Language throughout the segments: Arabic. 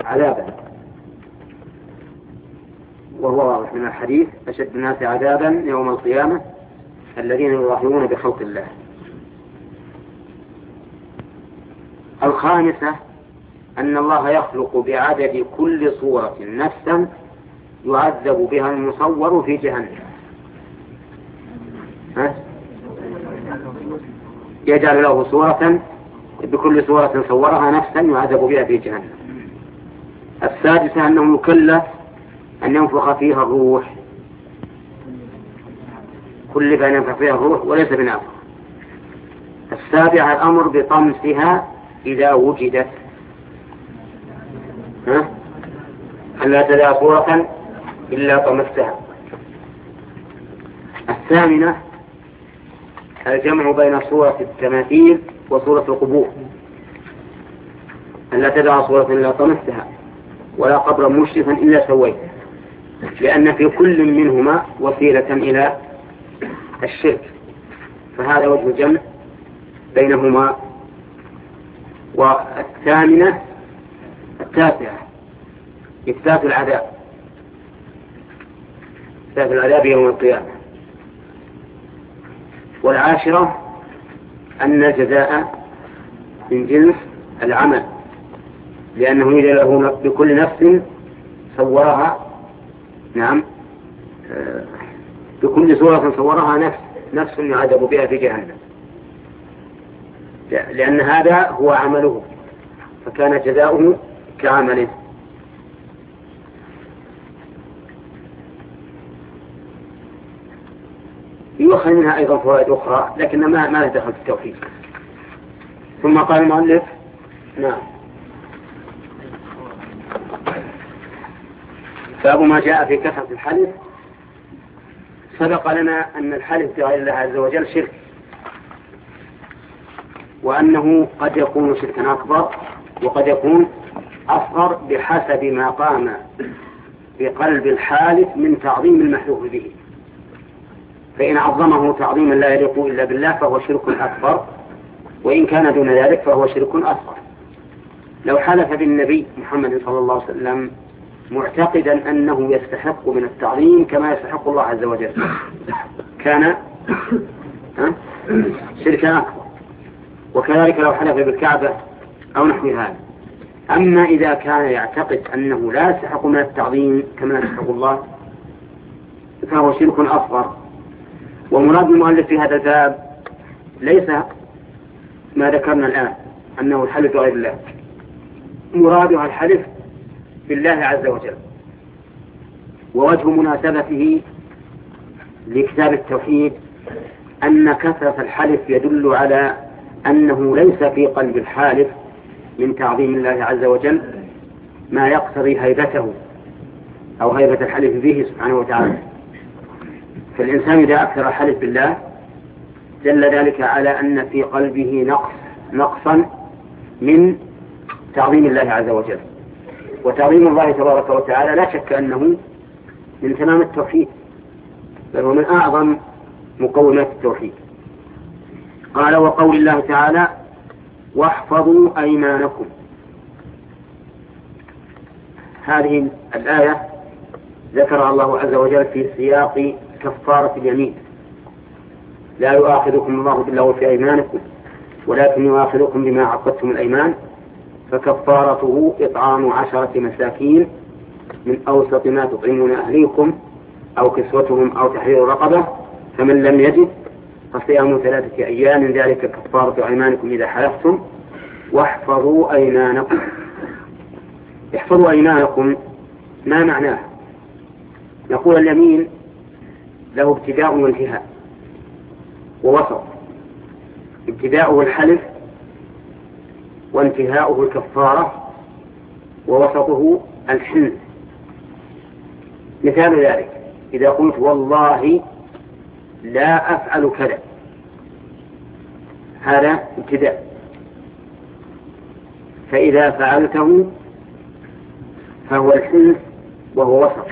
عذابا، وهو واضح من الحديث: أشد الناس عذابا يوم القيامة الذين يظاهرون بخلق الله. الخامسة أن الله يخلق بعدد كل صورة نفسا يعذب بها المصور في جهنم. يجعل له صورة، بكل صورة صورها نفسا يعذب بها في جهنم. السادسة أنه يكلف أن ينفخ فيها الروح، كل أن ينفخ فيها الروح وليس بنافخ. السابعة الأمر بطمسها إذا وجدت، ألا تدع صورة إلا طمستها. الثامنة الجمع بين صورة التماثيل وصورة القبور، ألا تدع صورة إلا طمستها ولا قبرا مشرفا إلا سويته، لأن في كل منهما وسيلة إلى الشرك، فهذا وجه الجمع بينهما. والثامنة التاسعة إثبات العذاب، إثبات العذاب يوم القيامة. والعاشرة أن الجزاء من جنس العمل، لأنه يجعل له بكل نفس صورها، نعم، بكل صورة صورها نفس يعذب بها في جهنم، لأن هذا هو عمله فكان جزاؤه كعمله. يؤخذ منها أيضا فوائد أخرى لكن ما دخل في التوحيد. ثم قال المؤلف: نعم، باب ما جاء في كثرة الحلف. سبق لنا أن الحلف بغير الله عز وجل شرك، وأنه قد يكون شركا أكبر وقد يكون أصغر بحسب ما قام بقلب الحالف من تعظيم المحلوف به. فإن عظمه تعظيما لا يليق إلا بالله فهو شرك أكبر، وإن كان دون ذلك فهو شرك أصغر. لو حلف بالنبي محمد صلى الله عليه وسلم معتقدا أنه يستحق من التعظيم كما يستحق الله عز وجل كان شركا أكبر، وكذلك لو حلف بالكعبة أو نحو هذا. أما إذا كان يعتقد أنه لا يستحق من التعظيم كما يستحق الله فهو شرك أصغر. ومراد المؤلف في هذا الباب ليس ما ذكرنا الآن أنه الحلف بغير الله، مرادها الحلف بالله عز وجل. ووجه مناسبته لكتاب التوحيد أن كثرة الحلف يدل على أنه ليس في قلب الحالف من تعظيم الله عز وجل ما يقتضي هيبته أو هيبة الحلف به سبحانه وتعالى. فالإنسان إذا أكثر الحلف بالله دل ذلك على أن في قلبه نقصا من تعظيم الله عز وجل. وتعظيم الله تبارك وتعالى لا شك أنه من تمام التوحيد، بل هو من أعظم مقومات التوحيد. قال: وقول الله تعالى: واحفظوا أيمانكم. هذه الآية ذكرها الله عز وجل في سياق كفارة اليمين. لا يؤاخذكم الله باللغو في أيمانكم ولكن يؤاخذكم بما عقدتم الأيمان، فكفارته إطعام 10 مساكين من أوسط ما تطعمون أهليكم أو كسوتهم أو تحرير رقبة، فمن لم يجد فصيام 3 أيام ذلك كفارة أيمانكم إذا حلفتم واحفظوا أيمانكم. احفظوا أيمانكم ما معناه؟ نقول اليمين له ابتداء وانتهاء ووسط. ابتداؤه الحلف وانتهاؤه الكفارة ووسطه الحنث. مثال ذلك: إذا قلت والله لا أفعل كذا، هذا ابتداء. فإذا فعلته فهو الحنث وهو وسط.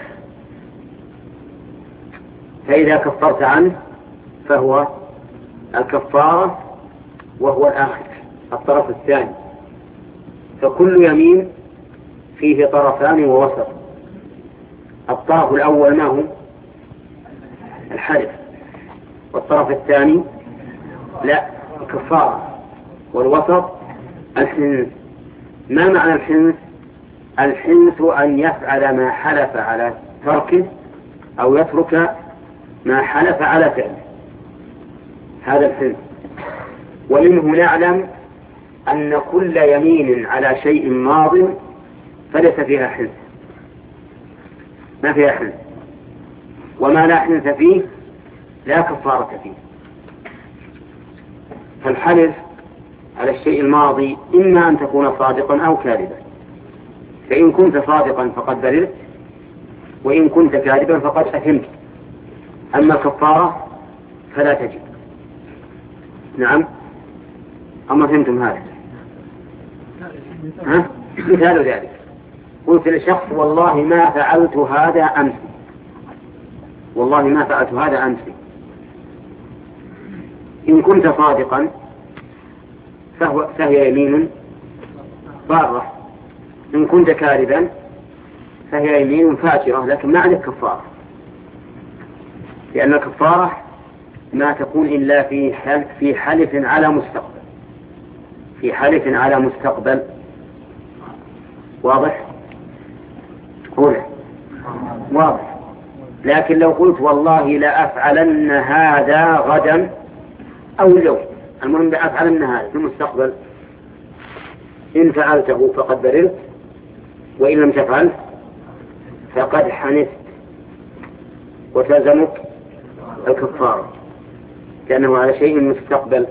فإذا كفرت عنه فهو الكفارة وهو الآخر الطرف الثاني. فكل يمين فيه طرفان ووسط. الطرف الأول ما هو؟ الحلف. والطرف الثاني لا، الكفارة. والوسط الحنث. ما معنى الحنث؟ الحنث أن يفعل ما حلف على تركه أو يترك ما حلف على فعله، هذا الحنث. ومنه نعلم أن كل يمين على شيء ماض فليس فيها حنث، ما فيها حنث. وما لا حنث فيه لا كفارة فيه. فالحلف على الشيء الماضي إما أن تكون صادقا أو كاذبا، فإن كنت صادقا فقد بررت، وإن كنت كاذبا فقد أثمت. أما كفارة فلا تجب. نعم، أما فهمتم هذا؟ مثال ذلك: قلت لشخص والله ما فعلت هذا أمس، والله ما فعلت هذا أمس. إن كنت صادقا فهي يمين ضارة، إن كنت كاذبا فهي يمين فاجرة، لكن ما عليك كفارة، لأن الكفارة ما تكون إلا في حلف على مستقبل، في حلف على مستقبل. واضح؟ قوله واضح. لكن لو قلت والله لا أفعلن هذا غدا أو اليوم، المهم لا أفعلن هذا في المستقبل، إن فعلته فقد بررت، وإن لم تفعل فقد حنثت وتلزمك الكفارة، لأنه على شيء مستقبل.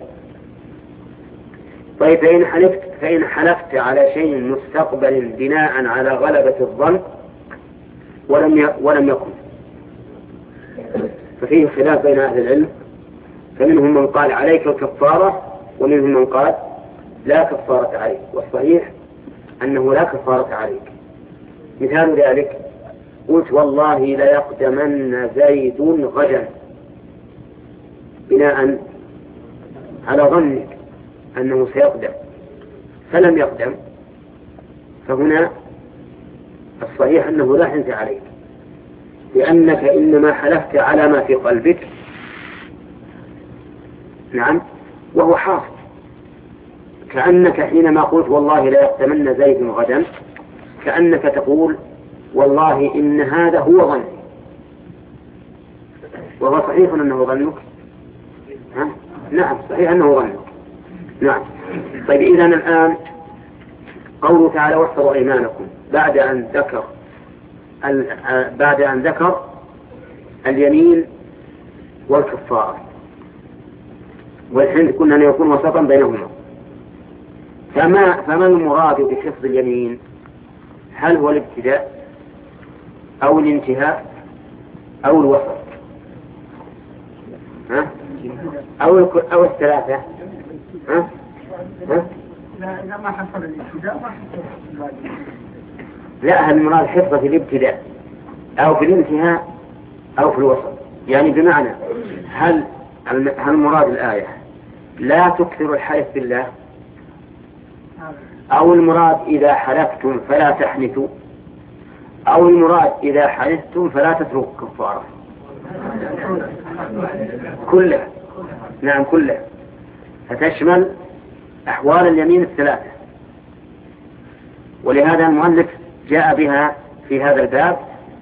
طيب فإن حلفت على شيء مستقبل بناء على غلبة الظن ولم يكن، ففيه خلاف بين أهل العلم، فمنهم من قال عليك الكفارة، ومنهم من قال لا كفارة عليك. والصحيح أنه لا كفارة عليك. مثال ذلك: قلت والله ليقدمن زيد غدا، بناء على ظنك أنه سيقدم فلم يقدم، فهنا الصحيح أنه لا حنث عليك، لأنك إنما حلفت على ما في قلبك. نعم، وهو حاصل. كأنك حينما قلت والله لا يقدمن زيد غدا، كأنك تقول والله إن هذا هو ظني، وهو صحيح أنه ظنك. نعم، صحيح أنه ظنك. نعم. طيب، إذن الآن قوله تعالى: واحفظوا أيمانكم، بعد أن ذكر اليمين والكفارة والحنث، كنا أن يكون وسطا بينهما. فما المراد بحفظ اليمين؟ هل هو الابتداء أو الانتهاء أو الوسط أو الثلاثة؟ لا، ما حصل الابتداء ما حصل. لا، هل المراد حفظ في الابتداء أو في الانتهاء أو في الوسط؟ يعني بمعنى هل مراد الآية لا تكثر الحلف بالله، أو المراد إذا حلفتم فلا تحنثوا، أو المراد إذا حلفتم فلا تتركوا كفارة؟ كلها. نعم، كلها، فتشمل أحوال اليمين الثلاثة. ولهذا المؤلف جاء بها في هذا الباب،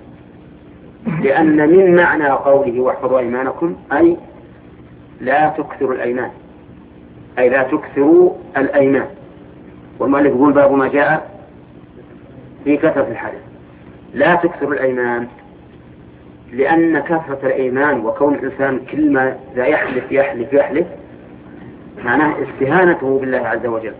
لأن من معنى قوله واحفظوا أيمانكم أي لا تكثروا الأيمان، أي لا تكثروا الأيمان. والمؤلف يقول باب ما جاء في كثرة الحلف. لا تكثروا الأيمان، لأن كثرة الأيمان وكون الإنسان كل ما لا يحلف يحلف يحلف معناه استهانته بالله عز وجل،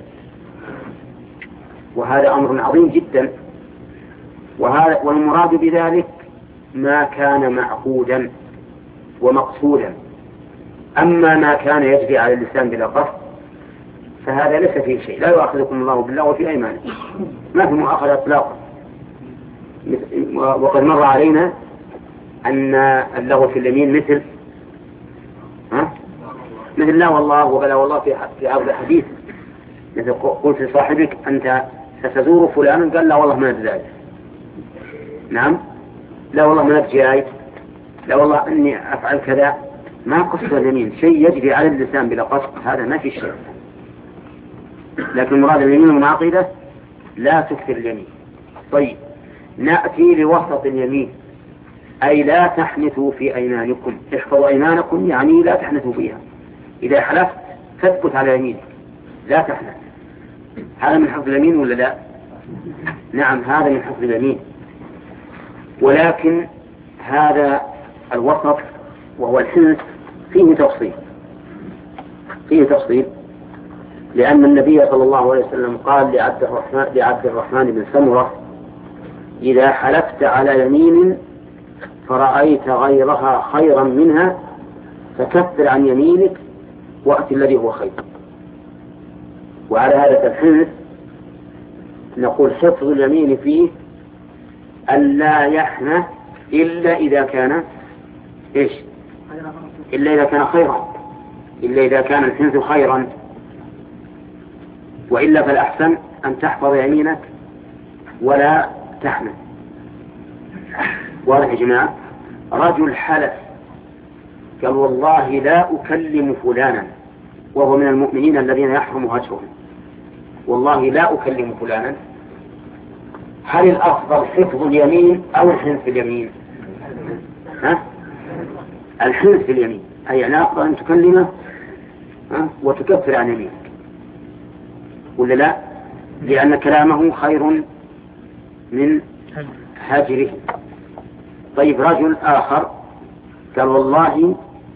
وهذا أمر عظيم جدا. والمراد بذلك ما كان معقودا ومقصودا. أما ما كان يجري على اللسان بلا قصد فهذا ليس فيه شيء، لا يؤاخذكم الله باللغو في أيمانكم، ما في مؤاخذة إطلاقا. وقد مر علينا أن اللغو في اليمين مثل لا والله وبلا والله في عرض الحديث، مثل قلت لصاحبك أنت ستزور فلان، قال لا والله ما ذلك. نعم، لا والله ما جاي، لا والله اني افعل كذا. ما قصد اليمين، شيء يجري على اللسان بلا قصد، هذا ما في شيء. لكن مراد اليمين المنعقدة لا تكثر اليمين. طيب، نأتي لوسط اليمين، أي لا تحنثوا في أيمانكم. احفظوا أيمانكم يعني لا تحنثوا فيها. إذا حلفت تثبت على يمينك، لا تحنث. هذا من حفظ اليمين ولا لا؟ نعم، هذا من حفظ اليمين. ولكن هذا الوسط وهو الحنث فيه تفصيل، لأن النبي صلى الله عليه وسلم قال لعبد الرحمن بن سمرة: إذا حلفت على يمين فرأيت غيرها خيرا منها فكفر عن يمينك وأتي الذي هو خير. وعلى هذا الحنث نقول حفظ اليمين فيه ألا يحنث إلا إذا كان إيش؟ إلا إذا كان خيرا، إلا إذا كان الحنث خيرا، وإلا فالأحسن أن تحفظ يمينك ولا تحنث. واضح يا جماعة؟ رجل حلف قال: والله لا أكلم فلانا، وهو من المؤمنين الذين يحرم هجرهم، والله لا أكلم فلانا. هل الأفضل حفظ اليمين أو الحنث في اليمين؟ الحنث في اليمين، أي يعني أفضل أن تكلمه وتكفر عن يمينك، ولا لا؟ لأن كلامه خير من هجره. طيب، رجل آخر قال: والله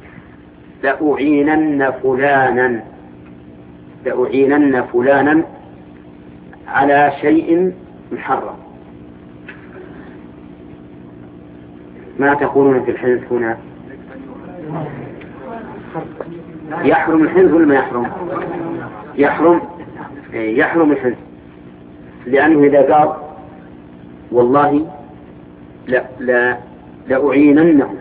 لأعينن فلانا على شيء محرم. ما تقولون في الحنث هنا؟ يحرم الحنث ولا ما يحرم؟ يحرم الحنث، لأنه إذا قال: والله لا أعيننه،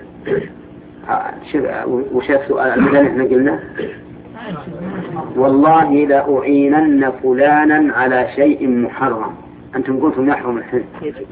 وش السؤال الذي احنا قلنا؟ والله لا أعينن فلانا على شيء محرم. أنتم قلتم يحرم الحنث.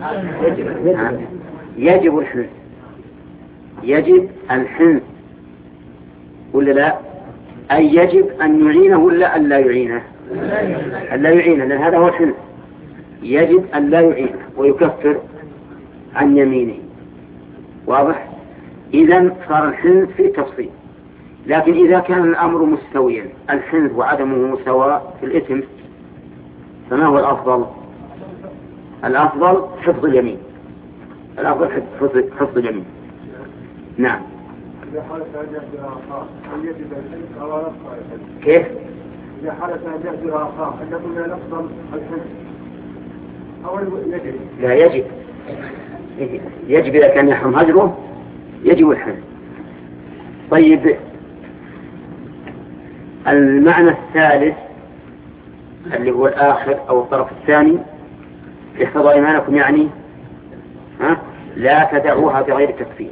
يجب الحنث، يجب الحنث ولا لا؟ أي يجب أن يعينه ولا أن لا يعينه؟ أن لا يعينه، لأن هذا هو الحنث. يجب أن لا يعينه ويكفر عن يمينه. واضح؟ إذن صار الحنث في تفصيل. لكن إذا كان الأمر مستويا، الحنث وعدمه سواء في الإثم، فما هو الأفضل؟ الأفضل حفظ اليمين، الأفضل حفظ اليمين. نعم. كيف؟ إذا حدث أن يهجر أخاه أن يكون الأفضل الحنث أو يجب؟ لا، يجب إذا كان يحرم هجره يجب الحنث. طيب، المعنى الثالث اللي هو الآخر أو الطرف الثاني: احفظوا أيمانكم، يعني لا تدعوها بغير تكفير.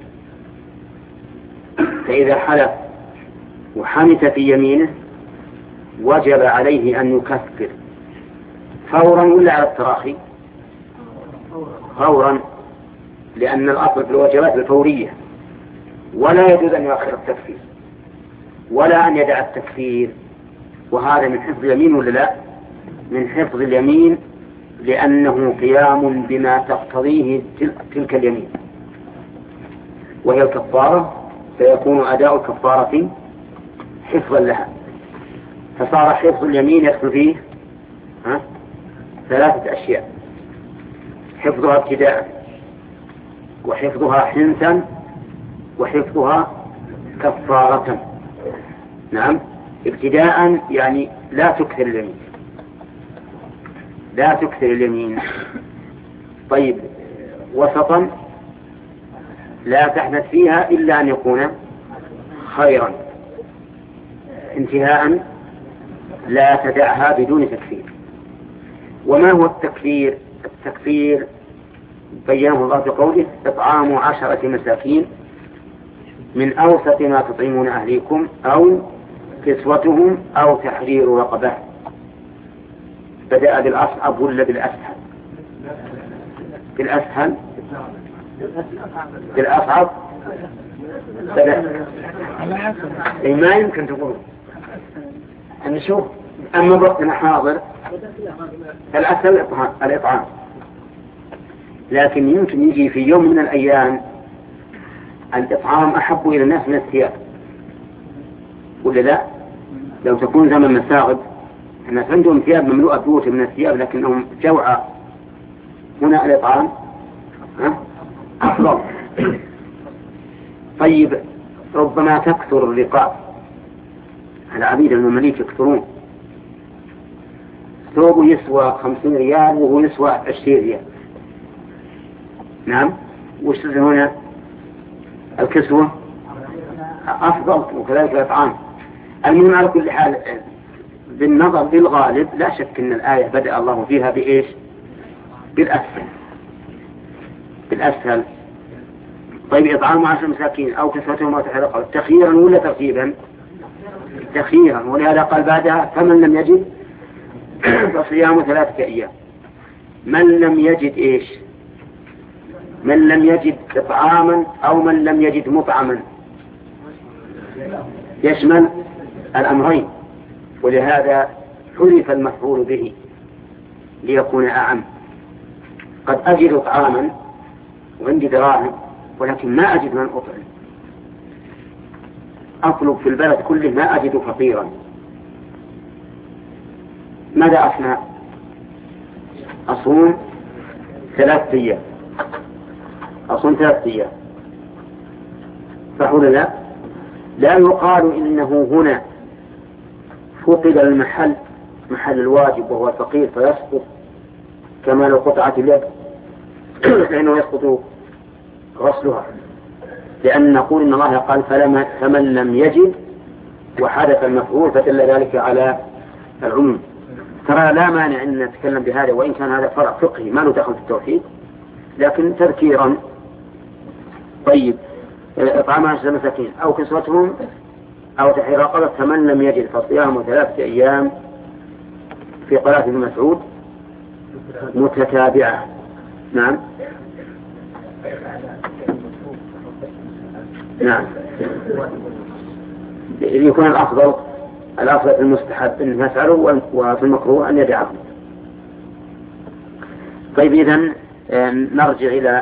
فإذا حلف وحنث في يمينه وجب عليه أن يكفر فورا ولا على التراخي؟ فورا، لأن الأصل في الواجبات الفورية، ولا يجوز أن يؤخر التكفير ولا أن يدع التكفير. وهذا من حفظ اليمين ولا لا؟ من حفظ اليمين، لأنه قيام بما تقتضيه تلك اليمين وهي الكفارة، فيكون أداء الكفارة حفظا لها. فصار حفظ اليمين يدخل فيه ثلاثة أشياء: حفظها ابتداء، وحفظها حنثا، وحفظها كفارة. نعم، ابتداء يعني لا تكثر اليمين، لا تكثر اليمين. طيب، وسطا لا تحدث فيها إلا أن يكون خيرا. انتهاء لا تدعها بدون تكفير. وما هو التكفير؟ التكفير بينه الله في قوله: إطعام 10 مساكين من أوسط ما تطعمون أهليكم أو كسوتهم أو تحرير رقبة. بدأ بالأصعب ولا بالأسهل؟ بالأسهل، بالأصعب بدأ. ما يمكن تقول نشوف. أما وقتنا حاضر الأسهل الإطعام، لكن يمكن يجي في يوم من الأيام الإطعام أحب إلى الناس من الثياب، ولا لا؟ لو تكون زمن مساغب الناس عندهم ثياب مملوءة بيوت من الثياب لكنهم جوعى، هنا الإطعام أفضل. طيب ربما تكثر الرقاب، العبيد المماليك يكثرون، ثوبه يسوى 50 ريال وهو يسوى 20 ريال. نعم، وش هنا الكسوة أفضل، وكذلك الإطعام. المهم على كل حال بالنظر للغالب لا شك أن الآية بدأ الله فيها بإيش؟ بالأسهل، بالأسهل. طيب إطعام 10 مساكين أو كسوتهم أو تحرير رقبة تخييرا ولا ترتيبا؟ تخييرا، ولهذا قال بعدها فمن لم يجد فصيام 3 أيام. من لم يجد إيش؟ من لم يجد إطعاما أو من لم يجد مطعما، يشمل الأمرين، ولهذا حذف المفعول به ليكون أعم. قد أجد طعاما وعندي دراهم ولكن ما أجد من أطعم، أطلب في البلد كله ما أجد فقيرا، ماذا أصنع؟ أصوم 3 أيام، أصوم 3 أيام. فهنا لا يقال إنه هنا فقد المحل، محل الواجب وهو الفقير فيسقط كما لو قطعت اليد لأنه يسقط غسلها، لأن نقول إن الله قال فمن لم يجد وحدث المفعول فدل ذلك على العموم. ترى لا مانع أن نتكلم بهذا، وإن كان هذا فرع فقهي ما له دخل في التوحيد، لكن تذكيرا. طيب إطعام 10 مساكين أو كسوتهم أو تحرير رقبة، فمن لم يجد فصيام 3 أيام في قراءة ابن مسعود متتابعة. نعم نعم، يكون الأفضل في المستحب أن يفعله وفي المكروه أن يدعه. طيب إذن نرجع إلى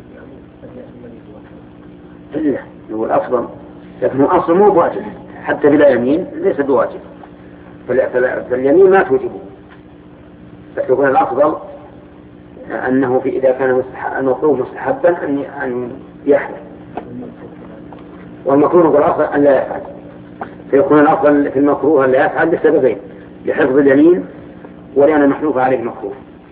إلا هو الأفضل، لكنه أصلا مو بواجب حتى بلا يمين، ليس بواجب، فاليمين ما توجبه، فتكون الأفضل أنه إذا كان المكروه مستحبا أن يحلف، والمكروه هو الأفضل أن لا يفعل، فيكون الأفضل في المكروه أن لا يفعل لسببين: لحفظ اليمين ولأن المحلوف عليه مكروه.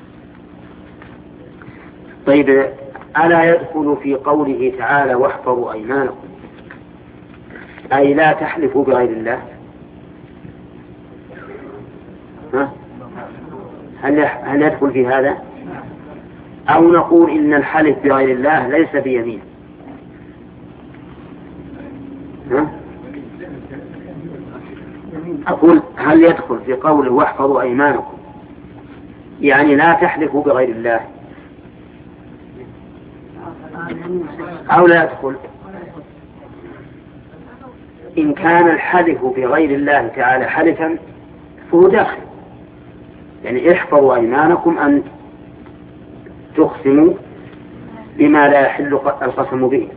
طيب ألا يدخل في قوله تعالى واحفظوا أيمانكم أي لا تحلفوا بغير الله؟ هل يدخل في هذا؟ أو نقول إن الحلف بغير الله ليس بيمين؟ أقول هل يدخل في قوله واحفظوا أيمانكم يعني لا تحلفوا بغير الله، أو لا يدخل؟ إن كان الحلف بغير الله تعالى حلفا فهو داخل، يعني احفظوا أيمانكم أن تقسموا بما لا يحل القسم به،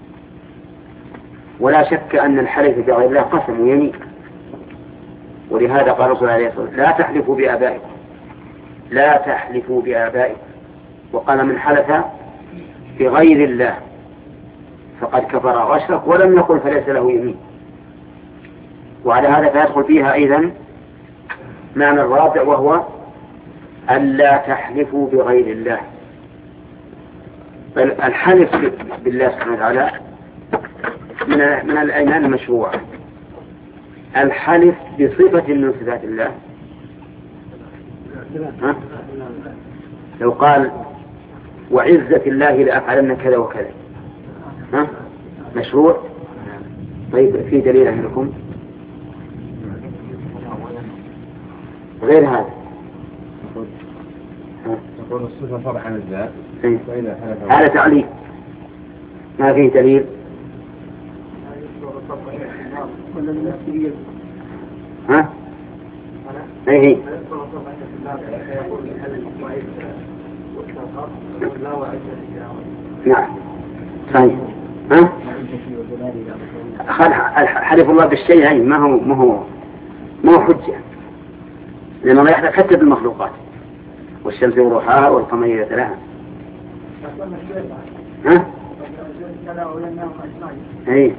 ولا شك أن الحلف بغير الله قسم ويمين، ولهذا قال رسول الله عليه الصلاة والسلام لا تحلفوا بآبائكم، لا تحلفوا بآبائكم، وقال من حلف بغير الله فقد كفر واشرك ولم يقل فليس له يمين. وعلى هذا فيدخل فيها أيضا معنى الرابع وهو ألا تحلفوا بغير الله. الحلف بالله سبحانه وتعالى من الأيمان المشروعة. الحلف بصفة من صفات الله لو قال وعزة الله لأفعلن كذا وكذا مشروع. طيب في دليل عندكم غير هذا؟ والصفة فرع عن الذات. هذا تعليل ما فيه دليل. ها؟ ايه نعم صحيح. ها؟ حلف الله بالشيء هاي ما هو حجة، لأن الله يحدث حتى بالمخلوقات، والشمس وروحها والقمر يتلاها. ها؟ ايه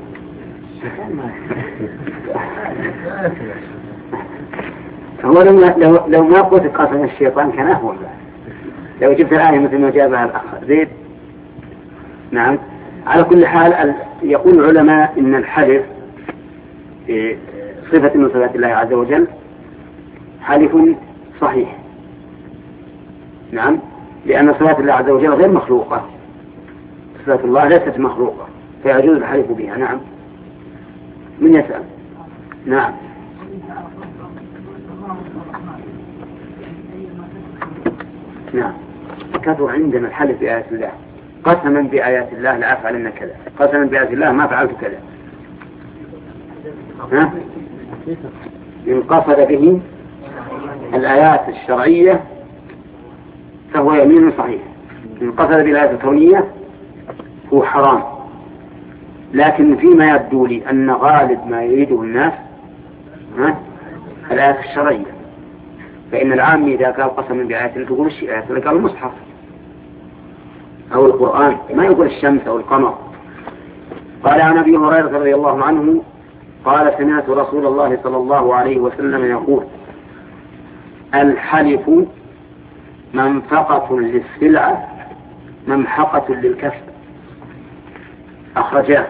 هو لو ما قلت قسم الشيطان كان أهون. لو جبت الآية مثل ما جابها الأخ زيد. نعم. على كل حال يقول العلماء إن الحلف صفة من صفات الله عز وجل حلف صحيح. نعم، لأن صفات الله عز وجل غير مخلوقة، صفات الله ليست مخلوقة فيجوز الحلف بها. نعم. من يسأل؟ نعم. نعم، كثر عندنا الحلف بآيات الله، قسما بآيات الله لأفعلن كذا، قسما بآيات الله ما فعلت كذا. ها؟ إن قصد به الآيات الشرعية فهو يمين صحيح، إن قصد بالآيات الكونية هو حرام. لكن فيما يبدو لي أن غالب ما يريده الناس الآيات الشرعية، فإن العام إذا قال قسما بآيات تقول الشيء آيات قال المصحف أو القرآن، ما يقول الشمس أو القمر. قال عن أبي هريرة رضي الله عنه قال سمعت رسول الله صلى الله عليه وسلم يقول الحلف منفقة للسلعة ممحقة للكسب. أخرجاه.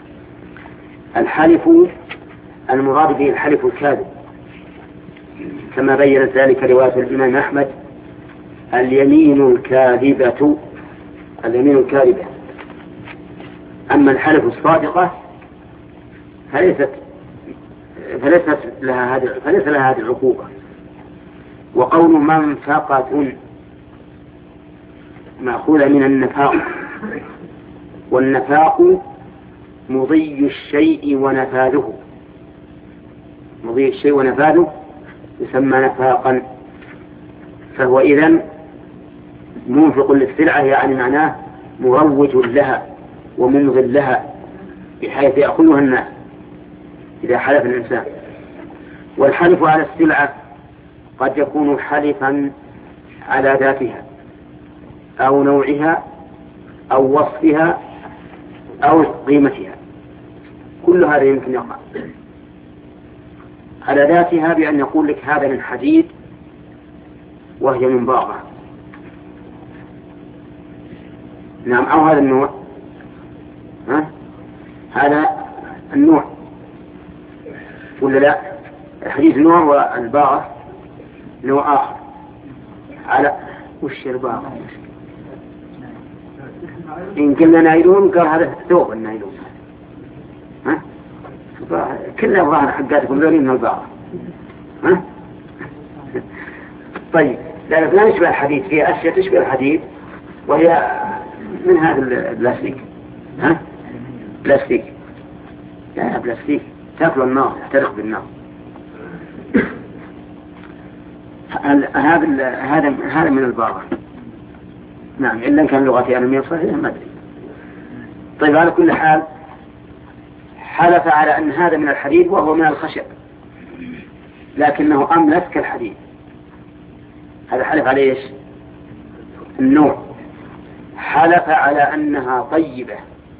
الحلف المراد به الحلف الكاذب، كما بيّنت ذلك رواية الإمام أحمد اليمين الكاذبة. اليمين الكاذبة. أما الحلف الصادقة فليس لها هذه العقوبة. وقول منفقة مأخوذة من النفاق، والنفاق مضي الشيء ونفاذه، مضي الشيء ونفاذه يسمى نفاقا. فهو إذن منفق للسلعة، يعني معناه مروج لها ومنغل لها بحيث يأخذها الناس إذا حلف الإنسان. والحلف على السلعة قد يكون حلفا على ذاتها أو نوعها أو وصفها أو قيمتها، كل هذا يمكن يقع. على ذاتها بأن يقول لك هذا من حديد وهي من باغة، نعم، أو هذا النوع، هذا النوع ولا لا؟ الحديد نوع والباغة نوع آخر. على وش الباغة؟ إن قلنا نايلون قال هذا ثوب النايلون، كلها ظاهر حقاتكم ذولي من الباغة. طيب، لأن لا نشبه الحديد، في أشياء تشبه الحديد وهي من هذا البلاستيك. بلاستيك، لا بلاستيك تأكل النار، تحترق بالنار. هذا من الباغة. نعم، إلا كان لغتي أنا من صحيح ما أدري. طيب، على كل حال حلف على أن هذا من الحديد وهو من الخشب، لكنه أملس كالحديد. هذا حلف على إيش؟ النوع. حلف على أنها طيبة،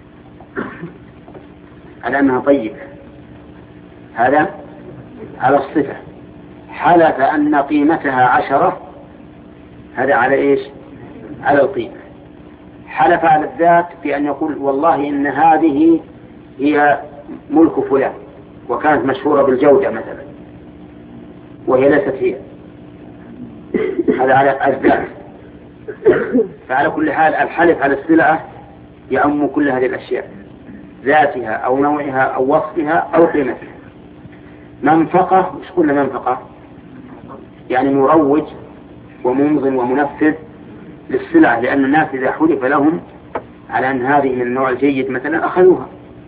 على أنها طيبة، هذا على الصفة. حلف أن قيمتها 10، هذا على إيش؟ على القيمة. حلف على الذات بأن يقول والله إن هذه هي ملك فلان وكانت مشهورة بالجودة مثلا وهي ليست هي، هذا على الذات. فعلى كل حال الحلف على السلعة يعم كل هذه الأشياء، ذاتها أو نوعها أو وصفها أو قيمتها. منفقة، مش قلنا منفقة يعني مروج ومنظم ومنفذ للسلع، لأن الناس إذا حلف لهم على أن هذه من النوع الجيد مثلا أخذوها،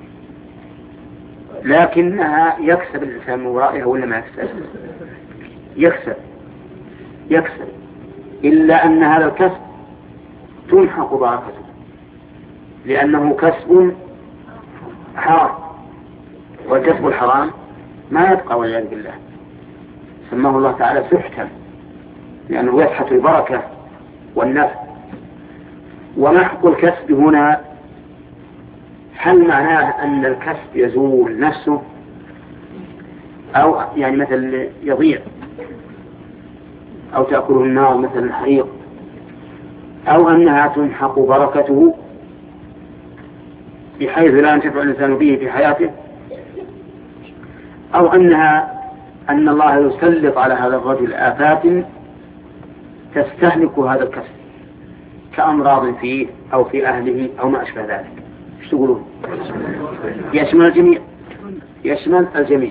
لكنها يكسب الإنسان من ورائها ولا ما يكسب؟ يكسب، إلا أن هذا الكسب تمحق بركته، لأنه كسب حرام، والكسب الحرام ما يبقى والعياذ بالله، سماه الله تعالى سحتا، لأنه يسحت البركة والنفع. ومحق الكسب هنا هل معناه أن الكسب يزول نفسه، أو يعني مثل يضيع أو تأكله النار مثل الحريق، أو أنها تمحق بركته بحيث لا ينتفع الإنسان به في حياته، أو أن الله يسلط على هذا الرجل آفات تستهلك هذا الكسب كأمراض فيه أو في أهله أو ما أشبه ذلك. ايش تقولون؟ يشمل الجميع، يشمل الجميع.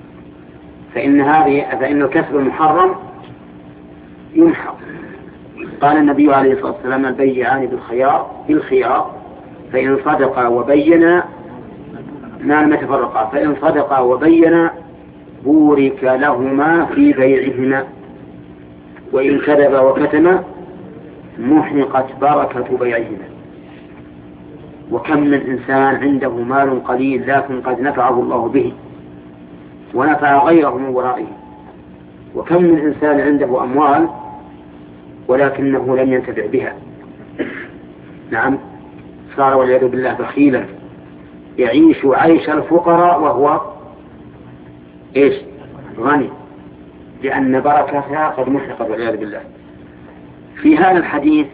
فإن الكسب المحرم يمحق. قال النبي عليه الصلاة والسلام: البيعان بالخيار فإن صدقا وبينا ما لم يتفرقا، فإن صدقا وبينا بورك لهما في بيعهما، وإن كذبا وكتما محقت بركة بيعهما. وكم من إنسان عنده مال قليل لكن قد نفعه الله به ونفع غيره من ورائه، وكم من إنسان عنده أموال ولكنه لم ينتفع بها، نعم، صار والعياذ بالله بخيلا يعيش عيش الفقراء وهو إيش؟ غني، لأن بركتها قد محقت والعياذ بالله. في هذا الحديث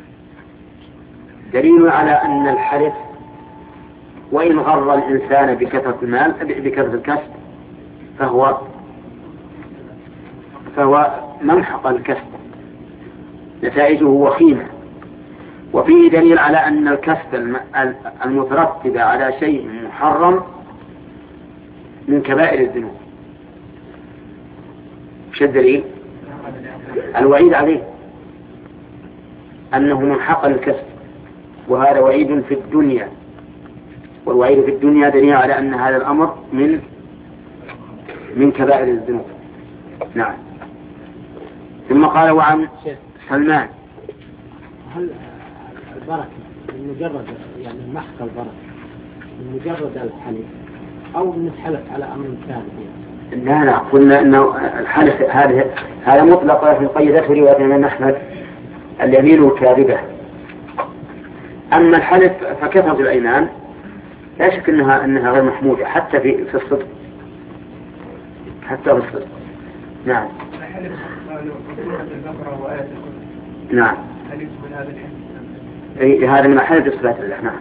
دليل على أن الحلف وإن غر الإنسان بكثرة المال بكثرة الكسب فهو ممحق الكسب، نتائجه وخيمة. وفيه دليل على أن الكسب المترتب على شيء محرم من كبائر الذنوب. ايش الدليل؟ الوعيد عليه أنه ممحق الكسب، وهذا وعيد في الدنيا، والوعيد في الدنيا دليل على أن هذا الأمر من كبائر الذنوب. نعم. ثم قال: وعن سلمان: هل البركة من مجرد يعني محق البركة من مجرد الحلف أو من الحلف على أمر ثاني؟ لا قلنا أنه الحلف هذا مطلق، لكن قيدته رواية الإمام أحمد: اليمين الكاذبة. أما الحلف فكثرة الأيمان لا شك أنها غير محمودة حتى في الصدق، حتى في الصدق. نعم. نعم. هذا من حلف صفات الله. نعم.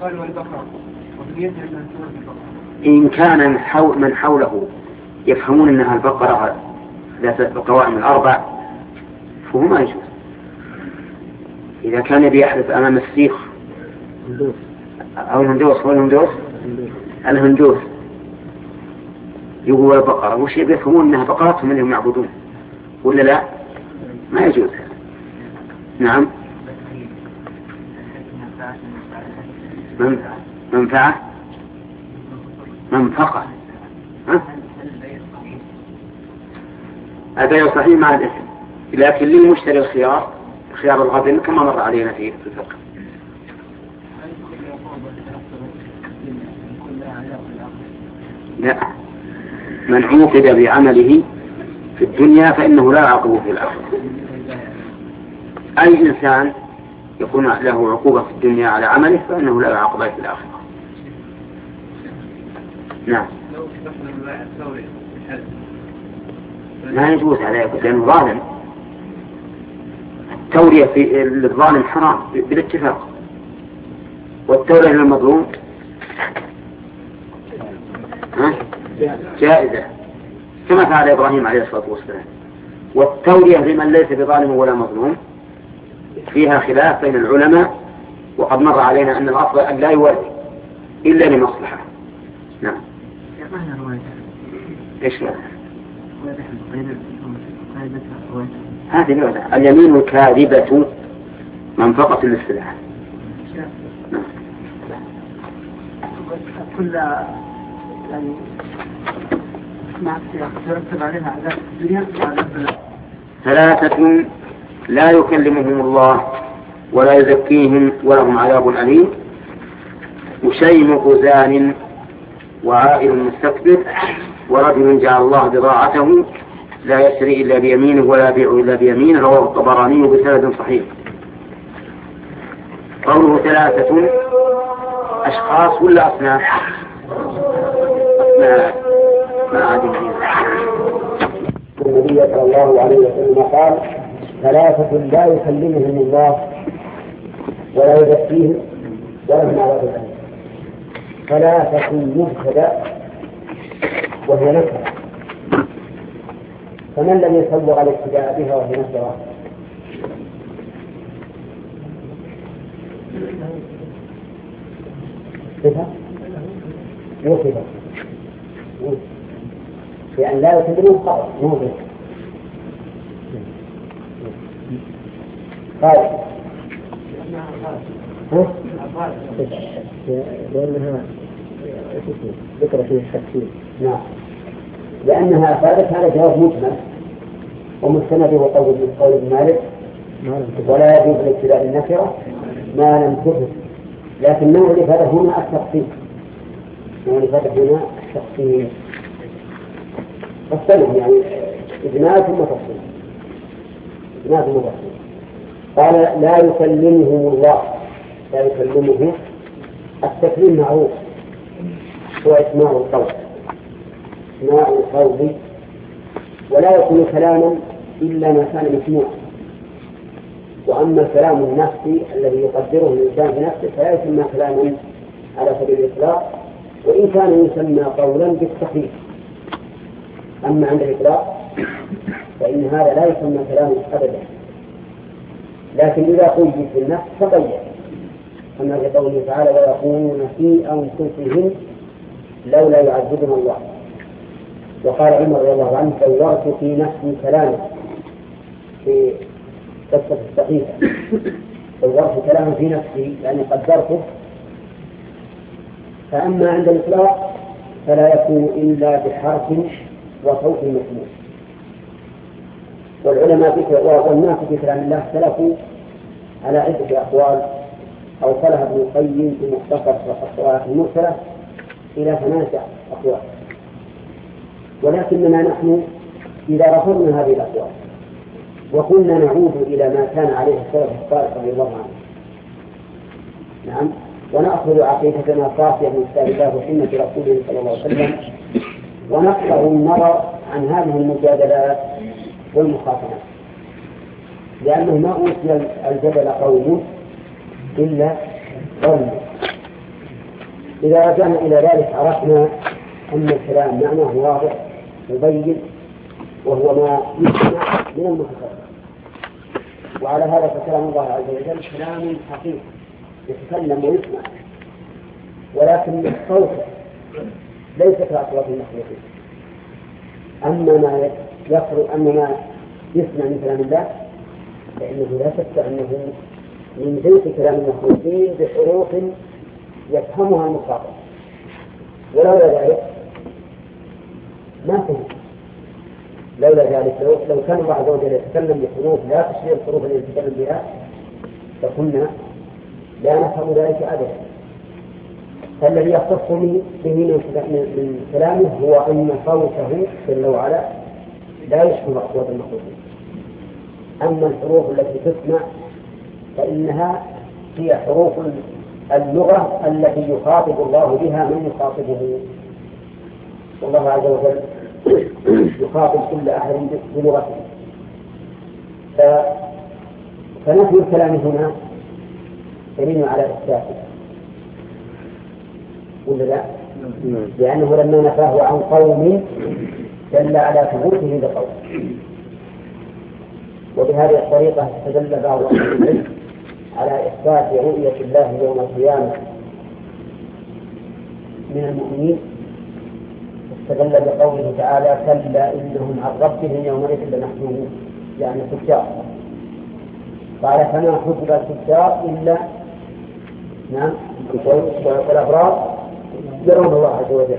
إن كان من حوله يفهمون أنها البقرة ذات القوائم الأربع فهو ما يجوز. إذا كان يبي يحلف أمام السيخ أو الهندوس يقول البقرة، وش يفهمون أنها بقرتهم اللي هم يعبدون، ولا لا؟ ما يجوز. نعم. منفقة. البيع صحيح مع الاسم، لكن للمشتري خيار الغبن كما مر علينا في الفقه. لا، من عوقب بعمله في الدنيا فإنه لا يعاقبه في الآخرة. أي إنسان يكون له عقوبة في الدنيا على عمله فإنه لا يعاقبه في الآخرة. نعم. ما يجوز عليه لأنه ظالم. التورية في الظالم حرام بالاتفاق، والتورية للمظلوم جائزة كما فعل إبراهيم عليه الصلاة والسلام. والتورية لمن ليس بظالم ولا مظلوم فيها خلاف بين العلماء، وقد مر علينا أن الأفضل أن لا يوري إلا لمصلحة. نعم. إيش هذه اليمين الكاذبة منطقة الاصطلاح. كل يعني مع يرتب عليها عذاب الدنيا وعذاب الآخرة. ثلاثة لا يكلمهم الله ولا يزكيهم ولهم عذاب أليم: وشيم زان، وعائل مستكبر، ورجل جعل الله بضاعته لا يشتري إلا بيمينه ولا يبيع إلا بيمينه. رواه الطبراني بسند صحيح. قوله ثلاثة أشخاص ولا أصناف؟ النبي صلى الله عليه وسلم قال: ثلاثة لا يكلمهم الله ولا يزكيهم ولهم عذاب أليم. ثلاثة مبتدأ وهي نكرة، فمن لم يسبق الابتداء بها وهي نكرة؟ صفة وصفة، لأن لا يكلمهم خبر موضوع. قال لأنها ذكر فيه التفسير. نعم، لأنها أفادت هذا جواب مجمل ومستند وقول ابن مالك: ولا يجوز الابتداء النكرة ما لم تفد. لكن نوع الإفادة هنا التفصيل، نوع الإفادة هنا التفصيل فصلهم، يعني إجمال ثم تفصيل، إجمال ثم تفصيل. قال: لا يكلمهم الله، لا يكلمهم. التكليم معروف هو إسماع القول، إسماع القول، ولا يكون كلاما إلا ما كان مسموعا. وأما الكلام النفسي الذي يقدره الإنسان بنفسه فلا يسمى كلاما على سبيل الإطلاق، وإن كان يسمى قولا بالتخفيف. أما عند الإطلاق فإن هذا لا يسمى كلاما أبدا، لكن إذا قيد في النفس فقيد، كما في قوله تعالى: ويقولون في أنفسهم لولا يعذبنا الله. وقال عمر رضي الله عنه: دورت في نفسي كلامه، في قصة السقيفة، دورت كلامه في نفسي يعني قدرته. فأما عند الإطلاق فلا يكون إلا بحرف وصوت مسموع. والعلماء والناس في كلام الله اختلفوا على عدة أقوال، أوصلها ابن القيم في مختصر الصواعق المرسلة إلى 8 أقوال. ولكننا نحن إذا رفضنا هذه الأقوال وكنا نعود إلى ما كان عليه السلف الصالح رضي الله عنه، نعم، ونأخذ عقيدتنا صافية من كتاب الله وسنة رسوله صلى الله عليه وسلم، ونقطع النظر عن هذه المجادلات والمخاصمات، لأنه ما أوتي الجدل قوم إلا ظن. إذا رجعنا إلى ذلك عرفنا أن الكلام معناه واضح مبين، وهو ما يسمع من المتكلم. وعلى هذا فكلام الله عز وجل كلام حقيقي يتكلم ويسمع، ولكن الصوت ليس كأصوات المخلوقين. أما ما يسمع من كلام الله فإنه لا شك أنه من جنس كلام المخلوقين بحروف يفهمها المخاطب، ولولا ذلك ما فهم. لولا ذلك لو كان الله عز وجل يتكلم بحروف لا تشبه الحروف التي يتكلم بها فكنا لا نفهم ذلك أبدا. فالذي يختص به من كلامه هو أن صوته جل وعلا لا يشبه أصوات المخلوقين. أما الحروف التي تسمع فإنها هي حروف اللغة التي يخاطب الله بها من يخاطبه، والله عز وجل يخاطب كل أحد بلغته. فنفي الكلام هنا دليل على إثباته ولا لا؟ لأنه لما نفاه عن قوم دل على ثبوته بقوم. وبهذه الطريقة استدل بعض أهل العلم على إثبات رؤية الله يوم القيامة من المؤمنين، استدل بقوله تعالى: كلا إنهم عن ربهم يومئذ لمحجوبون، يعني الكفار. قال فما حجب الكفار إلا نعم والأبرار يرون الله عز وجل.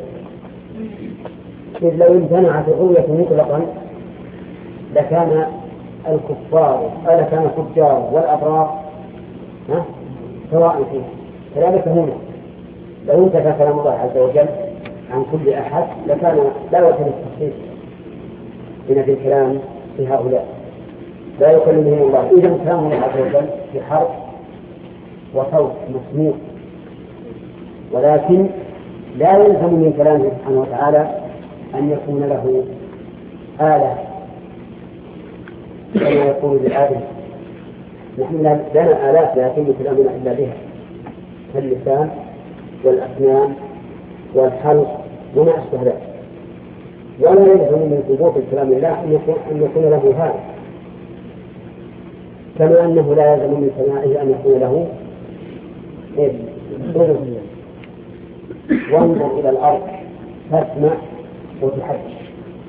إذ لو امتنعت الرؤية مطلقا لكان الكفار لكان الفجار والأبرار سواء فيه. كذلك هنا لو انتفى كلام الله عز وجل عن كل أحد لكان لا وجه للتخصيص بنفي الكلام في هؤلاء، لا يكلمهم الله. إذا كلام الله عز وجل في حرف وصوت مسموع، ولكن لا يلزم من كلامه سبحانه وتعالى أن يكون له آلة كما يقول بالآدم. نحن لنا آلات لا يتم كلامنا إلا بها كاللسان والأسنان والحلق وما أشبه ذلك، ولا يلزم من ثبوت كلام الله أن يكون له هذا، كما أنه لا يلزم من سماعه أن يكون له أذن. وانظر إلى الأرض تسمع وتحدث،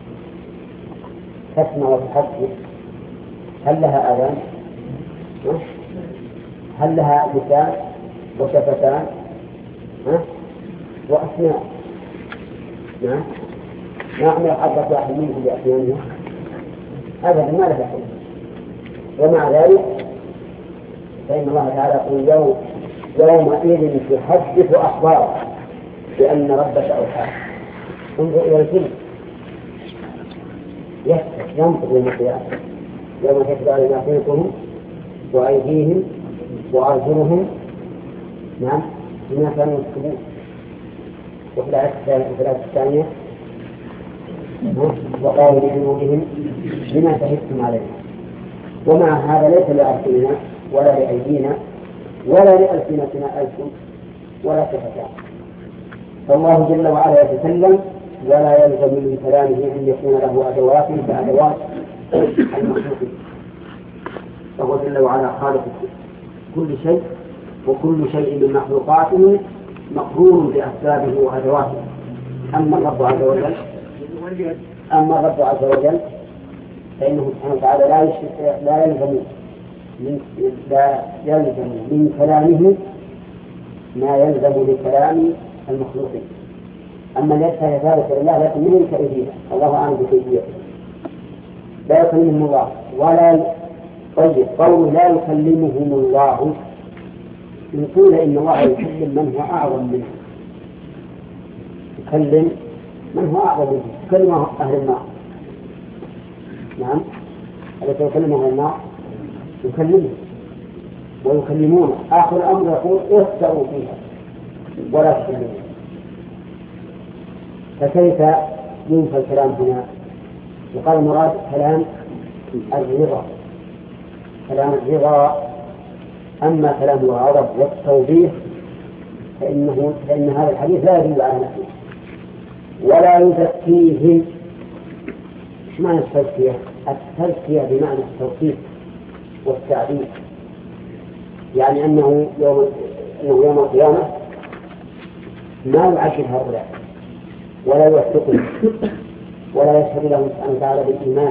تسمع وتحدث، هل لها آذان؟ هل لها لسان وشفتان وأسنان؟ نعم، ما عمل حبة واحد منهم بأسنانها أبدا، ما لها شيء. ومع ذلك فإن الله تعالى يقول يومئذ تحدث أخبارها بأن ربك أوحى. انظر إلى الفيلم ينطق يوم القيامة يوم تشهد عليهم ألسنتهم وأيديهم وأرجلهم نعم بما كانوا يكسبون. وفي الآية الثانية وقالوا لجنودهم بما شهدتم علينا. ومع هذا ليس لأرسلنا ولا لأيدينا ولا لألسنتنا ألسن ولا شفتان. فالله جل وعلا يتكلم ولا يلزم من كلامه أن يكون له أدوات كأدوات المخلوقين، فهو جل وعلا خالق كل شيء، وكل شيء من مخلوقاته مقرون بأسبابه وأدواته. أما الرب عز وجل فإنه سبحانه وتعالى لا يلزم من كلامه ما يلزم لكلام المخلوقين. أما اليد فهي ثابتة لله لكن من كيفية الله أعلم بكيفيته، لا يكلمهم الله ولا طيب قوله لا يكلمهم الله يقول إن الله يكلم من هو أعظم منه، يكلم من هو أعظم منه، يكلم أهل النار. نعم الذي يكلم أهل النار يكلمه ويكلمونه، آخر الأمر يقول اخسروا فيها ولا تكلمون. فكيف ينفى الكلام هنا؟ وقال المراد كلام الرضا، كلام الرضا. أما كلام الغضب والتوبيخ فإن هذا الحديث لا يدل على نفسه ولا يزكيهم. ايش معنى التزكية؟ التزكية بمعنى التوصيف والتعديل، يعني أنه يوم القيامة ما يعجل هؤلاء ولا يوثقهم ولا يشهد لهم سبحانه وتعالى بالإيمان،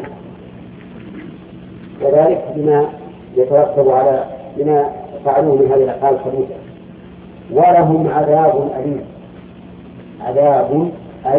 وذلك بما يترتب على بما فعلوه من هذه الأفعال الخبيثة. ولهم عذاب أليم. عذاب أي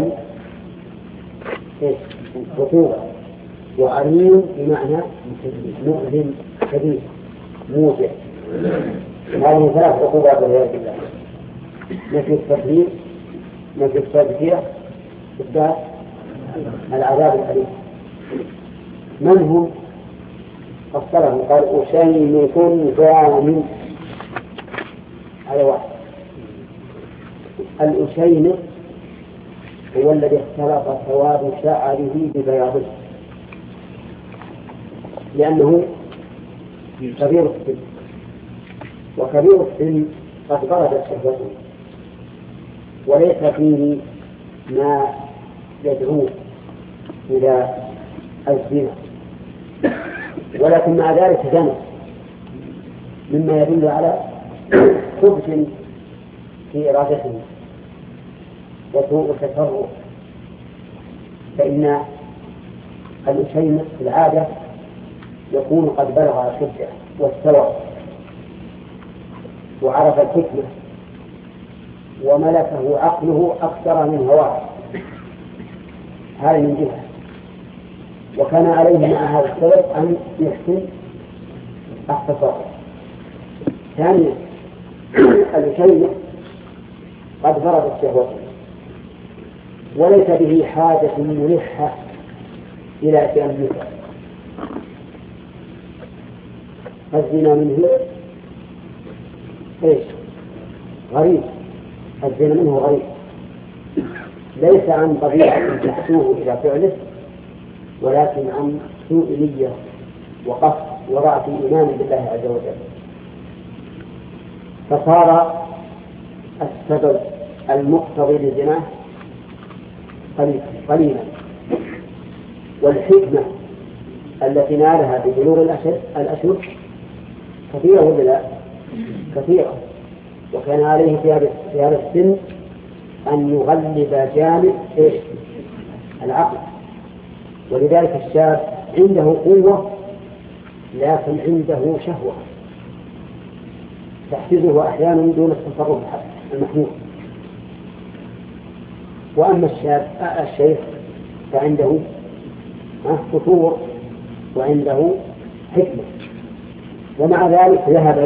خطوبة، وأليم بمعنى مؤلم شديد موجع. هذه ثلاث عقوبات والعياذ بالله: نفي التكليف، نفي التزكية، إثبات العذاب الأليم. من هم؟ فصلهم قال أشيمة زامن. هذا واحد. الأشيمة هو الذي اختلط سواد شعره ببياضه، لأنه كبير السن، وكبير السن قد بردت شهوته وليس فيه ما يدعو إلى الزنا، ولكن مع ذلك زنا، مما يدل على خبث في إرادته وسوء التصرف. فإن الأشيمة في العادة يكون قد بلغ الشدة واستوى وعرف الحكمة وملكه عقله أكثر من هواه، هذا من جهة. وكان عليه مع هذا السبب أن يحسن التصرف. ثانيا الشيء قد فرضت شهوته وليس به حاجة ملحة إلى أن يفعل، الزنا منه إيش؟ غريب، الزنا منه غريب، ليس عن طبيعة تحسوه إلى فعله، ولكن عن سوء نية وقصد وضعف إيمان بالله عز وجل. فصار السبب المقتضي للزنا قليلا، والحكمة التي نالها ببلوغ الأشهر كثيرة ولا لا؟ كثيرة. وكان عليه في هذا السن أن يغلب جانب العقل، ولذلك الشاب عنده قوة لكن عنده شهوة تحفزه أحيانا دون التصرف المحمود. وأما الشيخ فعنده فتور وعنده حكمة، ومع ذلك ذهب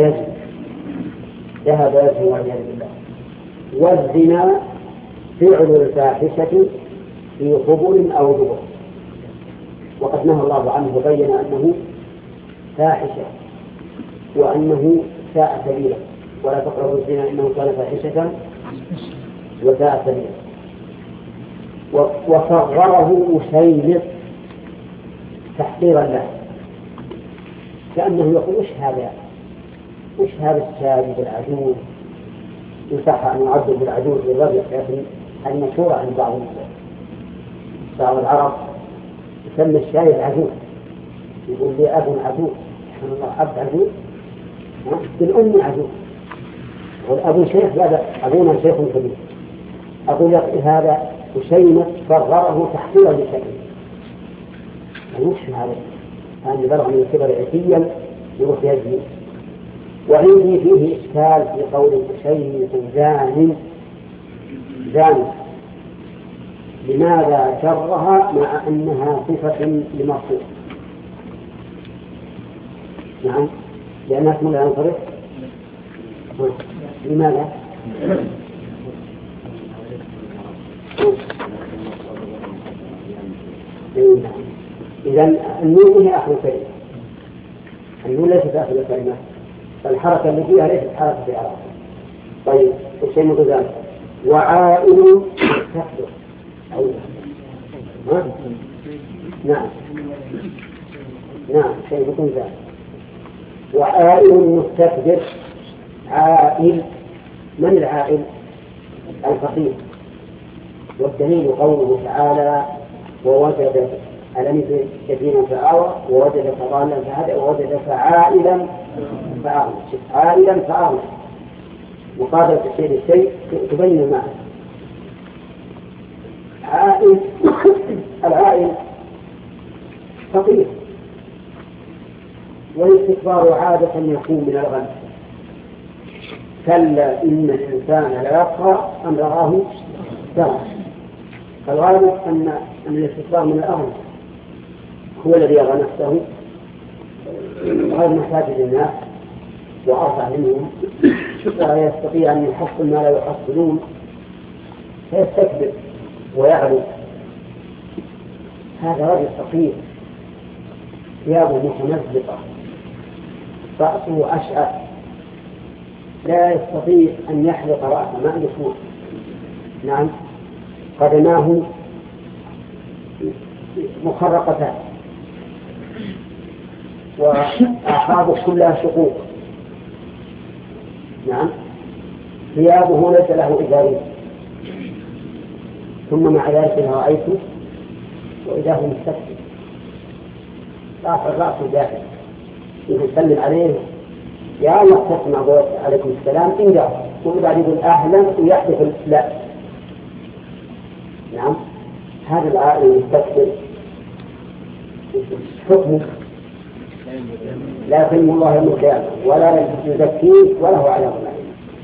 يزني والعياذ بالله. والزنا فعل الفاحشة في قبول أو دبر، وقد نهى الله عنه وبين أنه فاحشة وأنه ساء سبيلا، ولا تقربوا الزنا إنه كان فاحشة وساء سبيلا. وصغره شيء تحقيرا له، كأنه يقول وش هذا الشاب بالعجوز، يصح أن يعد بالعجوز للرجل، لكن المشهور عن بعض العرب يسمى الشايب عجوز، يقول لي أب عجوز، سبحان الله، أب عجوز بالأم عجوز، والأب شيخ، هذا أبونا شيخ كبير. أقول هذا وشيء صغره تحقيرا لشيء، مش هذا أن بلغ من الكبر عتيا يروح يزني. وعندي فيه إشكال في قول شيء زاني، لماذا جرها مع أنها صفة لمرفوع؟ نعم، لأنها اسم لا ينصرف. لماذا؟ إذن النون هي آخر كلمة، النون ليست آخر كلمة، فالحركة اللي فيها ليست حركة في عرب. طيب الشيء متزامن. وعائل تحدث نعم شيء متزامن. وعائل مستكبر. عائل، من العائل؟ الفقير. والدليل قوله تعالى ووجد ألم يتيما فآوى ووجدك ضالا فهدى ووجدك عائلا فأغنى. عائلا فأغنى، مقابلة الشيء للشيء تبين المعنى. عائل العائل فقير، والاستكبار عادة يكون من الغنى. كلا إن الإنسان لا يطغى أن رآه استغنى. فالغالب أن الاستكبار من الأغنى هو الذي يرى نفسه غير محتاج للناس وأرفع منهم، ولا يستطيع أن يحصل ما لا يحصلون، فيستكبر ويعلو. هذا رجل فقير، ثيابه متمزقة، رأسه أشعث، لا يستطيع أن يحلق رأسه، ما عنده شعور. نعم، قدماه مخرقتان وأعصابه كلها شقوق. نعم، ثيابه ليس له إزارين، ثم مع ذلك رأيته وإذا هو مستكبر، رافع رأسه داخل، يسلم عليه يا الله تسمع عليكم السلام إن جاء، وبعد يقول أهلا ويحدث لا. نعم، هذا العائل المستكبر حكمه لا يكلم الله يوم القيامة ولا يزكيه ولا هو على ظلام،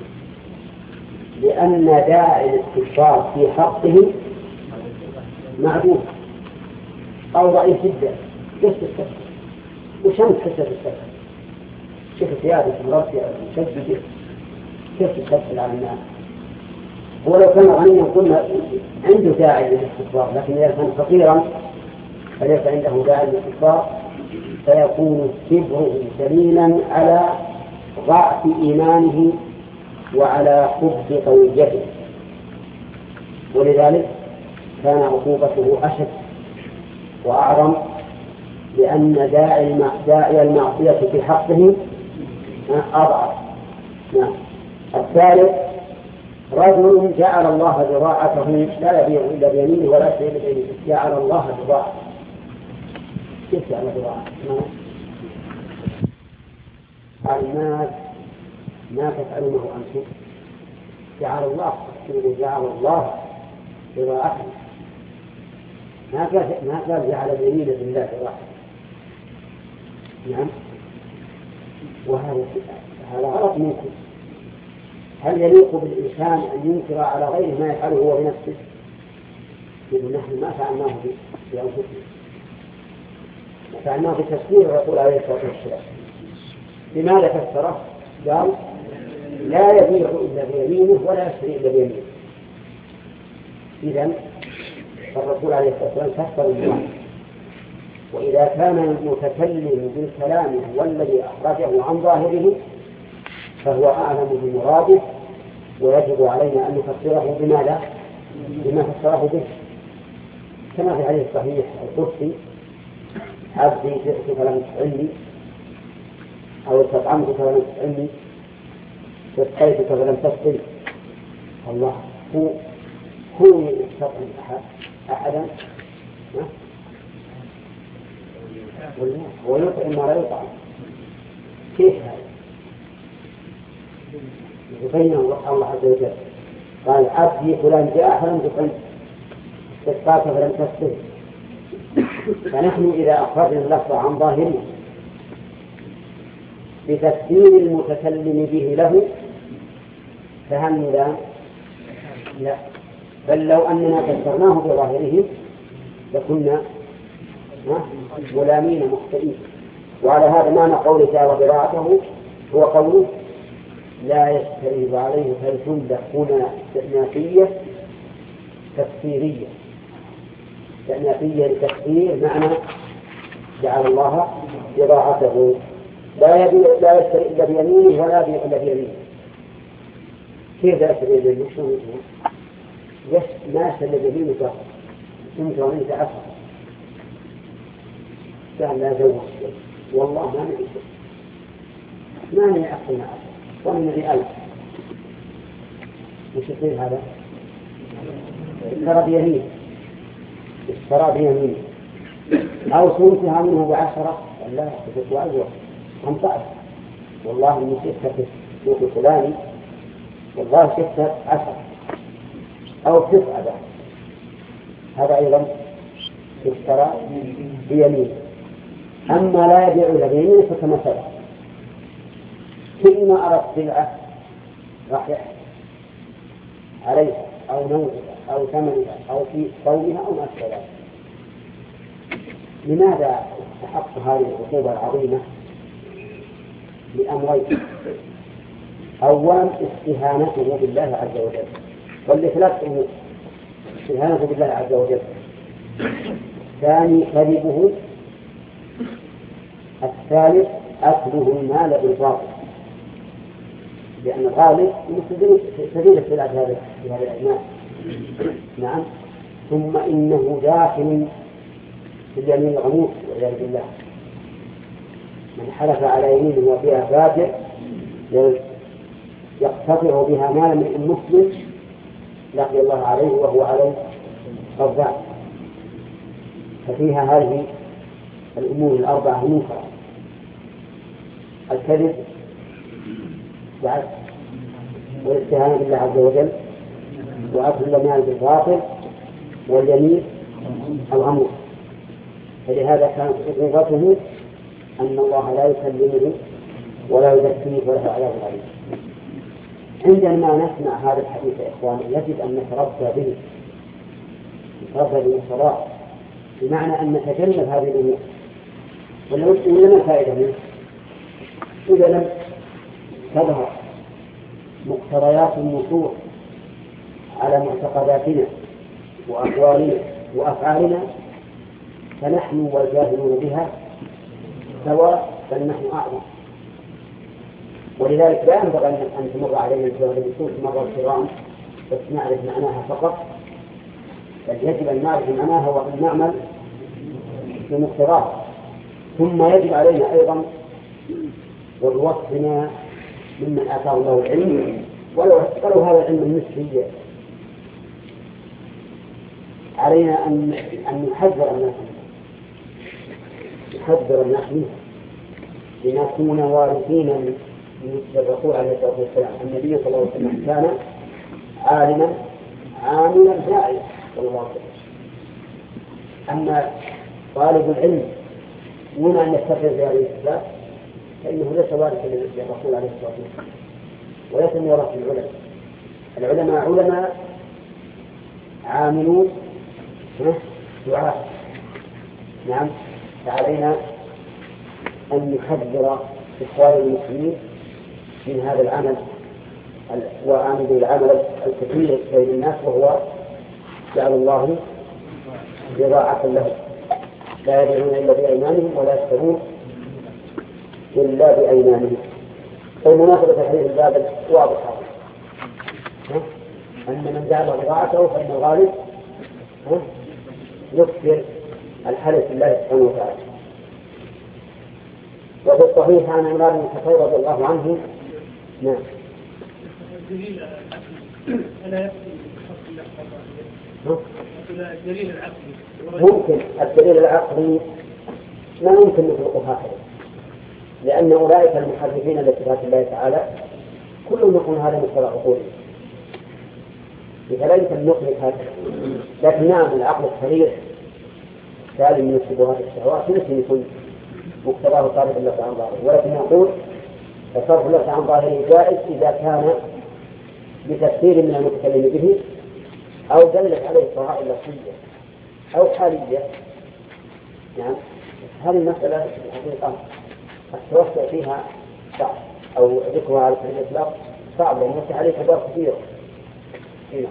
لأن داعي الاستكبار في حقه معدوم أو ضعيف جدا. كيف تستكبر؟ وشمس كيف تستكبر؟ كيف ثيابك مرتبة مشددة؟ كيف تستكبر على الناس؟ هو لو كان غنيا قلنا عنده داعي للاستكبار، لكن إذا كان فقيرا فليس عنده داعي للاستكبار، فيكون كبره دليلا على ضعف إيمانه وعلى خبث قويته، ولذلك كان عقوبته أشد وأعظم، لأن داعي المعصية في حقه أضعف. الثالث رجل جعل الله بضاعته لا يبيع إلا بيمينه ولا يشتري إلا بيمينه، جعل الله بضاعته. كيف جعل بضاعته؟ الناس ما تفعلونه أنتم، جعل الله بضاعته، ما قال جعل اليمين بالله بضاعته. نعم، وهذا غلط منكم. هل يليق بالإنسان أن ينكر على غيره ما يفعله هو بنفسه؟ يقول نحن ما فعلناه بأنفسنا، فعلناه بتفسير الرسول عليه الصلاة والسلام. لماذا فسره؟ قال لا يبيع إلا بيمينه ولا يشتري إلا بيمينه. إذن الرسول عليه الصلاة والسلام فسر الله. وإذا كان المتكلم بالكلام هو الذي أخرجه عن ظاهره فهو أعلم بمراده، ويجب علينا أن نفسره بما فسره به، كما في الحديث الصحيح القدسي: عبدي جئت فلم تطعمني، أو استطعمت فلم تطعمني، واسقيتك فلم تسقي. الله هو يستطعم أحدا هو يطعم ما لا يطعم. كيف هذا؟ يبين الله عز وجل قال عبدي فلان جاء فلم تطعم، استسقاك فلم تسقي. فنحن إذا أخرجنا اللفظ عن ظاهره بتفسير المتكلم به له فهل لا، بل لو أننا فسرناه بظاهره لكنا غلامين مخطئين. وعلى هذا معنى قول تعالى بضاعته هو قوله لا يستريب عليه، فالجملة هنا استئنافية تفسيرية، استئنافية لتفسير معنى جعل الله بضاعته لا يشتري إلا بيمينه ولا يبيع إلا بيمينه. كيف لا يشتري إلا بيمينه؟ ما يشتري بيمينه فقط، يمكن أن يتعفى قال لا زوج والله ما نعيش ما نعقل ومن رئال. وش يصير هذا؟ اشترى بيمين أو صنفها منه ب10 لا تفتوى أجوة 15 والله من شفتها في فلاني والله شفتها 10 أو 9 بعد. هذا أيضا اشترى بيمين. أما لا يبيع إلا بيمين فكما سبق كل ما أردت سلعة راح يحصل عليها أو نوعها أو ثمنها أو في قومها أو ما أشبه ذلك. لماذا استحق هذه العقوبة العظيمة؟ لأمرين: أولا استهانته بالله عز وجل، والإخلاص استهانته بالله عز وجل. ثاني كذبه. الثالث أكله المال بالباطل، لأن الغالب سبيل السلعة في هذا الأجناس. نعم. ثم إنه داخل في اليمين الغموس والعياذ بالله. من حلف على يمين وفيها فاجر يقتطع بها مال من مسلم لقي الله عليه وهو عليه غضبان. ففيها هذه الأمور الأربعة منكرة: الكذب والاستهانة بالله عز وجل وأكل المال بالباطل واليمين الغموس. فلهذا كانت عقوبته أن الله لا يكلمه ولا يزكيه وله عذاب أليم. عندما نسمع هذا الحديث يا إخوان يجب أن نتربى به الصلاة، بمعنى أن نتجنب هذه الأمور. ولا ما الفائدة منه إذا لم تظهر مقتضيات النصوص على معتقداتنا وأقوالنا وأفعالنا فنحن والجاهلون بها سواء، بل نحن أعظم. ولذلك لا ينبغي أن تمر علينا هذه النصوص مرة كرام بس نعرف معناها فقط، بل يجب أن نعرف معناها وأن نعمل بمقتضاها. ثم يجب علينا أيضا والوصفنا ممن آتاه الله العلم ولو هذا العلم النسبي علينا أن نحذر الناس منه لنكون وارثين من الرسول عليه الصلاة والسلام. النبي صلى الله عليه وسلم كان عالما عاملا داعيا صلى الله عليه وسلم. أما طالب العلم دون أن يستفيد بهذه الأسباب فإنه ليس وارثا للرسول عليه الصلاة والسلام وليس من وراث العلماء. علماء عاملون دعاء. نعم، فعلينا أن نحذر إخوان المسلمين من هذا العمل وعامل العمل الكثير بين الناس، وهو جعل الله بضاعة له، لا يدعون إلا بأيمانهم ولا يشترون إلا بأيمانهم. فالمناسبة تحرير الباب واضحة، أن من جعل بضاعته فإن الغالب يكثر الحلف بالله سبحانه وتعالى. وفي الصحيح عن عمران بن الخطاب رضي الله عنه نعم الدليل العقلي ممكن الدليل العقلي ما يمكن نطلقه هكذا، لأن أولئك المحرفين لصفات الله تعالى كلهم يكون هذا مقتضى عقولهم، فلا يمكن نطلق هكذا. لكن نعم العقل الصريح سالم من الشبهات الشهوات يمكن يكون مقتضاه صارف الله عن ظاهره، ولكن نقول فصرف الله عن ظاهره جائز إذا كان بتفسير من المتكلم به أو دلت عليه القراءة اللفظية أو حالية. نعم، هذه المسألة في الحقيقة التوسع فيها صعب، أو ذكرها على سبيل الإطلاق صعب، لأن يفتح عليه أبواب كثيرة. نعم.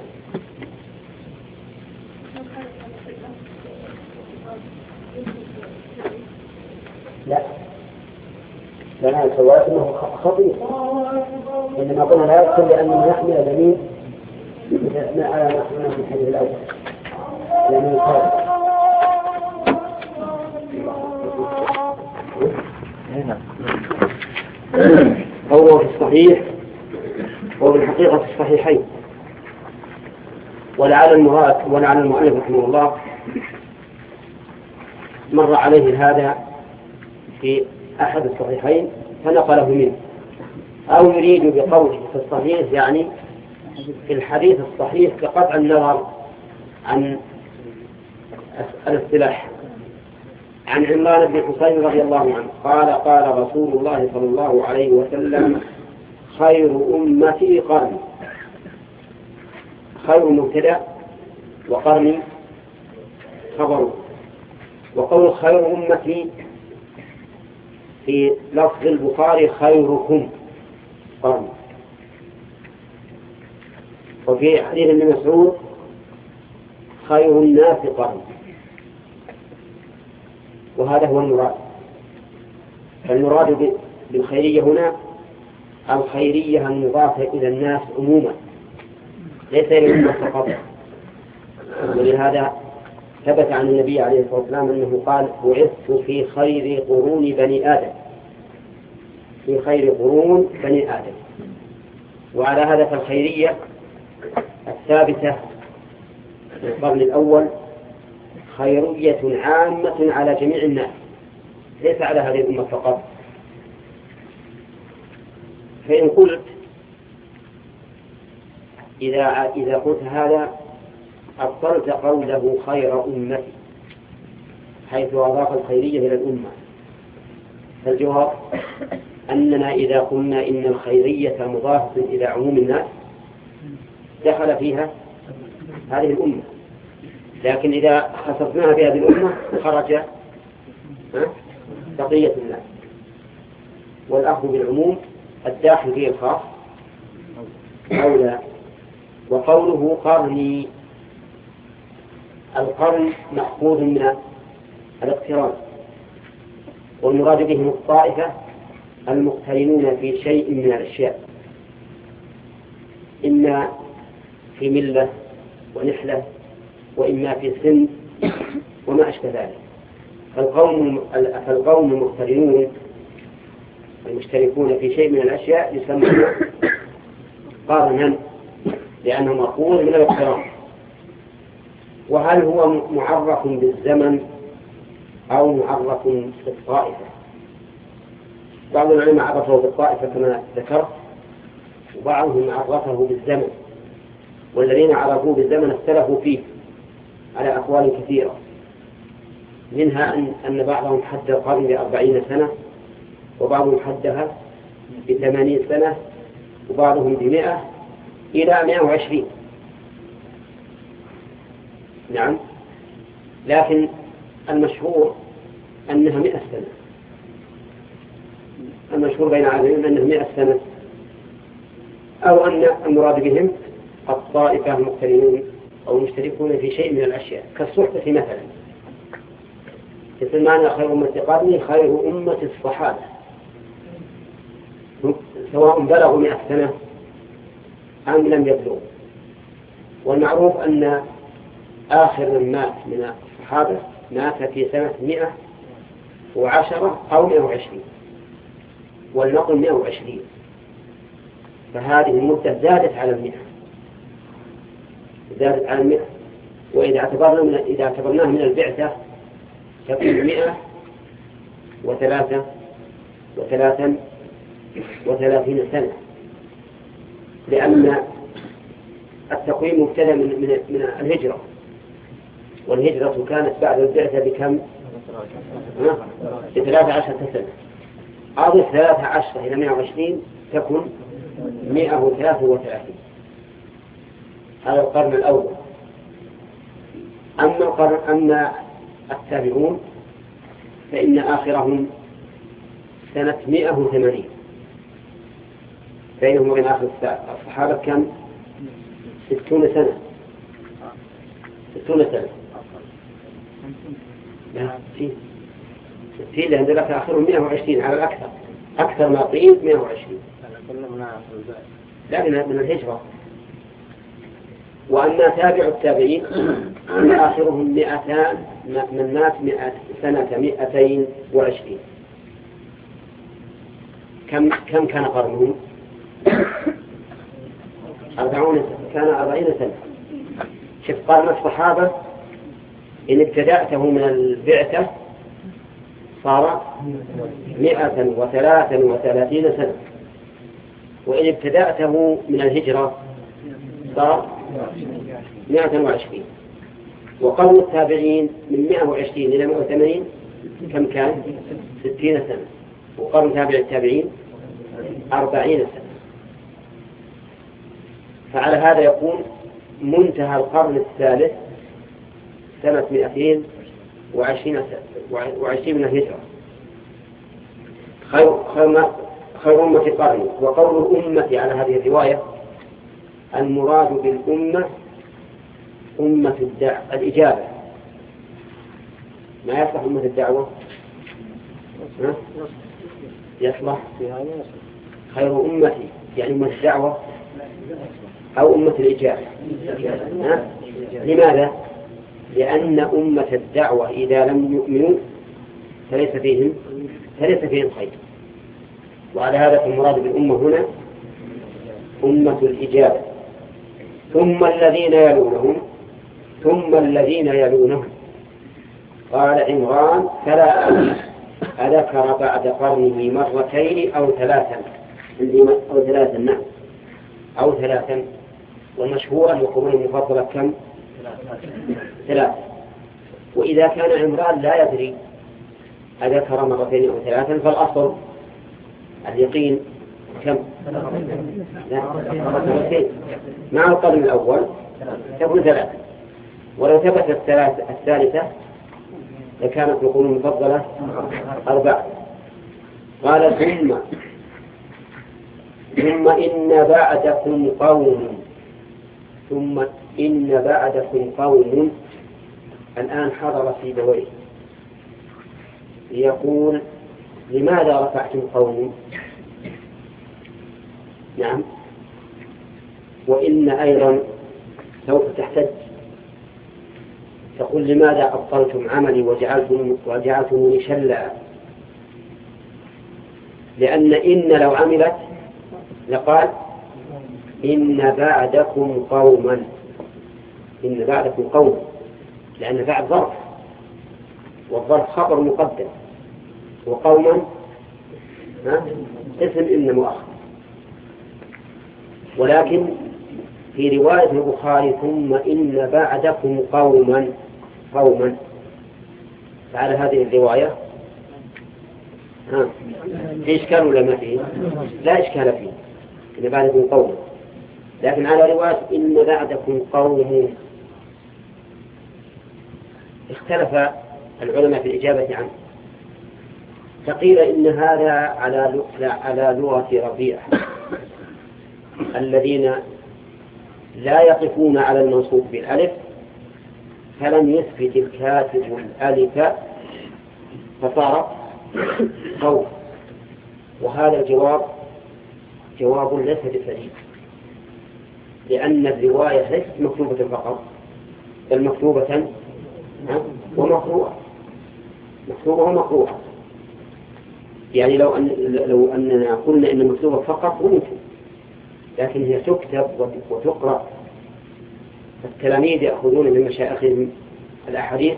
لا السواء أنه خطير، إنما قلنا لا يدخل لأنه يحمل اليمين بأثناء على ما حملنا في الحديث الأول لأنه يخاف. هو في الصحيح وفي الحقيقة في الصحيحين، ولعل المؤلف رحمه الله مر عليه هذا في أحد الصحيحين فنقله منه، أو يريد بقوله في الصحيح يعني في الحديث الصحيح بقطع النظر عن الاصطلاح. عن عمران بن حسين رضي الله عنه قال قال رسول الله صلى الله عليه وسلم خير أمتي قرني. خير مبتدأ وقرني خبر. وقول خير أمتي في لفظ البخاري خيركم قرني، وفي حديث ابن مسعود خير الناس قرني. وهذا هو المراد. فالمراد بالخيرية هنا الخيرية المضافة إلى الناس عموما ليس إلى الأمة فقط. ولهذا ثبت عن النبي عليه الصلاة والسلام أنه قال بعثت في خير قرون بني آدم، في خير قرون بني آدم. وعلى هذا فالخيرية الثابتة في القرن الأول خيرية عامة على جميع الناس ليس على هذه الأمة فقط. فإن قلت إذا قلت هذا أبطلت قوله خير أمتي حيث أضاف الخيرية إلى الأمة، فالجواب أننا إذا قلنا إن الخيرية مضافة إلى عموم الناس دخل فيها هذه الأمة، لكن إذا خصصناها بهذه الأمة خرج بقية الناس، والأخذ بالعموم الداخل فيه الخاص أولى. وقوله قرني، القرن مأخوذ من الاقتران، والمراد بهم الطائفة المقترنون في شيء من الأشياء، إما في ملة ونحلة وإما في سن وما أشبه ذلك. فالقوم المقترنون المشتركون في شيء من الأشياء يسمون قارنا لأنه مأخوذ من الاقتران. وهل هو معرف بالزمن أو معرف بالطائفة؟ بعض العلماء عرفه بالطائفة كما ذكرت، وبعضهم عرفه بالزمن، والذين عرفوه بالزمن اختلفوا فيه على أقوال كثيرة، منها أن بعضهم حد القرن ب40 سنة، وبعضهم حدها ب80 سنة، وبعضهم ب100 إلى 120. نعم، لكن المشهور أنها 100 سنة، المشهور بين العالمين أنها 100 سنة، أو أن المراد بهم الطائفة المقترنون أو المشتركون في شيء من الأشياء كالصحبة مثلا. مثل معنى خير أمة قرني خير أمة الصحابة، سواء بلغوا 100 سنة أم لم يبلغوا. والمعروف أن آخر من مات من الصحابة مات في سنة 110 أو 120، والنقل 120، فهذه المدة زادت على 100. وإذا اعتبرناها من البعثة تكون 133 سنة، لأن التقويم مبتدأ من الهجرة، والهجرة كانت بعد البعثة بكم؟ ب13 سنة. أضف 13 إلى 120 تكون 133. هذا القرن الأول. أما التابعون فإن آخرهم سنة 180، بينهم وبين آخر الصحابة كم؟ 60 سنة. 60 سنة. لا 60 لأن ذلك آخرهم 120 على الأكثر، أكثر ما قيل 120. لا من الهجرة. وأما تابع التابعين آخرهم 200 من مات سنة 220. كم كان قرنهم؟ 40 سنة. شوف قرن الصحابة إن ابتدأته من البعثة صار 133 سنة، وإن ابتدأته من الهجرة صار 120. وقرن التابعين من 120 إلى 180 كم كان؟ 60 سنة. وقرن تابع التابعين 40 سنة. فعلى هذا يكون منتهى القرن الثالث سنة 220 من الهجرة. خير أمة قرني. وقول الأمة على هذه الرواية المراد بالأمة أمة الإجابة، ما يصلح أمة الدعوة، يصلح خير أمتي يعني أمة الدعوة أو أمة الإجابة. لماذا؟ لأن أمة الدعوة إذا لم يؤمنوا فليس فيهم خير. وعلى هذا المراد بالأمة هنا أمة الإجابة، ثم الذين يلونهم. قال عمران فلا أذكر بعد قرنه مرتين أو ثلاثا، نعم أو ثلاثا. والمشهور أن القرون المفضلة كم؟ 3. وإذا كان عمران لا يدري أذكر مرتين أو ثلاثا فالأصل اليقين كم؟ لا مرتين مع القدم الأول تكون ثلاثة، ولو ثبتت الثالثة لكانت القرون المفضلة 4. قال ثم إن بعدكم قوم الآن حضر في دويه يقول لماذا رفعتم قوم؟ نعم، وإن أيضا سوف تحتج تقول لماذا أبطلتم عملي وجعلتموني شلا؟ لأن إن لو عملت لقال إن بعدكم قوما، لأن بعد ظرف، والظرف خبر مقدم، وقوما اسم إن مؤخر. ولكن في رواية البخاري ثم إن بعدكم قوما فعلى هذه الرواية في إشكال ولا ما فيه؟ لا إشكال فيه، إن بعدكم قوما، لكن على رواية إن بعدكم قوم اختلف العلماء في الإجابة عنه، فقيل إن هذا على لغة ربيع الذين لا يقفون على المنصوب بالألف، فلم يثبت الكاتب الألف فصار قول. وهذا جواب ليس بسليم، لأن الرواية ليست مكتوبة فقط، بل مكتوبة ومقروءة. يعني لو أننا قلنا إن مكتوبة فقط ممكن، لكن هي تكتب وتقرأ. التلاميذ يأخذون من مشايخهم الأحاديث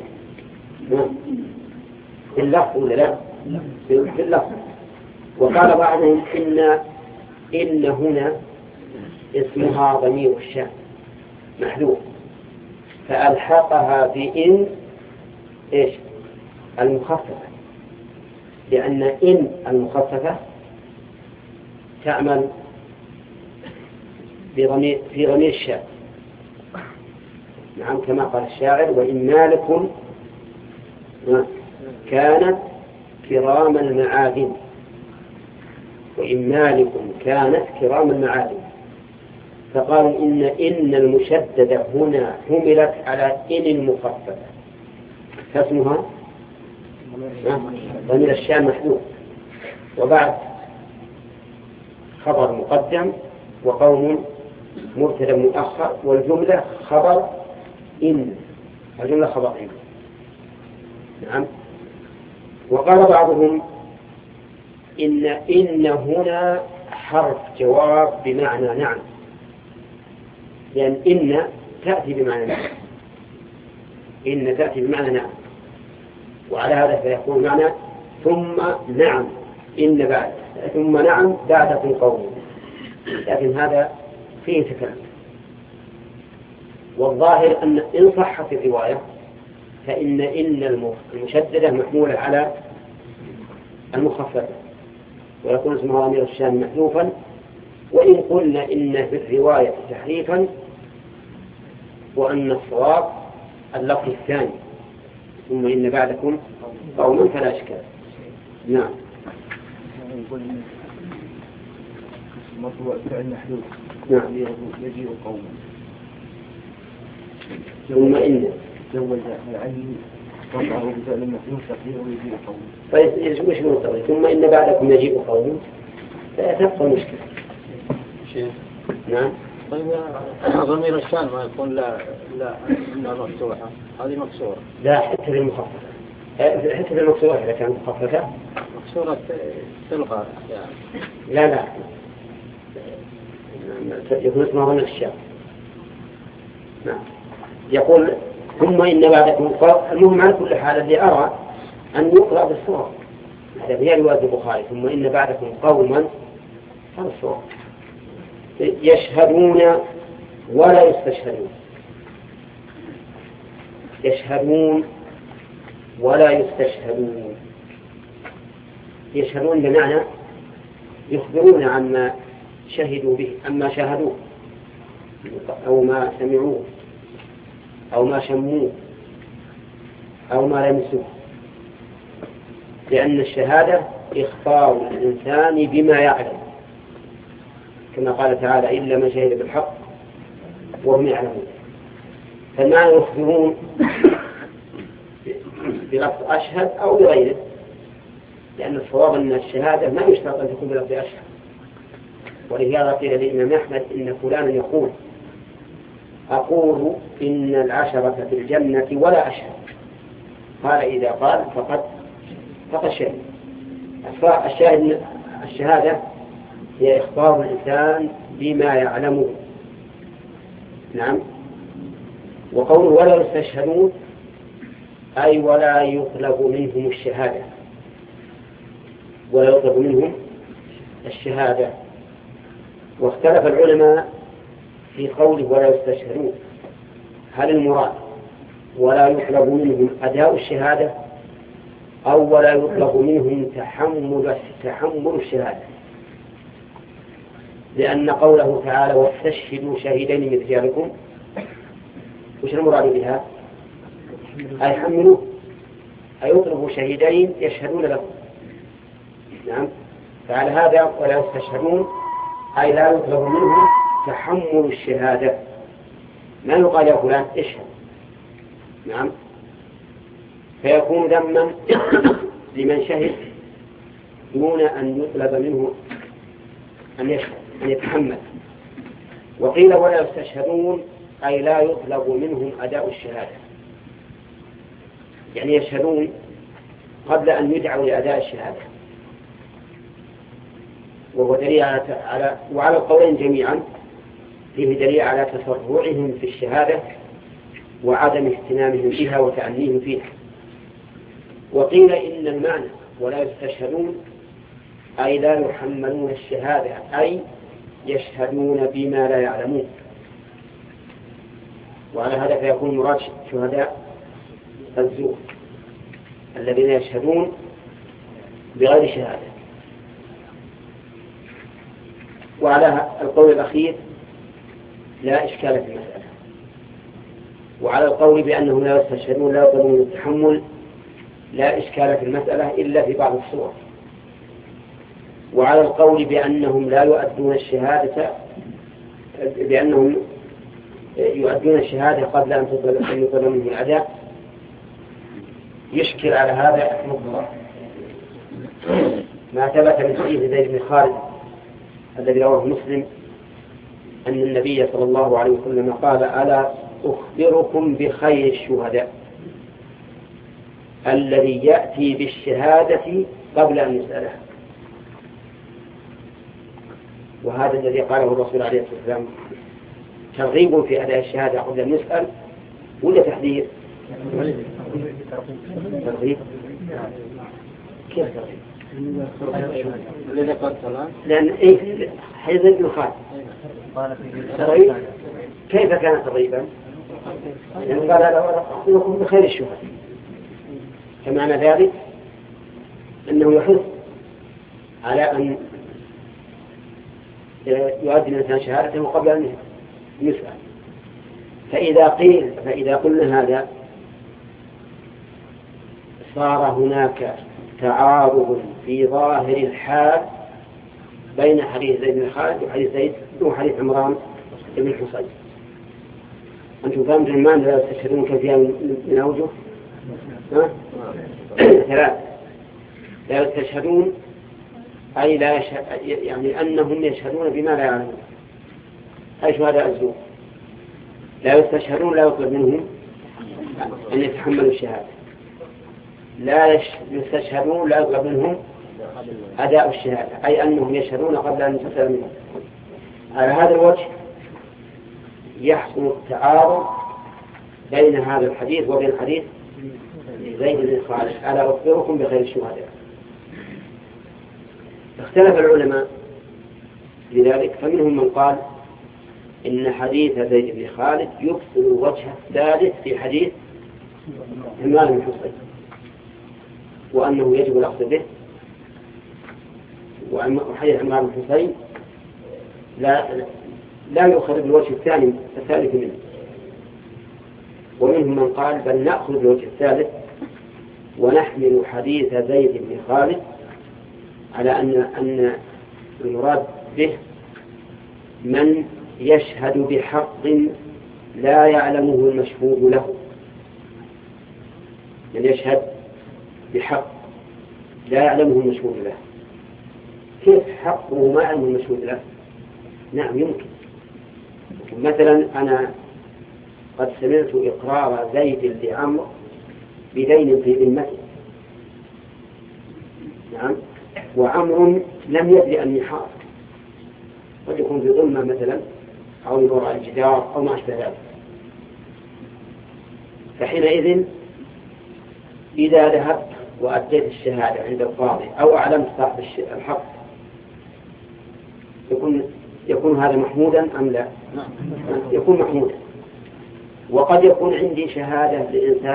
باللفظ ولا لا؟ باللفظ. وقال بعضهم إن هنا اسمها ضمير الشأن محذوف، فألحقها بإن المخففة، لأن إن المخففة تعمل في ضمير الشأن. نعم، كما قال الشاعر وإن مالكم كانت كرام المعادن، وإن مالكم كانت كرام المعادن. فقالوا إن المشددة هنا حملت على إن المخففة، فاسمها ضمير الشأن محذوف، وبعد خبر مقدم وقوم مبتدأ مؤخر، والجملة خبر إن، الجملة خبر إن. نعم. وقال بعضهم إن هنا حرف جواب بمعنى نعم، لأن إن تأتي بمعنى نعم، وعلى هذا فيكون معنى ثم نعم إن بعد، ثم نعم بعدكم قوم، لكن هذا فيه تكلم. والظاهر أن إن صحت الرواية فإن المشددة محمولة على المخففة، ويكون اسمها ضمير الشأن محذوفا. وإن قلنا إن في الرواية تحريفا، وأن الصواب اللفظ الثاني ثم إن بعدكم قوما فلا إشكال. نعم. مطلوب فعل محذوف. نعم. يجيء قوما. ثم إن جوز العين وضعه بفعل محذوف تقديره يجيء قوما. طيب وش نقول؟ ثم إن بعدكم يجيء قوما، فتبقى المشكلة. شيء. نعم. طيب ضمير الشأن ما يكون لا إنها مفتوحة، هذه مكسورة. لا، حتى في المخففة، حتى في المكسورة إذا كانت مخففة مكسورة تلغى يعني. لا يكون اسمها ضمير الشأن. نعم. يقول ثم إن بعدكم المهم على كل حال الذي أرى أن يقرأ بالصواب، هذا هي رواية البخاري ثم إن بعدكم قوما، هذا الصواب. يشهدون ولا يستشهدون، يشهدون ولا يستشهدون، يشهدون بمعنى يخبرون عما شهدوا به، عما شاهدوه أو ما سمعوه أو ما شموه أو ما لمسوه، لأن الشهادة إخبار الإنسان بما يعلم، كما قال تعالى إلا من شهد بالحق وهم يعلمون. فالمعنى يخبرون بلفظ أشهد أو بغيره، لأن الصواب أن الشهادة ما يشترط أن تكون بلفظ أشهد. ولهذا قيل للإمام أحمد إن فلانا يقول أقول إن العشرة في الجنة ولا أشهد، قال إذا قال فقد شهد. الشهادة هي إخبار الإنسان بما يعلمه. نعم. وقوله ولا يستشهدون أي ولا يطلب منهم الشهادة، ولا يطلب منهم الشهادة. واختلف العلماء في قوله ولا يستشهدون، هل المراد ولا يطلب منهم أداء الشهادة أو ولا يطلب منهم تحمل الشهادة؟ لأن قوله تعالى واستشهدوا شهيدين من رجالكم، وش المراد بها؟ أي حملوا، أي يطلبوا شهيدين يشهدون لكم. نعم. فعلى هذا ولا يستشهدون أي لا يطلب منهم تحمل الشهادة، ما يقال يا فلان اشهد. نعم. فيكون ذما لمن شهد دون أن يطلب منه أن يشهد، أن يتحمل. وقيل ولا يستشهدون أي لا يطلب منهم أداء الشهادة، يعني يشهدون قبل أن يدعوا لأداء الشهادة. وهو دليل وعلى القولين جميعا فيه دليل على تسرعهم في الشهادة وعدم اهتمامهم بها وتأنيهم فيها. وقيل إن المعنى ولا يستشهدون أي لا يحملون الشهادة، أي يشهدون بما لا يعلمون. وعلى هذا فيكون مراد شهداء الزور الذين يشهدون بغير شهادة. وعلى القول الأخير لا إشكال في المسألة. وعلى القول بأنهم لا يستشهدون لا يطلبون التحمل لا إشكال في المسألة إلا في بعض الصور. وعلى القول بأنهم لا يؤدون الشهادة، بأنهم يؤدون الشهادة قبل أن يطلب منه الأداء، يشكل على هذا مطلق ما ثبت من حديث زيد بن خالد الذي رواه مسلم أن النبي صلى الله عليه وسلم قال ألا أخبركم بخير الشهداء الذي يأتي بالشهادة قبل أن يسأله. وهذا الذي قاله الرسول عليه الصلاة والسلام ترغيب في أداء الشهادة قبل أن يسأل ولا تحذير؟ ترغيب. كيف ترغيب؟ لأن حيث ابن خالد ترغيب كيف كان ترغيبا؟ لأن قال أخبركم بخير الشهداء، فمعنى ذلك أنه يحث على أن يؤدي الإنسان شهادته قبل أن يسأل. فإذا قلنا هذا صار هناك تعارض في ظاهر الحال بين حديث زيد بن خالد وحديث عمران بن حصين. أنتم فهمتم المعنى لا تشهدون كثيرا من أوجه؟ ثلاث. لا يستشهدون أي لا يعني أنهم يشهدون بما لا يعلمون، أي شهداء الزور. لا يستشهدون لا يطلب منهم أن يتحملوا الشهادة. لا يستشهدون لا يطلب منهم أداء الشهادة، أي أنهم يشهدون قبل أن يسأل منهم. على هذا الوجه يحصل التعارض بين هذا الحديث وبين حديث زيد بن خالد ألا أخبركم بخير الشهداء. اختلف العلماء لذلك، فمنهم من قال إن حديث زيد بن خالد يبطل وجه الثالث في حديث عمران بن حصين، وأنه يجب الأخذ به وحديث عمران بن حسين لا يؤخذ بالوجه الثالث منه. ومنهم من قال بل نأخذ بالوجه الثالث ونحمل حديث زيد بن خالد على أن المراد به من يشهد بحق لا يعلمه المشهود له. من يشهد بحق لا يعلمه المشهود له. كيف حقه ما يعلمه المشهود له؟ نعم يمكن. مثلا أنا قد سمعت إقرار زيد لعمرو بدين في ذمته، نعم، وعمر لم يدري أني حاضر، قد يكون في ظلمة مثلا أو من وراء الجدار أو ما أشبه ذلك. فحينئذ إذا ذهبت وأديت الشهادة عند القاضي أو أعلمت صاحب الحق يكون هذا محمودا أم لا؟ يكون محمودا. وقد يكون عندي شهادة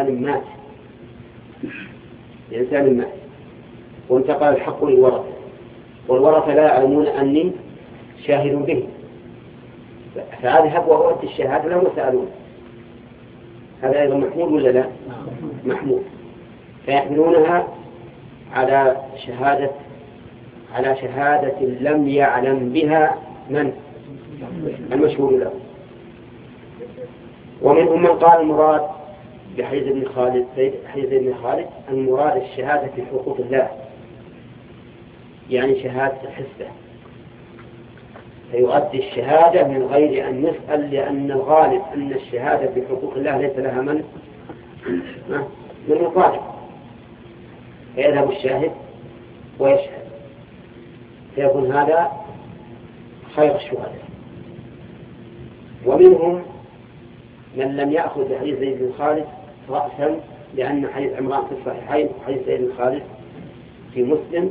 لإنسان مات وانتقل الحق للورثة والورثة لا يعلمون أني شاهد به، فأذهب وأؤدي الشهادة لهم يسألون. هذا أيضا محمود ولا لا؟ محمود. فيحملونها على شهادة لم يعلم بها من المشهود له. ومنهم من قال المراد بحديث ابن خالد المراد الشهادة في حقوق الله، يعني شهادة الحسبة، فيؤدي الشهادة من غير أن يسأل، لأن الغالب أن الشهادة في حقوق الله ليس لها من يطالب، فيذهب الشاهد ويشهد، فيكون هذا خير الشهداء. ومنهم من لم يأخذ بحديث زيد بن خالد رأسا، لأن حديث عمران في الصحيحين وحديث زيد بن خالد في مسلم،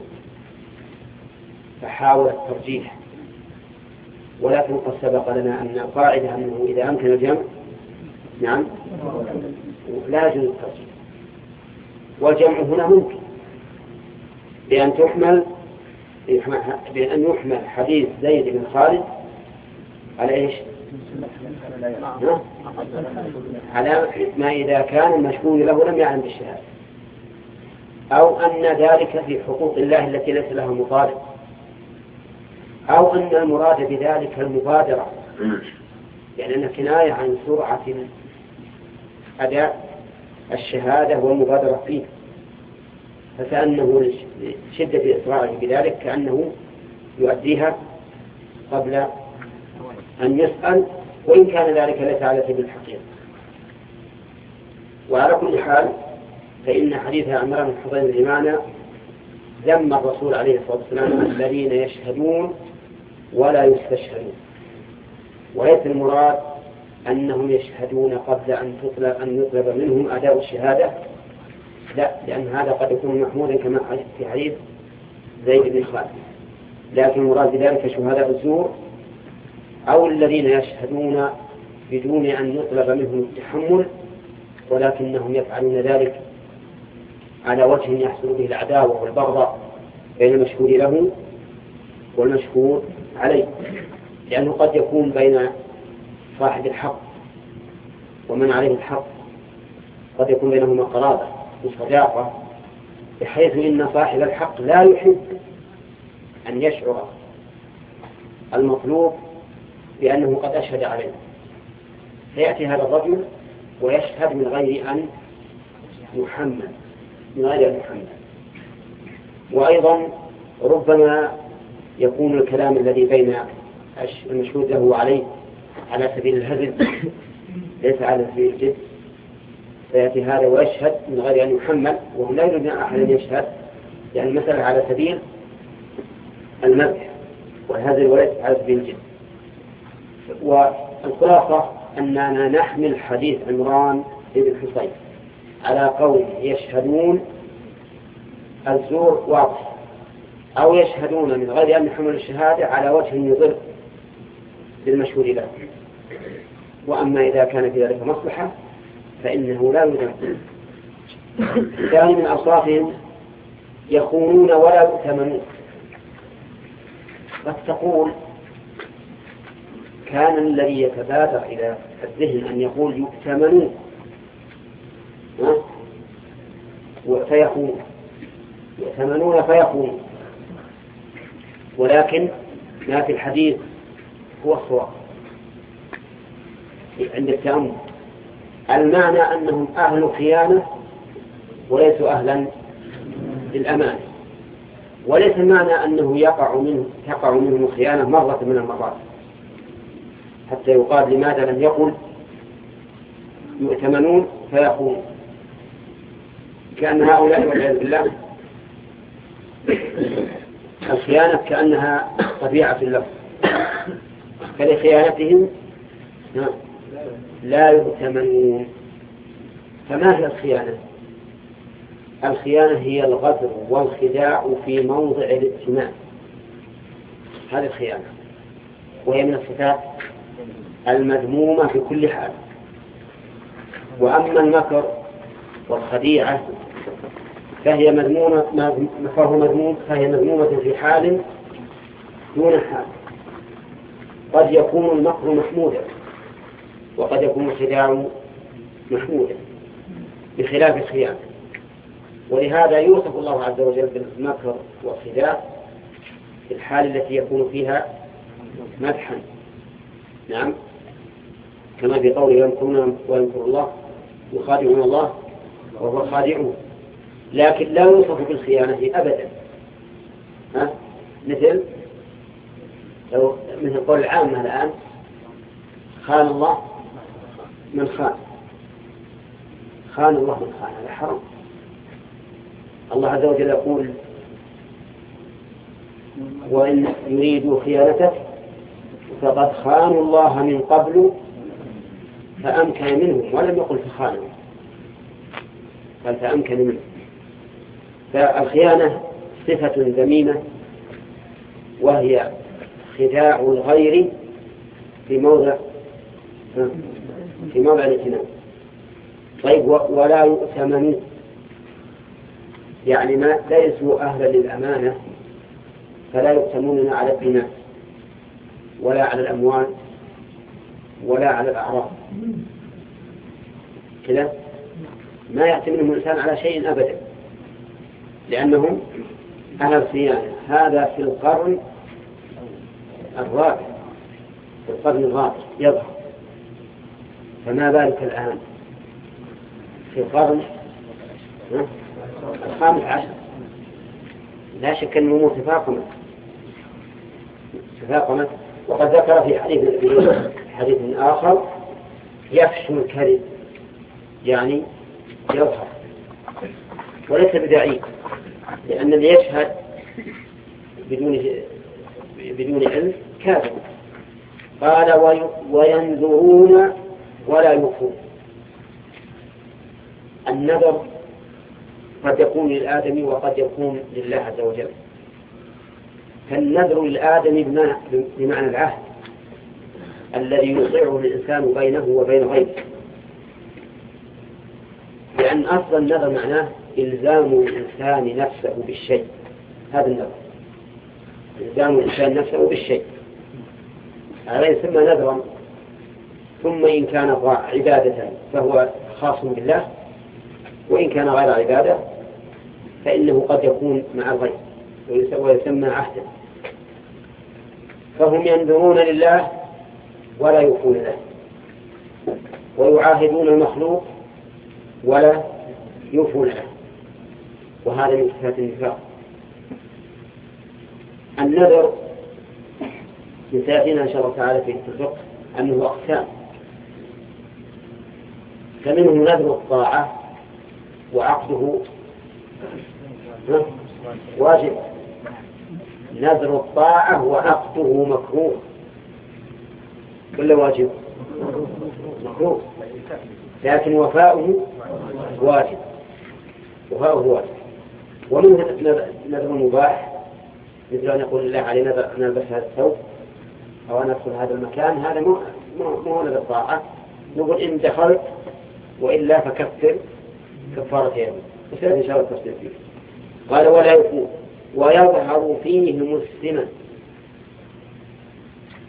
فحاول الترجيح. ولكن قد سبق لنا أن القاعدة أنه إذا أمكن الجمع نعم لا يجوز الترجيح، والجمع هنا ممكن بأن يحمل حديث زيد بن خالد على إيش؟ على ما إذا كان المشهود له لم يعلم بالشهادة، أو أن ذلك في حقوق الله التي ليس لها مطالب، أو أن المراد بذلك المبادرة، يعني أن كناية عن سرعة أداء الشهادة والمبادرة فيه، فكأنه لشدة إسرائه بذلك كأنه يؤديها قبل أن يسأل، وإن كان ذلك ليس على سبيل الحقيقة. وعلى كل حال فإن حديث عمران بن حسين الإمانة ذم الرسول عليه الصلاة والسلام الذين يشهدون ولا يستشهدون، وليس المراد أنهم يشهدون قبل أن يطلب منهم أداء الشهادة، لا، لأن هذا قد يكون محمودا كما في حديث زيد بن خالد، لكن المراد بذلك شهداء الزور أو الذين يشهدون بدون أن يطلب منهم التحمل، ولكنهم يفعلون ذلك على وجه يحصل به العداوة والبغضاء بين المشهود له والمشهود عليه، لأنه قد يكون بين صاحب الحق ومن عليه الحق قد يكون بينهما قرابة وصداقة، بحيث إن صاحب الحق لا يحب أن يشعر المطلوب بأنه قد أشهد عليه، فيأتي هذا الرجل ويشهد من غير أن يحمل. وأيضا ربما يكون الكلام الذي بين المشهود له وعليه على سبيل الهزل ليس على سبيل الجد، فيأتي هذا ويشهد من غير أن يحمل، وهم لا يريدون أحد أن يشهد، يعني المسألة على سبيل المدح والهزل وليس على سبيل الجد. والخلاصة أننا نحمل حديث عمران بن حسين على قول يشهدون الزور واضح، أو يشهدون من غير أن يحمل الشهادة على وجه يضر بالمشهود له. وأما إذا كان في ذلك مصلحة فإنه لا يضر. ثاني من أوصافهم يخونون ولا يؤتمنون، قد تقول كان الذي يتبادر إلى الذهن أن يقول يؤتمنون فيخون، يؤتمنون فيخون، ولكن ما في الحديث هو الصواب عند التأمل. المعنى أنهم أهل خيانة وليسوا أهلا للأمان، وليس المعنى أنه تقع منهم خيانة مرة من المرات حتى يقال لماذا لم يقل يؤتمنون فيخون، كأن هؤلاء والعياذ بالله الخيانة كأنها طبيعة اللفظ، فلخيانتهم لا يؤتمنون. فما هي الخيانة؟ الخيانة هي الغدر والخداع في موضع الائتمان، هذه الخيانة، وهي من الصفات المذمومة في كل حال. وأما المكر والخديعة فهي مذمومة في حال دون حال. قد يكون المكر محمودا وقد يكون الخداع محمودا بخلاف الخيانة، ولهذا يوصف الله عز وجل بالمكر والخداع في الحال التي يكون فيها مدحا، نعم، كما في قوله يمكرون ويمكر الله يخادعون الله وهو خادعون، لكن لا يوصف بالخيانة أبدا. مثل قول العامة الآن خان الله من خان، خان الله من خان، هذا حرام. الله عز وجل يقول وإن يريدوا خيانتك فقد خانوا الله من قبل فأمكن منهم، ولم يقل فخانوا، قال فأمكن منهم. فالخيانة صفة ذميمة وهي خداع الغير في موضع الائتمان. طيب ولا يؤتمن، يعني ما ليسوا أهلا للأمانة فلا يؤتمنون على الدماء ولا على الأموال ولا على الأعراض، كذا ما يأتمنهم الإنسان على شيء أبدا لأنهم أهل الخيانة. هذا في القرن الرابع، في القرن الرابع يظهر، فما بالك الآن في القرن الخامس عشر؟ لا شك أن الأمور تفاقمت. وقد ذكر في حديث آخر يفشو الكذب، يعني يظهر وليس بداعي، لأن اللي يشهد بدون علم كاذب. قال وينذرون ولا يوفون. النذر قد يكون للآدمي وقد يكون لله عز وجل. فالنذر للآدمي بمعنى العهد الذي يوقعه الإنسان بينه وبين غيره، لأن أصل النذر معناه إلزام الإنسان نفسه بالشيء، هذا النذر إلزام الإنسان نفسه بالشيء، هذا يسمى نذرا. ثم إن كان عبادة فهو خاص بالله، وإن كان غير عبادة فإنه قد يكون مع الغير ويسمى عهدا. فهم ينذرون لله ولا يوفون له، ويعاهدون المخلوق ولا يوفون له، وهذا من صفات النفاق. النذر سيأتينا إن شاء الله تعالى في الفقه أنه أقسام، فمنه نذر الطاعة وعقده واجب، نذر الطاعة وعقده مكروه، كل واجب مكروه، لكن وفاؤه واجب، وفاؤه واجب. ومنه نذر مباح، مثل أن يقول الله عليه نذر أن ألبس هذا الثوب أو أن أدخل هذا المكان، هذا مو نذر الطاعة، نقول إن دخلت وإلا فكفر كفارة يوم، وسيأتي إن شاء الله التفصيل فيه. قال ولا يفوت ويظهر فيه مسلما،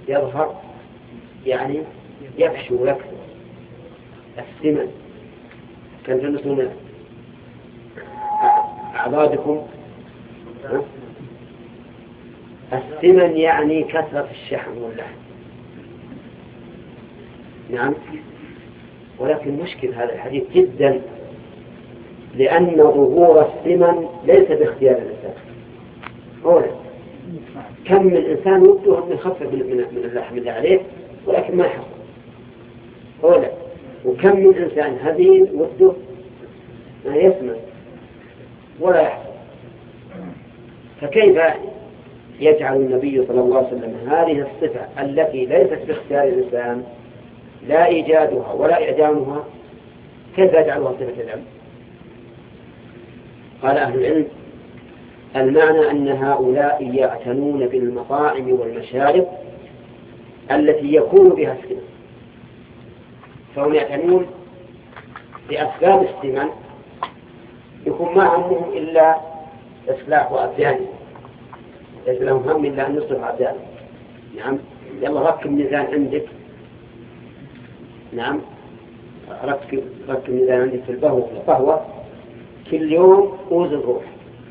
يظهر يعني يفشو ويكثر. السمن كان تنسون أعضادكم. السمن يعني كثرة الشحم واللحم. نعم. ولكن مشكل هذا الحديث جدا، لأن ظهور السمن ليس باختيار الإنسان. أولا كم من إنسان وده أن يخفف من اللحم اللي عليه ولكن ما يحصل. أولا وكم من إنسان هذين وده ما يسمن ولا يحصل. فكيف يجعل النبي صلى الله عليه وسلم هذه الصفة التي ليست باختيار الإنسان لا إيجادها ولا إعدامها، كيف يجعلها صفة العلم؟ قال أهل العلم المعنى أن هؤلاء يعتنون بالمطاعم والمشارب التي يكون بها السمن، فهم يعتنون بأسباب السمن يكون ما همهم إلا إصلاح أبدانهم، ليس لهم هم إلا أن يصلح أبدانهم. نعم. يلا ركب ميزان عندك. نعم. ركب ميزان عندك في القهوة كل يوم أوزن روح.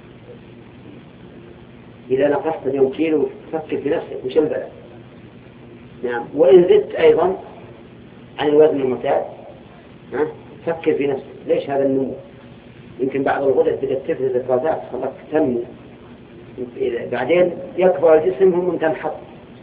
إذا نقصت اليوم كيلو فكر في نفسك وش البلد. نعم. وإن زدت أيضا عن الوزن المعتاد فكر في نفسك ليش هذا النمو. يمكن بعض الغدد بدأت تفرز الغازات خلاص تنمو، بعدين يكبر الجسم هم تنحط.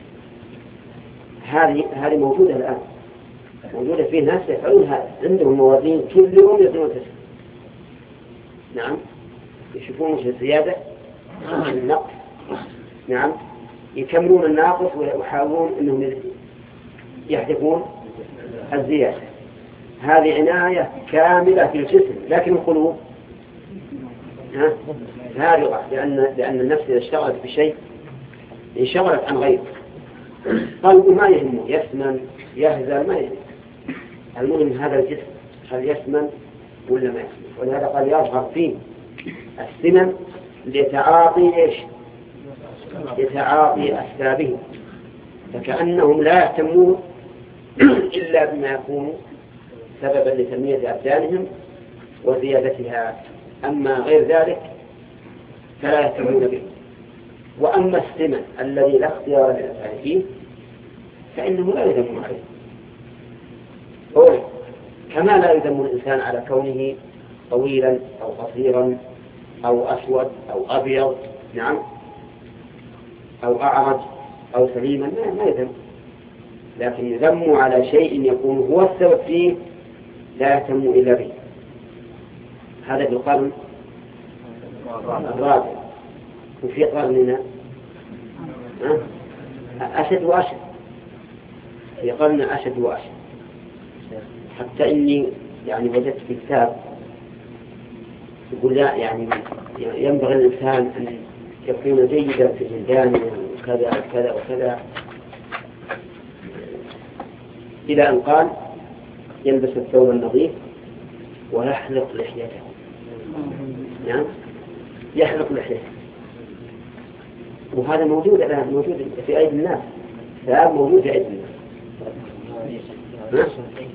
هذه موجودة الآن، موجودة فيه ناس يفعلون هذا، عندهم موازين كل يوم يزنون تسعة. نعم. يشوفون وش الزيادة النقص. نعم. يكملون الناقص ويحاولون أنهم يحذفون الزيادة. هذه عناية كاملة في الجسم، لكن القلوب فارغة، لأن النفس إذا اشتغلت بشيء انشغلت عن غيره. قلبه ما يهمه، يسمن يهزل ما يهمه، المهم هذا الجسم هل يسمن ولا ما يسمن. ولهذا قال يظهر فيه السمن لتعاطي إيش؟ لتعاطي أسبابه، فكأنهم لا يهتمون إلا بما يكون سببا لتنمية أبدانهم وزيادتها، أما غير ذلك فلا يهتمون به. وأما السمن الذي لا اختيار للإنسان فيه فإنه لا يذم عليه، كما لا يذم الإنسان على كونه طويلا أو قصيرا أو أسود أو أبيض. نعم. أو أعرج أو سليما ما يذم، لكن يذم على شيء يكون هو السبب فيه لا يهتم إلا به. هذا في القرن الرابع. وفي قرننا أشد وأشد، في قرننا أشد وأشد، حتى إني يعني وجدت في كتاب يقول لا يعني ينبغي الإنسان أن يكون جيدا في جلدانه وكذا وكذا وكذا، إلى أن قال يلبس الثوب النظيف ويحلق لحيته. نعم. يحلق لحيته. وهذا موجود الآن، موجود في أيدي الناس، الآن موجود في أيدي الناس.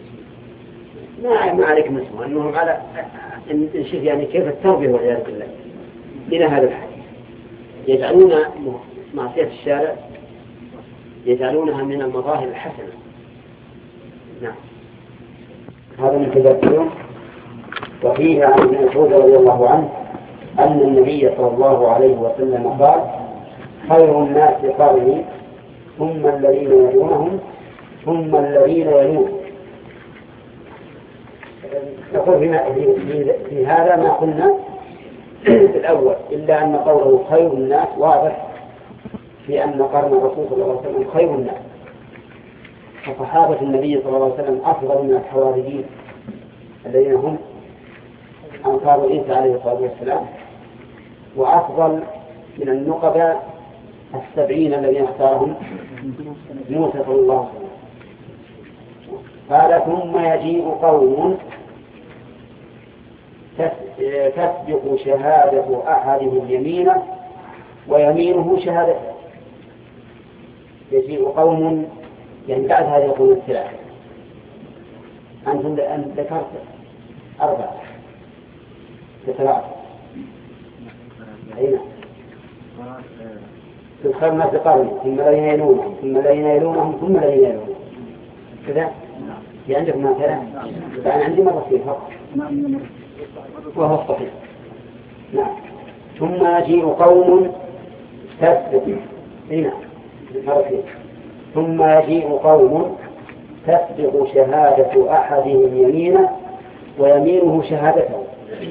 ما عليك مسمى أنهم على نشوف يعني كيف التربية والعياذ بالله إلى هذا الحد، يجعلون معصية الشارع يجعلونها من المظاهر الحسنة. نعم. هذا من كذا. وفيه عن ابن مسعود رضي الله عنه أن النبي صلى الله عليه وسلم قال خير الناس قرني ثم الذين يلونهم ثم الذين يلونهم. نقول في هذا ما قلنا في الأول، إلا أن قوله خير الناس واضح في أن قرن الرسول صلى الله عليه وسلم خير الناس، فصحابة النبي صلى الله عليه وسلم أفضل من الحواريين الذين هم أنصار عيسى عليه الصلاة والسلام، وأفضل من النقباء 70 الذين اختارهم موسى صلى الله عليه وسلم. قال ثم يجيء قوم تسبق شهادة أحدهم يمينه ويمينه شهادته. يجيء قوم، يعني بعد هذه القرون الثلاثة أنتم ذكرت 4 ل3 أين تذكر الناس بقرن ثم الذين يلونهم ثم الذين يلونهم ثم الذين يلونهم كذا في عندك ما كلام فأنا عندي مرتين فقط وهو الصحيح. نعم. ثم يجيء قوم تسبق هنا مرتين ثم يجيء قوم تسبق شهادة أحدهم يمينه ويمينه شهادته.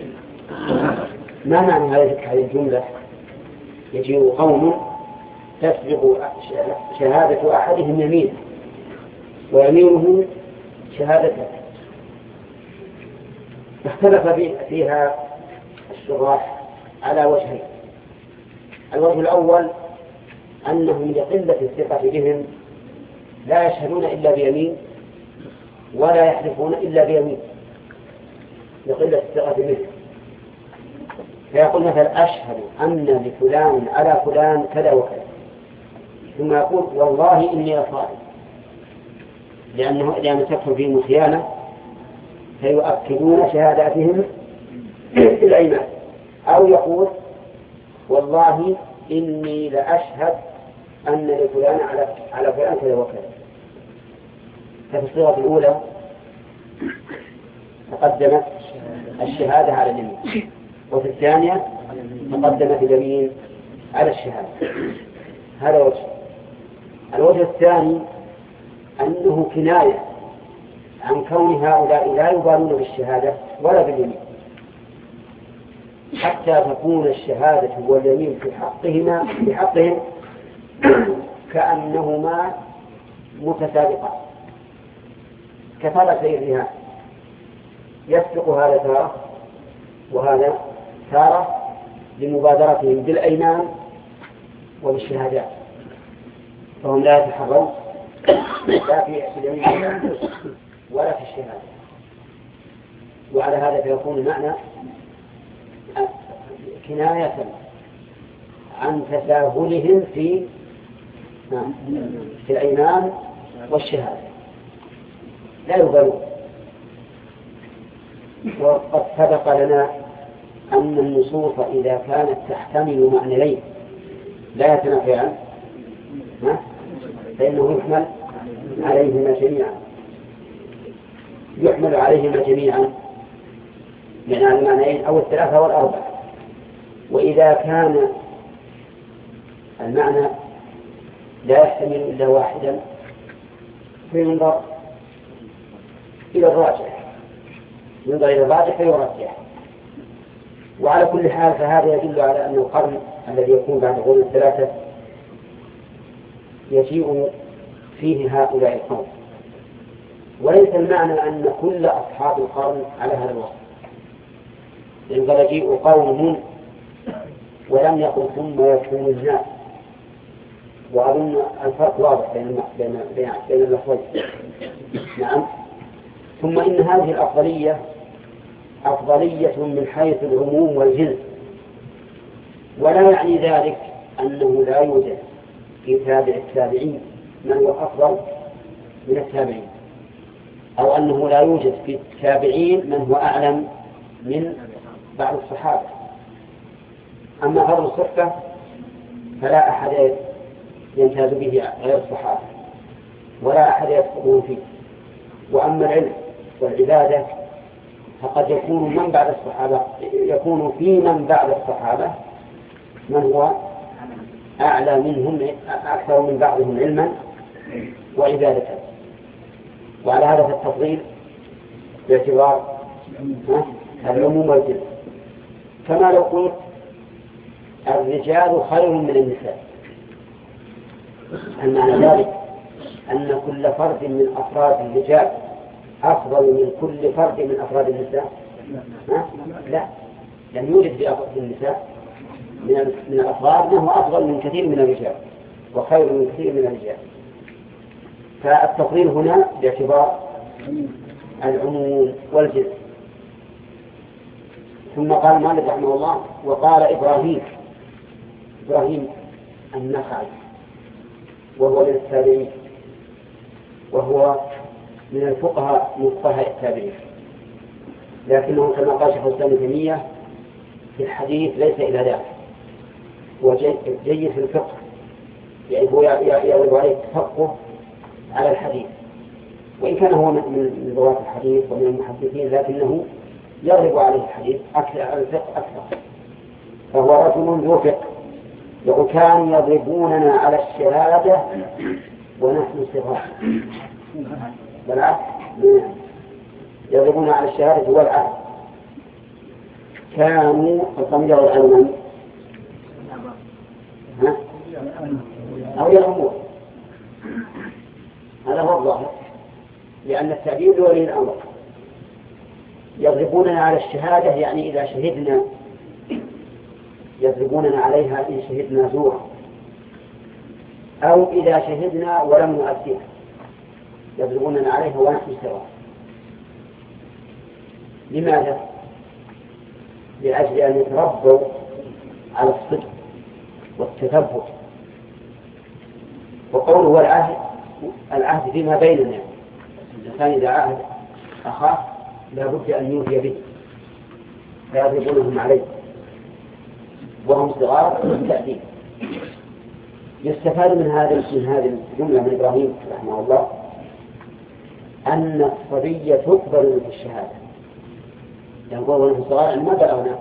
ما معنى هذه الجملة؟ يجيء قوم تسبق شهادة أحدهم يمينه ويمينه شهادته. اختلف فيها الشراح على وجهين. الوجه الأول أنهم لقلة الثقة بهم لا يشهدون إلا بيمين ولا يحلفون إلا بيمين لقلة الثقة بهم، فيقول مثلا أشهد أن لفلان على فلان كذا وكذا، ثم يقول والله إني أصائب، لأن تكفر فيهم الخيانة فيؤكدون شهاداتهم بالأيمان. أو يقول والله إني لأشهد أن لفلان على فلان كذا وكذا. ففي الصيغة الأولى تقدمت الشهادة على اليمين، وفي الثانية تقدمت اليمين على الشهادة. هذا وجه. الوجه الثاني أنه كناية عن كون هؤلاء لا يبالون بالشهادة ولا باليمين، حتى تكون الشهادة واليمين في حقهم كأنهما متسابقان كثرتي الرهان، يسبق هذا تارة وهذا تارة لمبادرتهم بالأيمان وبالشهادات، فهم لا يتحرون لا في اليمين ولا في الشهادة. وعلى هذا فيكون المعنى كناية عن تساهلهم في الأيمان والشهادة، لا يبالون. وقد سبق لنا أن النصوص إذا كانت تحتمل معنيين لا يتنافيان فإنه يحمل عليهما جميعا من المعنيين أو الثلاثة والأربعة. وإذا كان المعنى لا يحتمل إلا واحدا فينظر إلى الراجح فيرجح. وعلى كل حال فهذا يدل على أن القرن الذي يكون بعد القرون الثلاثة يجيء فيه هؤلاء القوم، وليس المعنى أن كل أصحاب القرن على هذا الوصف، لأن قال يجيء قوم ولم يقل ثم يكون الناس. وأظن الفرق واضح بين اللفظين. نعم. ثم إن هذه الأفضلية أفضلية من حيث العموم والجنس، ولا يعني ذلك أنه لا يوجد في تابع التابعين من هو أفضل من التابعين، أو أنه لا يوجد في التابعين من هو أعلم من بعض الصحابة. أما فضل الصحبة فلا أحد يمتاز به غير الصحابة ولا أحد يسبقهم فيه. وأما العلم والعبادة فقد يكون في من بعد الصحابة من هو أعلى منهم أكثر من بعضهم علما وعبادة. وعلى هذا التفضيل باعتبار العموم والجنس، كما لو قلت الرجال خير من النساء، المعنى ذلك أن كل فرد من أفراد الرجال أفضل من كل فرد من أفراد النساء؟ لا، لم يوجد في أفراد النساء من الأفراد أنه أفضل من كثير من الرجال وخير من كثير من الرجال. فالتفضيل هنا باعتبار العموم والجنس. ثم قال مالك رحمه الله وقال إبراهيم النخعي وهو من التابعين، وهو من الفقهاء من فقهاء التابعين، لكنه كما قال شيخ الإسلام ابن تيمية في الحديث ليس إلى ذلك، هو جيد في الفقه، يعني هو يغلب عليه التفقه على الحديث، وإن كان هو من رواة الحديث ومن المحدثين، لكنه يغلب عليه الحديث أكثر على الفقه أكثر، فهو رجل ذو فقه. يقول كانوا يضربوننا على الشهادة ونحن صغار، بالعكس يضربون على الشهادة والعهد. كانوا الضمير الأول أو يأمر، هذا هو الظاهر، لأن التعبير ولي الأمر. يضربوننا على الشهادة يعني إذا شهدنا، يضربوننا عليها إن شهدنا زورا، أو إذا شهدنا ولم نؤديها يضربوننا عليها ونحن سواء. لماذا؟ لأجل أن يتربوا على الصدق والتثبت. وقوله هو العهد فيما بيننا، الإنسان إذا عهد أخاه لا بد أن يوفي به، لا يضربونهم عليه وهم صغار بالتأديب. يستفاد من هذه الجملة من إبراهيم رحمه الله أن الصبي تقبل في الشهادة، يقول ونحن صغار أن ما بلغنا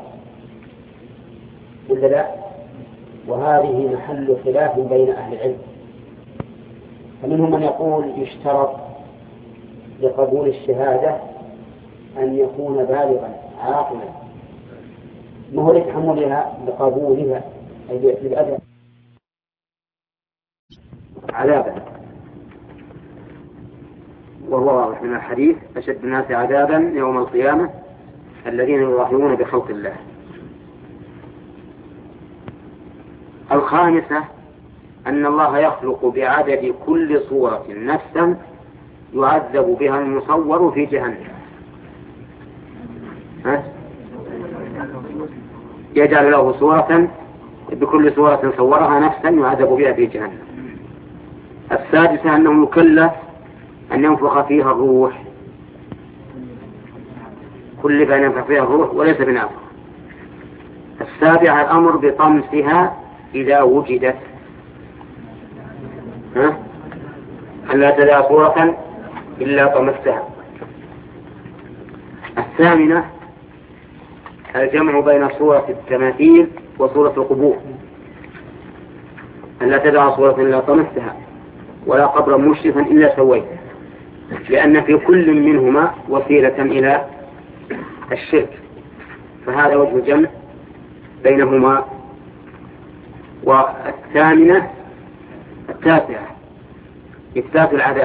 ولا لا، وهذه محل خلاف بين أهل العلم. فمنهم من يقول يشترط لقبول الشهادة أن يكون بالغا عاقلا، ما هو لتحملها لقبولها أي للأدب عذابا. وهو واضح من الحديث أشد الناس عذابا يوم القيامة الذين يراهنون بخلق الله. الخامسة أن الله يخلق بعدد كل صورة نفسا يعذب بها المصور في جهنم. يجعل له صورة بكل صورة صورها نفسا يعذب بها في جهنم. السادسة أنه يكلف أن ينفخ فيها الروح، كل بأن ينفخ فيها الروح وليس بنافخ. السابعة الأمر بطمسها إذا وجدت، أن لا تدع صورة إلا طمستها. الثامنة الجمع بين صورة التماثيل وصورة القبور، أن لا تدع صورة إلا طمستها ولا قبرا مشرفا إلا سويته، لأن في كل منهما وسيلة إلى الشرك، فهذا وجه الجمع بينهما. والثامنة التاسعة إثبات العذاب،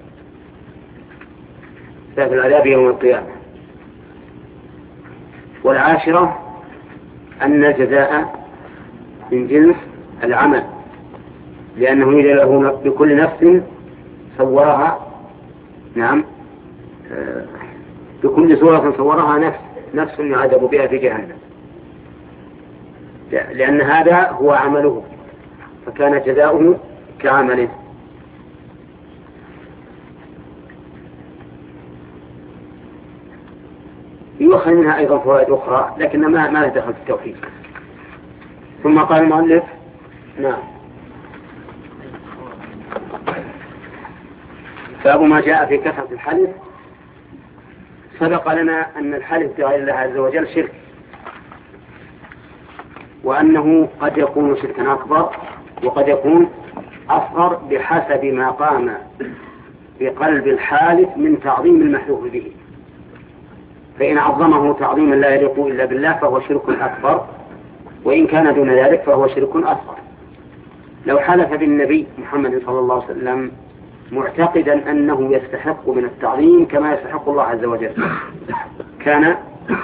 إثبات العذاب يوم القيامة. والعاشرة أن الجزاء من جنس العمل، لأنه يجعل له بكل نفس صورها، نعم، بكل صورة صورها نفس يعذب بها في جهنم، لأن هذا هو عمله فكان جزاؤه كعمله. يؤخذ منها أيضا فوائد أخرى لكن ما لها دخل في التوحيد. ثم قال المؤلف نعم باب ما جاء في كثرة الحلف. سبق لنا أن الحلف بغير الله عز وجل شرك، وأنه قد يكون شركا أكبر وقد يكون أصغر بحسب ما قام بقلب الحالف من تعظيم المحلوف به. فإن عظمه تعظيما لا يليق إلا بالله فهو شرك أكبر، وإن كان دون ذلك فهو شرك أصغر. لو حلف بالنبي محمد صلى الله عليه وسلم معتقدا أنه يستحق من التعظيم كما يستحق الله عز وجل كان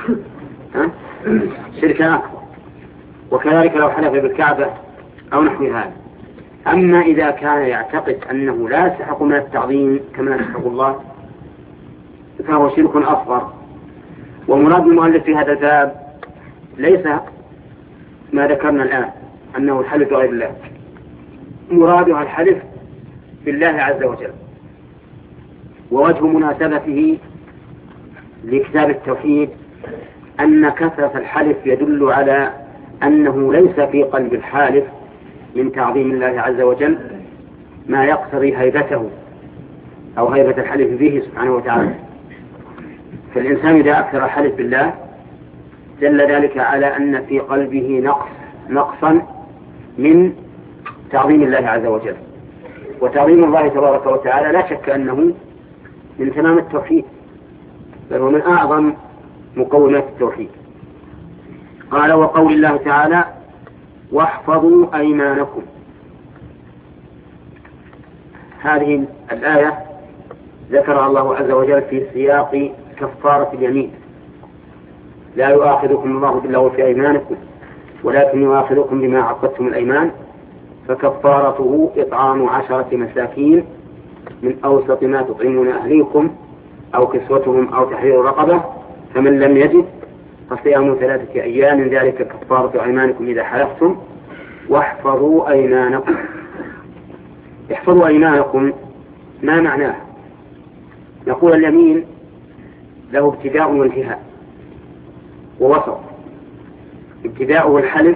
شركا أكبر. وكذلك لو حلف بالكعبة أو نحو هذا. أما إذا كان يعتقد أنه لا يستحق من التعظيم كما يستحق الله فهو شرك أصغر. ومراد المؤلف في هذا الباب ليس ما ذكرنا الآن أنه الحلف بغير الله، مرادها الحلف بالله عز وجل. ووجه مناسبته لكتاب التوحيد أن كثرة الحلف يدل على أنه ليس في قلب الحالف من تعظيم الله عز وجل ما يقتضي هيبته أو هيبة الحلف به سبحانه وتعالى. فالإنسان إذا أكثر الحلف بالله دل ذلك على أن في قلبه نقصا من تعظيم الله عز وجل. وتعظيم الله تبارك وتعالى لا شك أنه من تمام التوحيد، بل هو من أعظم مقومات التوحيد. قال وقول الله تعالى واحفظوا أيمانكم. هذه الآية ذكرها الله عز وجل في سياق كفارة اليمين. لا يؤاخذكم الله باللغو في أيمانكم ولكن يؤاخذكم بما عقدتم الأيمان فكفارته إطعام 10 مساكين من أوسط ما تطعمون أهليكم أو كسوتهم أو تحرير رقبة فمن لم يجد فصيام 3 أيام ذلك كفارة أيمانكم إذا حلفتم واحفظوا أيمانكم. احفظوا أيمانكم ما معناه؟ نقول اليمين له ابتداء وانتهاء ووسط. ابتداؤه الحلف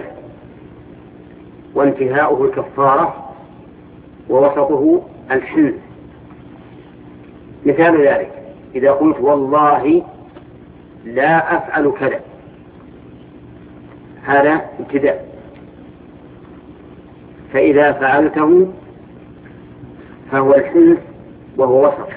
وانتهاؤه الكفارة ووسطه الحنث. مثال ذلك إذا قلت والله لا أفعل كذا، هذا ابتداء، فإذا فعلته فهو الحنث وهو وسط،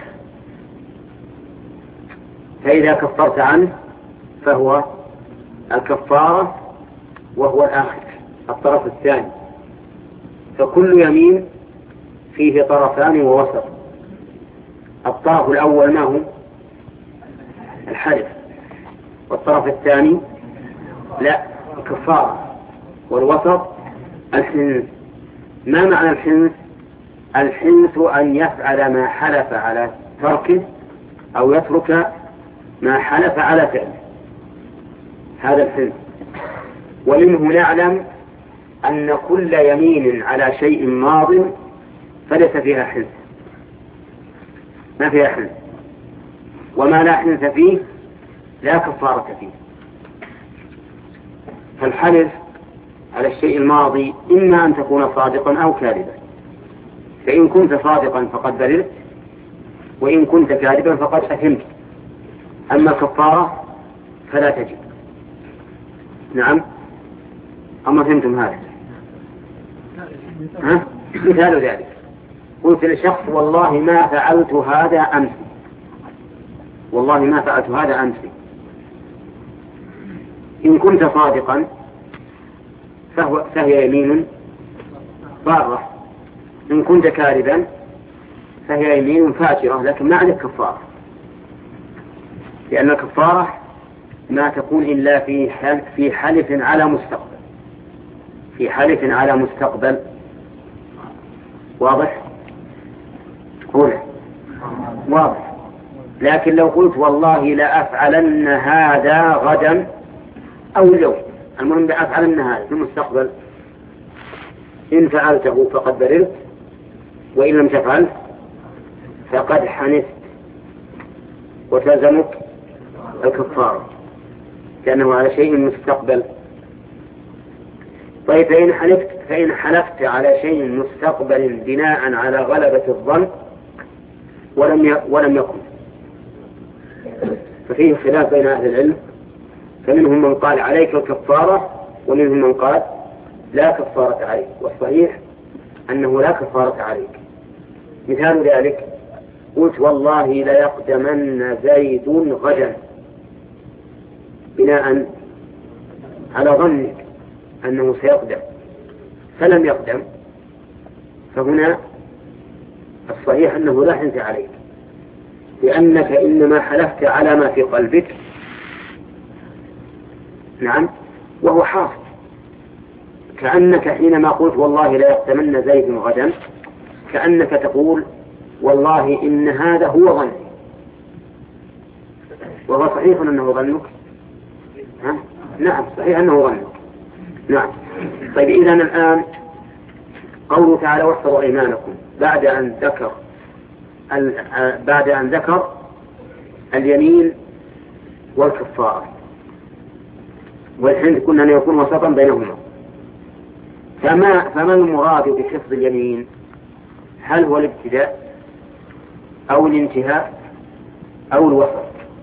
فإذا كفرت عنه فهو الكفارة وهو الآخر الطرف الثاني. فكل يمين فيه طرفان ووسط. الطرف الأول ما هو؟ الحلف، والطرف الثاني لا الكفارة، والوسط الحنث. ما معنى الحنث؟ الحنث أن يفعل ما حلف على تركه أو يترك ما حلف على فعله، هذا الحنث. ومنه نعلم أن كل يمين على شيء ماض فليس فيها حنث، ما فيها حنث، وما لا حنث فيه لا كفارة فيه. فالحلف على الشيء الماضي إما أن تكون صادقا أو كاذبا، فإن كنت صادقا فقد بررت، وإن كنت كاذبا فقد أثمت. أما الكفارة فلا تجب. نعم، أما فهمتم هذا؟ مثال ذلك قلت لشخص والله ما فعلت هذا أمس، والله ما فعلت هذا أمس. إن كنت صادقا فهي يمين ضارة، إن كنت كاذبا فهي يمين فاجرة، لكن ما عليك كفارة، لأن الكفارة ما تكون إلا في حلف على مستقبل، في حلف على مستقبل. واضح؟ قوله واضح. لكن لو قلت والله لا أفعلن هذا غدا أو اليوم، المهم لا أفعلن هذا في المستقبل، إن فعلته فقد بررت، وإن لم تفعل فقد حنثت وتلزمك الكفارة لأنه على شيء مستقبل. طيب فإن حلفت على شيء مستقبل بناء على غلبة الظن ولم يكن، ففيه خلاف بين أهل العلم، فمنهم من قال عليك الكفارة ومنهم من قال لا كفارة عليك، والصحيح أنه لا كفارة عليك. مثال ذلك قلت والله لا يقدمن زيد غدا بناء على ظنك أنه سيقدم فلم يقدم، فهنا الصحيح أنه لا حنث عليك، لأنك إنما حلفت على ما في قلبك. نعم، وهو حاصل، كأنك حينما قلت والله لا يقدمن زيد غدا كأنك تقول والله إن هذا هو ظني، وهو صحيح أنه ظنك. نعم صحيح أنه ظنك. نعم. طيب إذن الآن قوله تعالى واحفظوا أيمانكم، بعد أن ذكر اليمين والكفارة، والحنث كنا أن يكون وسطا بينهما. فما المراد بحفظ اليمين؟ هل هو الابتداء أو الانتهاء أو الوسط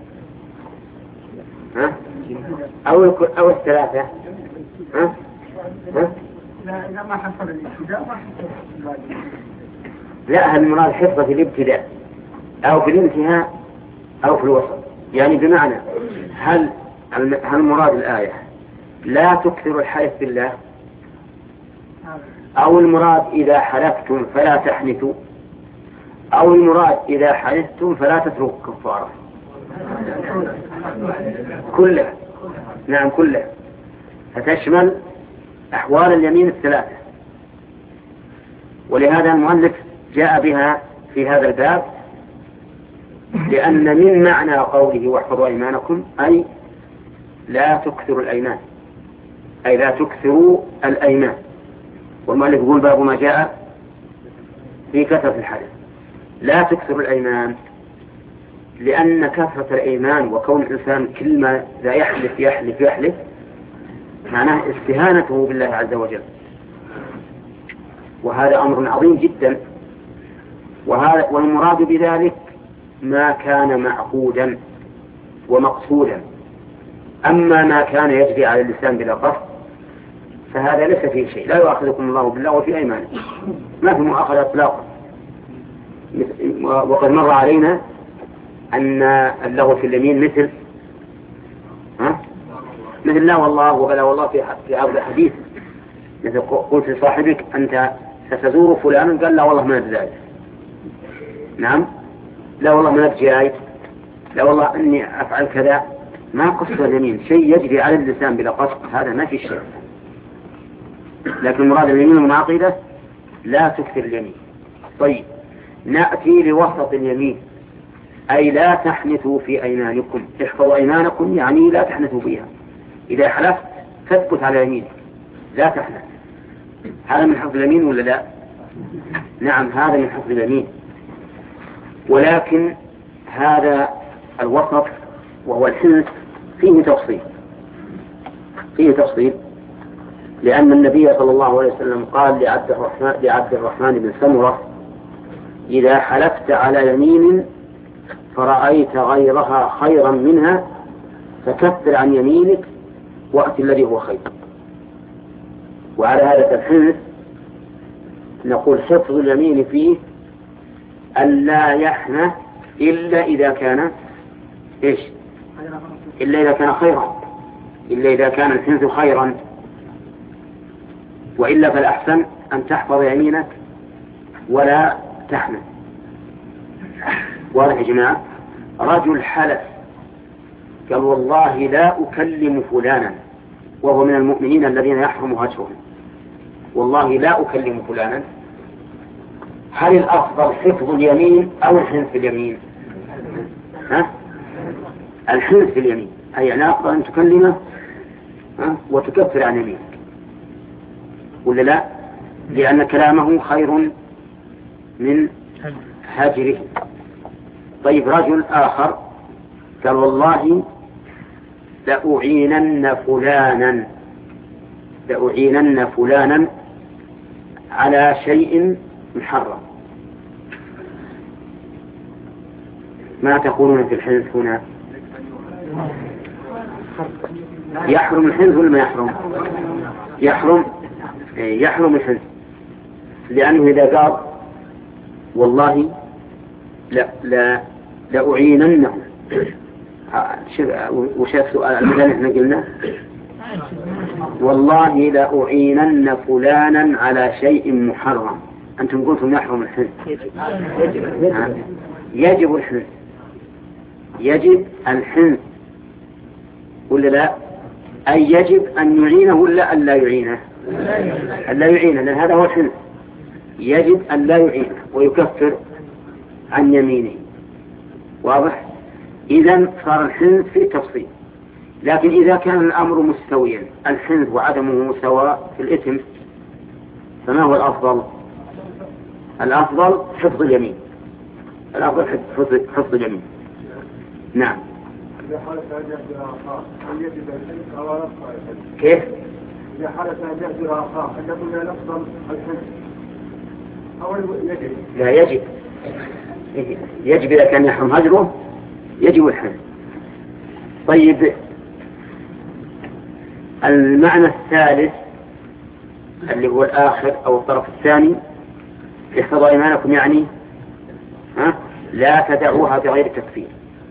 أو الثلاثة؟ لا، إذا ما حصل الابتداء ما حصل الباقي. لا، هل المراد حفظ في الابتداء أو في الانتهاء أو في الوسط؟ يعني بمعنى هل مراد الآية لا تكثروا الحلف بالله، أو المراد إذا حلفتم فلا تحنثوا، أو المراد إذا حلفتم فلا تتركوا كفارة؟ كلها. نعم كلها، فتشمل أحوال اليمين الثلاثة. ولهذا المؤلف جاء بها في هذا الباب، لأن من معنى قوله واحفظوا أيمانكم أي لا تكثروا الأيمان، أي لا تكثروا الأيمان. والمؤلف يقول باب ما جاء في كثرة الحلف. لا تكثروا الأيمان، لأن كثرة الأيمان وكون الإنسان كل ما لا يحلف يحلف يحلف معناه استهانته بالله عز وجل، وهذا أمر عظيم جدا. والمراد بذلك ما كان معقودا ومقصودا. أما ما كان يجري على اللسان بلا قصد فهذا ليس فيه شيء، لا يؤاخذكم الله باللغو في أيمانكم، ما في مؤاخذة إطلاقا. وقد مر علينا أن اللغو في اليمين مثل لا والله وبلا والله في عبد الحديث، مثل قلت لصاحبك أنت ستزور فلانا، قال لا والله ما ذلك. نعم، لا والله ما جاي، لا والله أني أفعل كذا. ما قصد اليمين شيء يجري على اللسان بلا قصد، هذا ما في شيء. لكن مراد اليمين المنعقدة لا تكثر اليمين. طيب، نأتي لوسط اليمين، أي لا تحنثوا في أيمانكم. احفظوا أيمانكم يعني لا تحنثوا فيها. إذا حلفت تثبت على يمينك لا تحنث. هذا من حفظ اليمين ولا لا؟ نعم، هذا من حفظ اليمين. ولكن هذا الوسط وهو الحنث فيه تفصيل، لأن النبي صلى الله عليه وسلم قال لعبد الرحمن بن سمرة: إذا حلفت على يمين فرأيت غيرها خيرا منها فكفر عن يمينك وأتي الذي هو خير. وعلى هذا الحنث نقول حفظ اليمين فيه ألا يحنث إلا إذا كان إيش؟ إلا إذا كان خيرا، إلا إذا كان الحنث خيرا، وإلا فالأحسن أن تحفظ يمينك ولا تحنث. واضح يا جماعة؟ رجل حلف قال والله لا أكلم فلانا، وهو من المؤمنين الذين يحرم هجرهم، والله لا أكلم فلانا. هل الأفضل حفظ اليمين أو الحنث في اليمين؟ الحنث في اليمين، أي يعني أفضل أن تكلمه وتكفر عن يمينك، ولا لا؟ لأن كلامه خير من هجره. طيب، رجل آخر قال والله لأعينن فلانا على شيء محرم. ما تقولون في الحنث هنا؟ يحرم الحنث ولا ما يحرم؟ يحرم الحنث، لأنه إذا قال والله لأعيننه، وش السؤال المثال احنا قلنا؟ والله لأعينن فلانا على شيء محرم. أنتم قلتم يحرم الحنث. يجب الحنث، يجب الحنث ولا لا؟ أي يجب أن يعينه ولا أن لا يعينه؟ أن لا يعينه، لأن هذا هو الحنث. يجب أن لا يعينه ويكفر عن يمينه. واضح؟ إذن صار الحنث في تفصيل. لكن إذا كان الأمر مستويا، الحنث وعدمه سواء في الإثم، فما هو الأفضل؟ الأفضل حفظ اليمين، الأفضل حفظ اليمين. نعم. كيف؟ إذا حدث أن يهجر أخاه أن يكون الأفضل الحج أو يجب؟ لا يجب، يجب إذا كان يحرم هجره يجب الحج. طيب المعنى الثالث اللي هو الآخر أو الطرف الثاني احفظوا أيمانكم، يعني لا تدعوها بغير تكفير.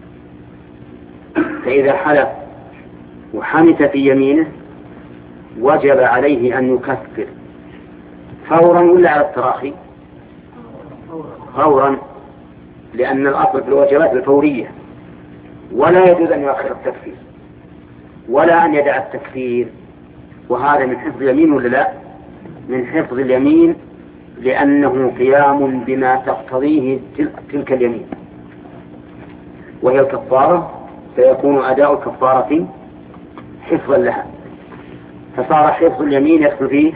فإذا حلف وحنث في يمينه وجب عليه أن يكفر فورا ولا على التراخي؟ فورا، لأن الأصل في الواجبات الفورية، ولا يجوز أن يؤخر التكفير ولا أن يدع التكفير. وهذا من حفظ اليمين ولا لا؟ من حفظ اليمين، لأنه قيام بما تقتضيه تلك اليمين وهي الكفارة، فيكون أداء الكفارة حفظا لها. فصار حفظ اليمين يدخل فيه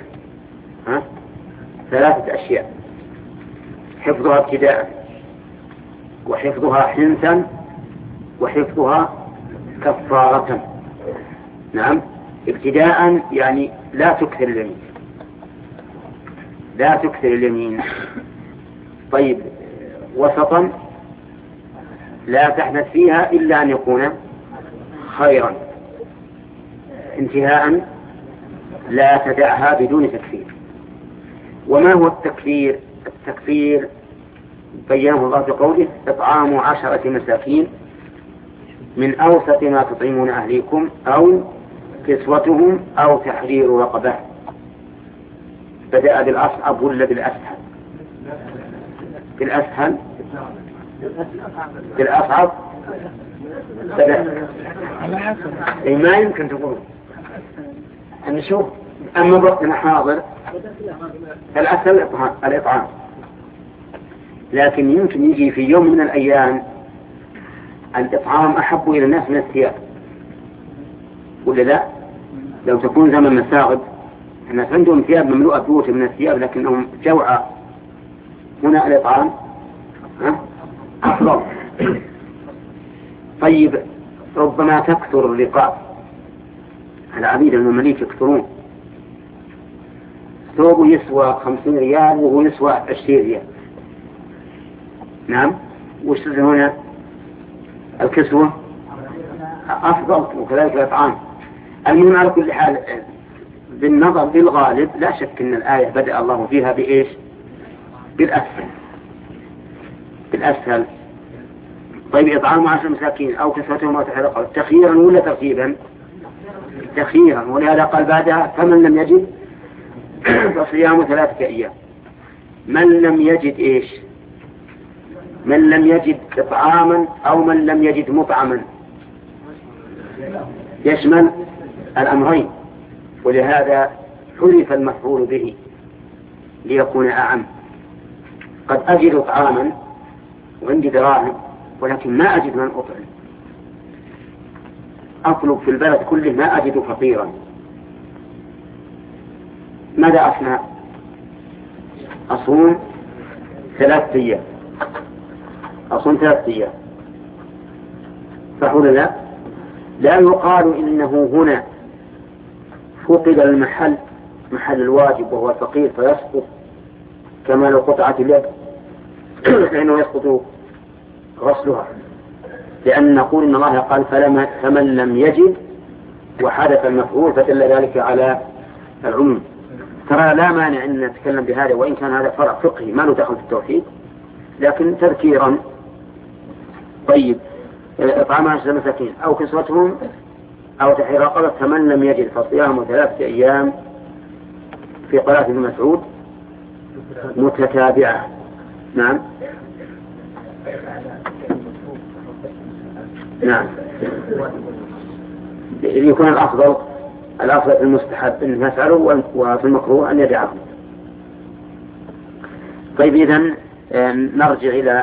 ثلاثة أشياء: حفظها ابتداء، وحفظها حنثا، وحفظها كفارة. نعم، ابتداء يعني لا تكثر اليمين، لا تكثر اليمين. طيب وسطا، لا تحدث فيها إلا أن يكون خيرا. انتهاء، لا تدعها بدون تكفير. وما هو التكفير؟ التكفير بينه الله بقوله: إطعام 10 مساكين من أوسط ما تطعمون أهليكم أو كسوتهم أو تحرير رقبة. بدأ بالأصعب ولا بالأسهل؟ بالأسهل، بالأصعب. ما يمكن تقول نشوف. أما وقتنا حاضر الأسهل الإطعام، لكن يمكن يجي في يوم من الأيام الإطعام أحب إلى الناس من الثياب، ولا لا؟ لو تكون زمن مساغب الناس عندهم ثياب مملوءة بيوت من الثياب لكنهم جوعى، هنا الإطعام أفضل. طيب ربما تكثر الرقاب، العبيد المماليك يكثرون، ثوبه يسوى 50 ريال وهو يسوى 20 ريال. نعم، وش هنا الكسوة أفضل، وكذلك الإطعام. المهم على كل حال بالنظر للغالب لا شك أن الآية بدأ الله فيها بإيش؟ بالأسهل، بالأسهل. طيب إطعام 10 مساكين أو كسوتهم أو تحرير رقبة، تخييرا ولا ترتيبا؟ تخييرا، ولهذا قال بعدها: فمن لم يجد فصيام 3 أيام. من لم يجد إيش؟ من لم يجد إطعاما أو من لم يجد مطعما، يشمل الأمرين، ولهذا حذف المفعول به ليكون أعم. قد أجد طعاما وعندي دراهم ولكن ما أجد من أطعم، أطلب في البلد كله ما أجد فقيرا، ماذا أصنع؟ أصوم 3 أيام، أصوم 3 أيام. فهنا لا يقال إنه هنا فقد المحل، محل الواجب وهو الفقير فيسقط كما لو قطعت اليد لأنه يسقط غسلها، لأن نقول إن الله قال: فمن لم يجد، وحدث المفعول فدل ذلك على العموم. ترى لا مانع أن نتكلم بهذا، وإن كان هذا فرع فقهي ما له دخل في التوحيد، لكن تذكيرا. طيب إطعام 10 مساكين أو كسوتهم أو تحرير رقبة، فمن لم يجد فصيام 3 أيام في قراءة ابن مسعود متتابعة. نعم نعم، يكون الأفضل في المستحب أن يفعله، وفي المكروه أن يدعه. طيب إذن نرجع إلى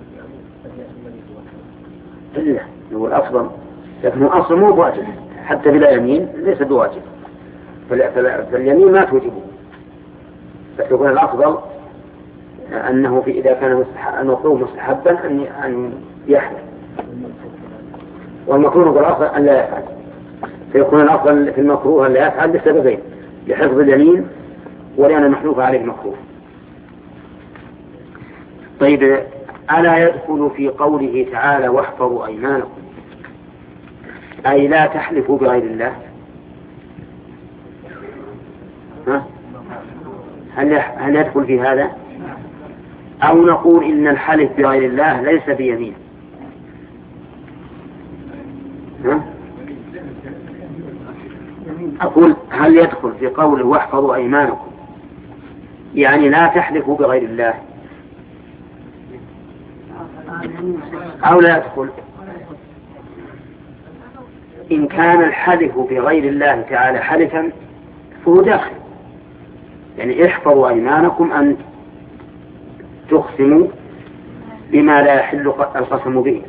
هو الأفضل، لكنه أصل مو بواجب، حتى بلا يمين ليس بواجب، فاليمين ما توجبه، فتكون الأفضل أنه إذا كان المكروه مستحبا أن يحلف، والمكروه بالأفضل أن لا يفعل، فيكون الأفضل في المكروه أن لا يفعل لسببين: لحفظ اليمين ولأن المحلوف عليه مكروه. طيب، ألا يدخل في قوله تعالى واحفظوا أيمانكم أي لا تحلفوا بغير الله؟ هل يدخل في هذا؟ أو نقول إن الحلف بغير الله ليس بيمين؟ أقول هل يدخل في قوله واحفظوا أيمانكم يعني لا تحلفوا بغير الله، أو لا يدخل؟ إن كان الحلف بغير الله تعالى حلفا فهو داخل، يعني احفظوا أيمانكم أن تقسموا بما لا يحل القسم به،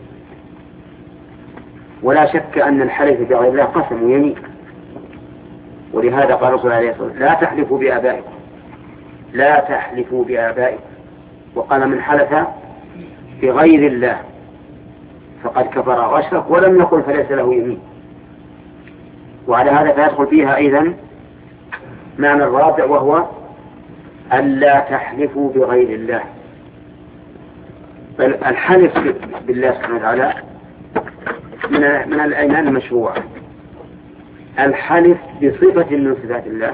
ولا شك أن الحلف بغير الله قسم ويمين. ولهذا قال رسول الله عليه الصلاة والسلام لا تحلفوا بآبائكم، لا تحلفوا بآبائكم. وقال من حلف بغير الله فقد كفر واشرك ولم يقل فليس له يمين. وعلى هذا فيدخل فيها أيضا معنى الرابع، وهو ألا تحلفوا بغير الله. بل الحلف بالله سبحانه وتعالى من الأيمان المشروعة. الحلف بصفة من صفات الله،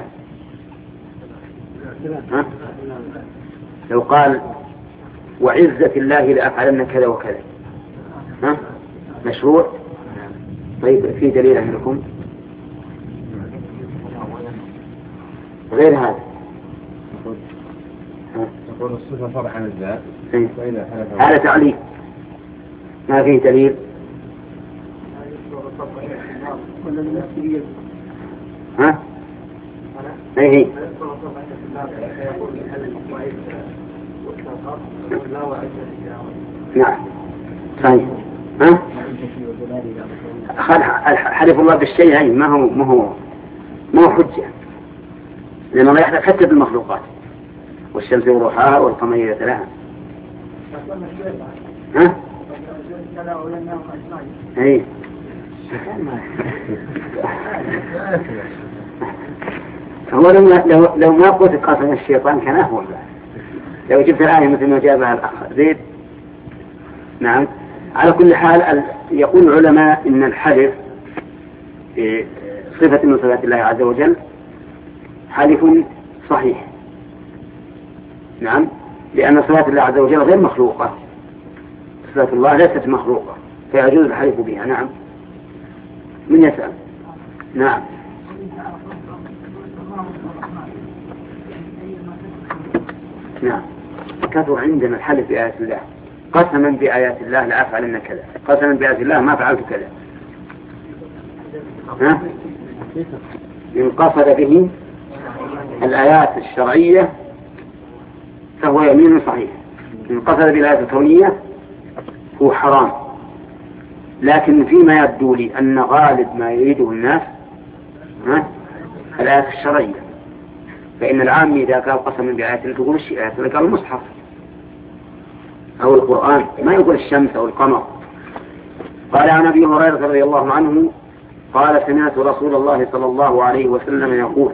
لو قال وعزة الله لأفعلن كذا وكذا، مشروع. طيب، في دليل عندكم غير هذا؟ تقول الصفة فرع عن الذات، هذا تعليل ما فيه دليل. ها؟ ايه، نعم صحيح. ها؟ حلف الله بالشيء هاي ما هو حجة، لأن الله يحلف حتى بالمخلوقات، والشمس وروحها والقمر إذا تلاها. ها؟ ايه هو لو ما قلت قسم الشيطان كان أهون. لو جبت الآية مثل ما جابها الأخ زيد. نعم. على كل حال يقول العلماء إن الحلف صفة من صفات الله عز وجل حلف صحيح. نعم، لأن صفات الله عز وجل غير مخلوقة، صفات الله ليست مخلوقة فيجوز الحلف بها. نعم. من يسأل؟ نعم. نعم، كثر عندنا الحلف بآيات الله، قسما بآيات الله لأفعلن كذا، قسما بآيات الله ما فعلت كذا. ها؟ إن قصد به الآيات الشرعية فهو يمين صحيح، إن قصد بالآيات الكونية هو حرام. لكن فيما يبدو لي أن غالب ما يريده الناس الآيات الشرعية، فإن العام إذا قال قسما بآيات تقول الآيات، قال المصحف أو القرآن، ما يقول الشمس أو القمر. قال عن أبي هريرة رضي الله عنه قال سمعت رسول الله صلى الله عليه وسلم يقول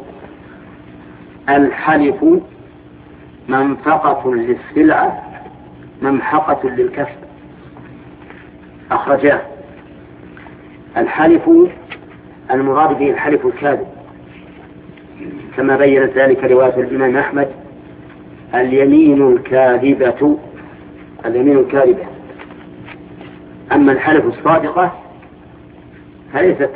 الحلف منفقة للسلعة ممحقة للكسب. أخرجاه. الحلف المراد به الحلف الكاذب، كما بيّنت ذلك رواية الإمام أحمد: اليمين الكاذبة، اليمين الكاذبة. أما الحلف الصادقة فليس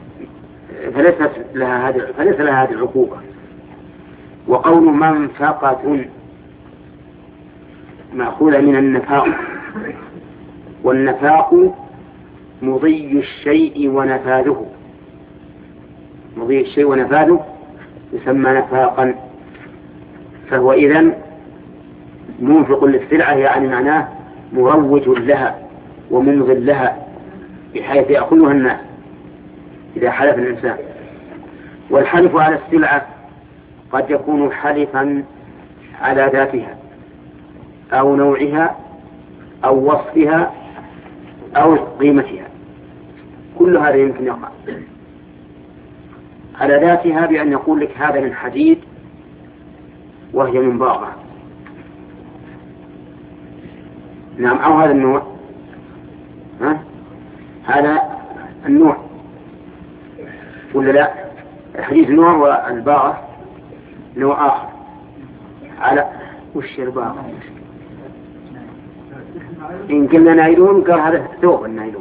لها هذه العقوبة. وقول منفقة مأخوذة من النفاق، والنفاق مضي الشيء ونفاذه، مضي الشيء ونفاذه يسمى نفاقا. فهو إذن منفق للسلعة، يعني معناه مروج لها ومنغل لها بحيث يأخذها الناس إذا حلف الإنسان. والحلف على السلعة قد يكون حلفا على ذاتها، أو نوعها أو وصفها أو قيمتها، كل هذا يمكن يقع على ذاتها بأن يقول لك هذا من حديد وهي من باغة، نعم، أو هذا النوع، هذا النوع ولا لا؟ الحديد نوع والباغة نوع آخر. على وش الباغة؟ إن قلنا نايلون قال هذا ثوب النايلون،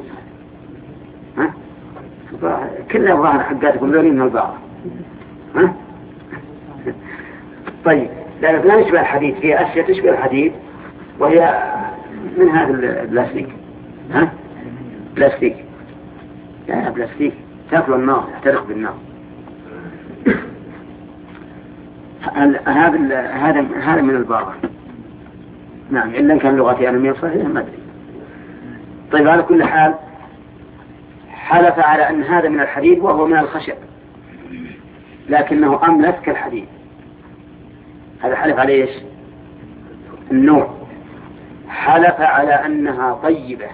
كلها ظاهر حقاتكم ذولي من الباغة. طيب، لأنه لا نشبه الحديد، فيها أشياء تشبه الحديد وهي من هذا البلاستيك. بلاستيك، لا بلاستيك تاكل النار، يحترق بالنار. هذا من الباغة، نعم، إلا كان لغتي أنا صحيح ما أدري. طيب، على كل حال حلف على أن هذا من الحديد وهو من الخشب، لكنه أملس كالحديد. هذا حلف على إيش؟ النوع. حلف على أنها طيبة،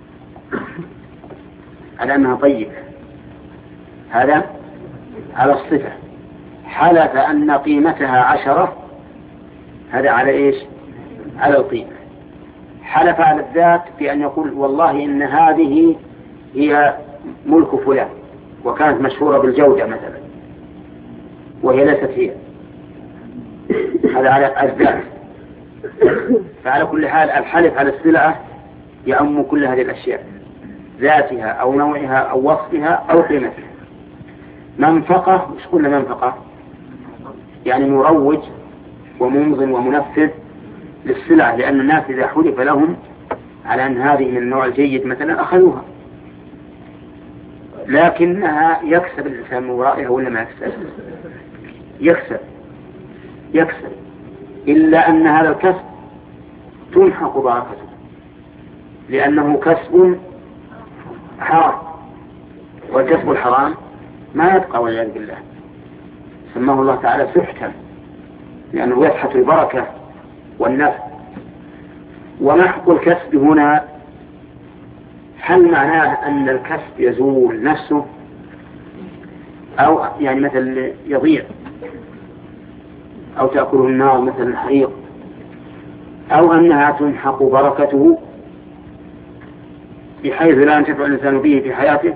على أنها طيبة، هذا على الصفة. حلف أن قيمتها 10، هذا على إيش؟ على القيمة. حلف على الذات بأن يقول والله إن هذه هي ملك فلان وكانت مشهورة بالجودة مثلا وهي ليست هي، هذا على الذات. فعلى كل حال الحلف على السلعة يعم كل هذه الأشياء، ذاتها أو نوعها أو وصفها أو قيمتها. منفقة، مش قلنا منفقة يعني مروج ومنظم ومنفذ للسلعة، لأن الناس إذا حلف لهم على أن هذه من النوع الجيد مثلا أخذوها، لكنها يكسب الإنسان من ورائها ولا ما يكسب؟ يكسب، إلا أن هذا الكسب تمحق بركته، لأنه كسب حرام، والكسب الحرام ما يبقى والعياذ بالله. سماه الله تعالى سحتا، لأنه يسحت البركة والنفع. ومحق الكسب هنا هل معناه أن الكسب يزول نفسه، أو يعني مثل يضيع أو تأكله النار مثل الحريق، أو أنها تمحق بركته بحيث لا ينتفع الإنسان به في حياته،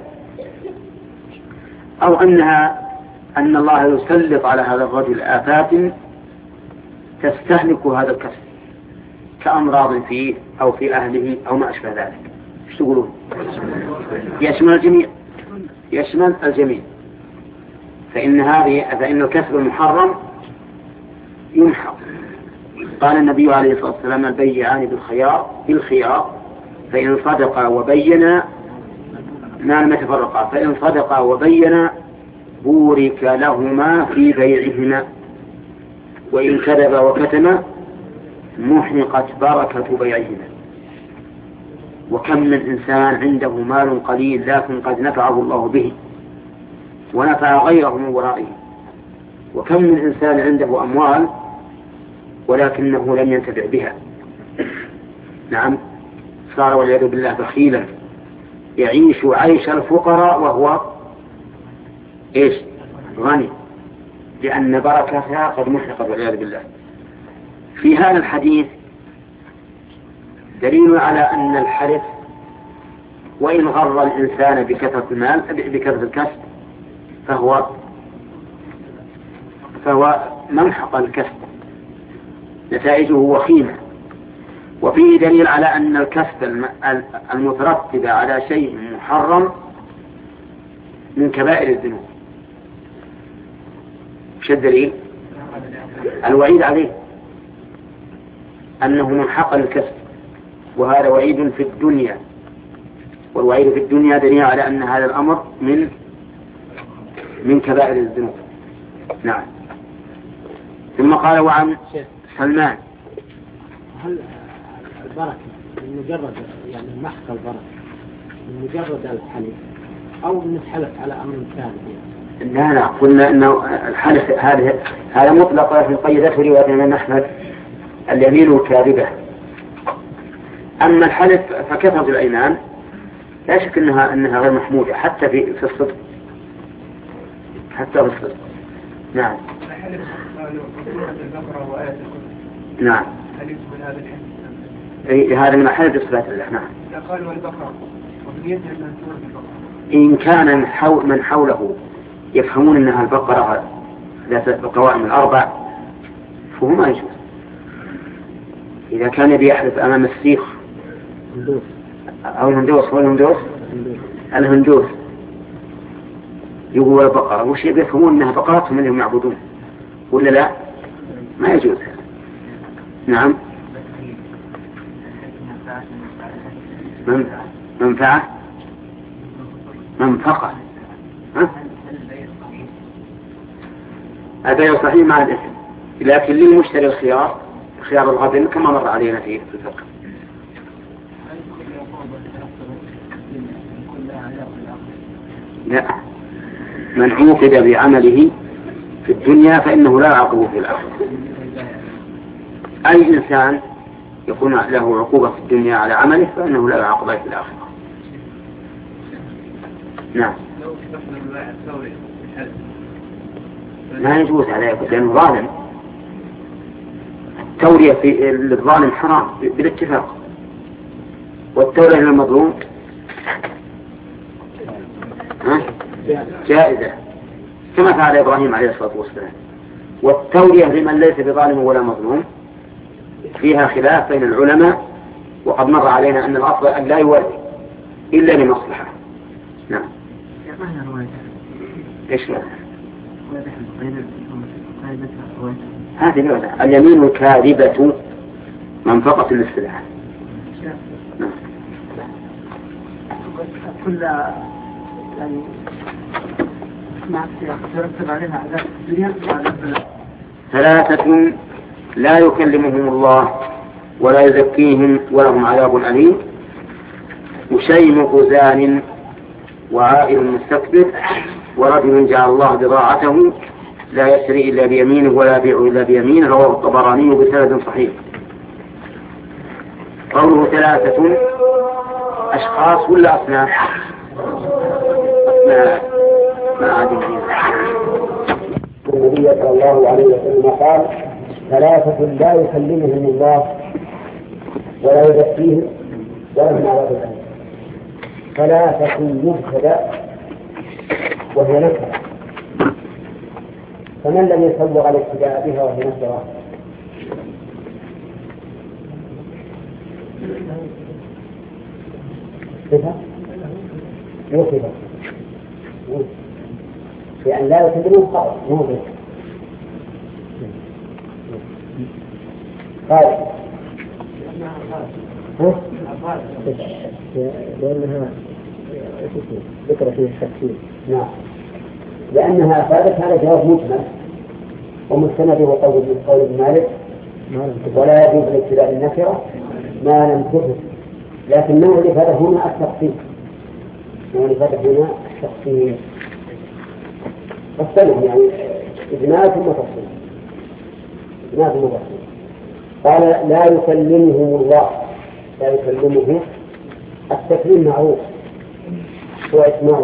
أو أن الله يسلط على هذا الرجل آفات تستهلك هذا الكسب كأمراض فيه أو في أهله أو ما أشبه ذلك. ايش تقولون؟ يشمل الجميع، يشمل الجميع. فإن الكسب المحرم يمحق. قال النبي عليه الصلاة والسلام البيعان بالخيار فإن صدقا وبينا ما لم يتفرقا، فإن صدقا وبينا بورك لهما في بيعهما، وإن كذبا وكتما محقت بركة بيعهما. وكم من إنسان عنده مال قليل لكن قد نفعه الله به ونفع غيره من ورائه، وكم من إنسان عنده أموال ولكنه لم ينتفع بها، نعم، صار والعياذ بالله بخيلا يعيش عيش الفقراء وهو إيش؟ غني، لأن بركتها قد محقت والعياذ بالله. في هذا الحديث دليل على أن الحلف وإن غر الإنسان بكثرة المال بكثرة الكسب فهو ممحق الكسب، نتائجه وخيمة. وفيه دليل على أن الكسب المترتب على شيء محرم من كبائر الذنوب. ايش الدليل؟ الوعيد عليه أنه ممحق الكسب، وهذا وعيد في الدنيا، والوعيد في الدنيا دليل على أن هذا الأمر من كبائر الذنوب. نعم. ثم قال وعن سلمان هل البركة من مجرد يعني محق البركة من مجرد الحلف أو نتحلف على أمر ثاني؟ لا قلنا أنه الحلف هذا مطلق، لكن قيدته رواية من أحمد اليمين الكاذبة أما الحلف فكثرة الأيمان لا شك أنها غير محمودة حتى في الصدق، حتى في الصدق. نعم. نعم. هذا من حلف بصفات الله. نعم. إن كان من حوله يفهمون أنها البقرة ذات القوائم الأربع فهو ما يجوز. إذا كان يبي يحلف أمام السيخ أو الهندوس يقول البقرة وش يفهمون أنها بقرتهم اللي هم يعبدون ولا لا؟ ما يجوز. نعم. منفقة. البيع صحيح مع الإثم، لكن للمشتري خيار الغبن كما مر علينا في الفقه. لا، من عوقب بعمله في الدنيا فإنه لا يعاقبه في الآخرة. أي إنسان يكون له عقوبة في الدنيا على عمله فإنه لا يعاقبه في الآخرة. نعم. ما يجوز عليه لأنه ظالم. التورية في الظالم حرام بالاتفاق، والتورية للمظلوم جائزة كما فعل إبراهيم عليه الصلاة والسلام. والتورية لمن ليس بظالم ولا مظلوم فيها خلاف بين العلماء، وقد مر علينا أن الأفضل أن لا يوري إلا لمصلحة. نعم. إيش هذه الوضع اليمين الكاذبة منفقة للسلعة. نعم. كل يعني مع ترتب عليها عذاب الدنيا وعذاب الآخرة. ثلاثة لا يكلمهم الله ولا يزكيهم ولهم عذاب أليم: وشيم زان وعائل مستكبر ورجل جعل الله بضاعته لا يشتري إلا بيمينه ولا يبيع إلا بيمينه. رواه الطبراني بسند صحيح. قوله ثلاثة أشخاص ولا أصناف؟ ما عادي. النبي صلى الله عليه وسلم قال: ثلاثة لا يكلمهم الله ولا يزكيهم ولهم عذاب أليم. ثلاثة مبتدأ وهي نكرة، فمن لم يسبق الابتداء بها وهي نكرة صفة وصفة، لأن لا يكلمهم قائل موضوع قائل لأنها ذكر فيه التفسير. نعم، لأنها أفادت هذا جواب مجمل ومستنده قول ابن مالك: ولا يجوز الابتداء النكرة ما لم تفد. لكن نوع الإفادة هنا التفصيل، فاستلم يعني إجمال ثم تفصيل. قال: لا يكلمهم الله. لا يكلمهم، التكليم معروف هو إسماع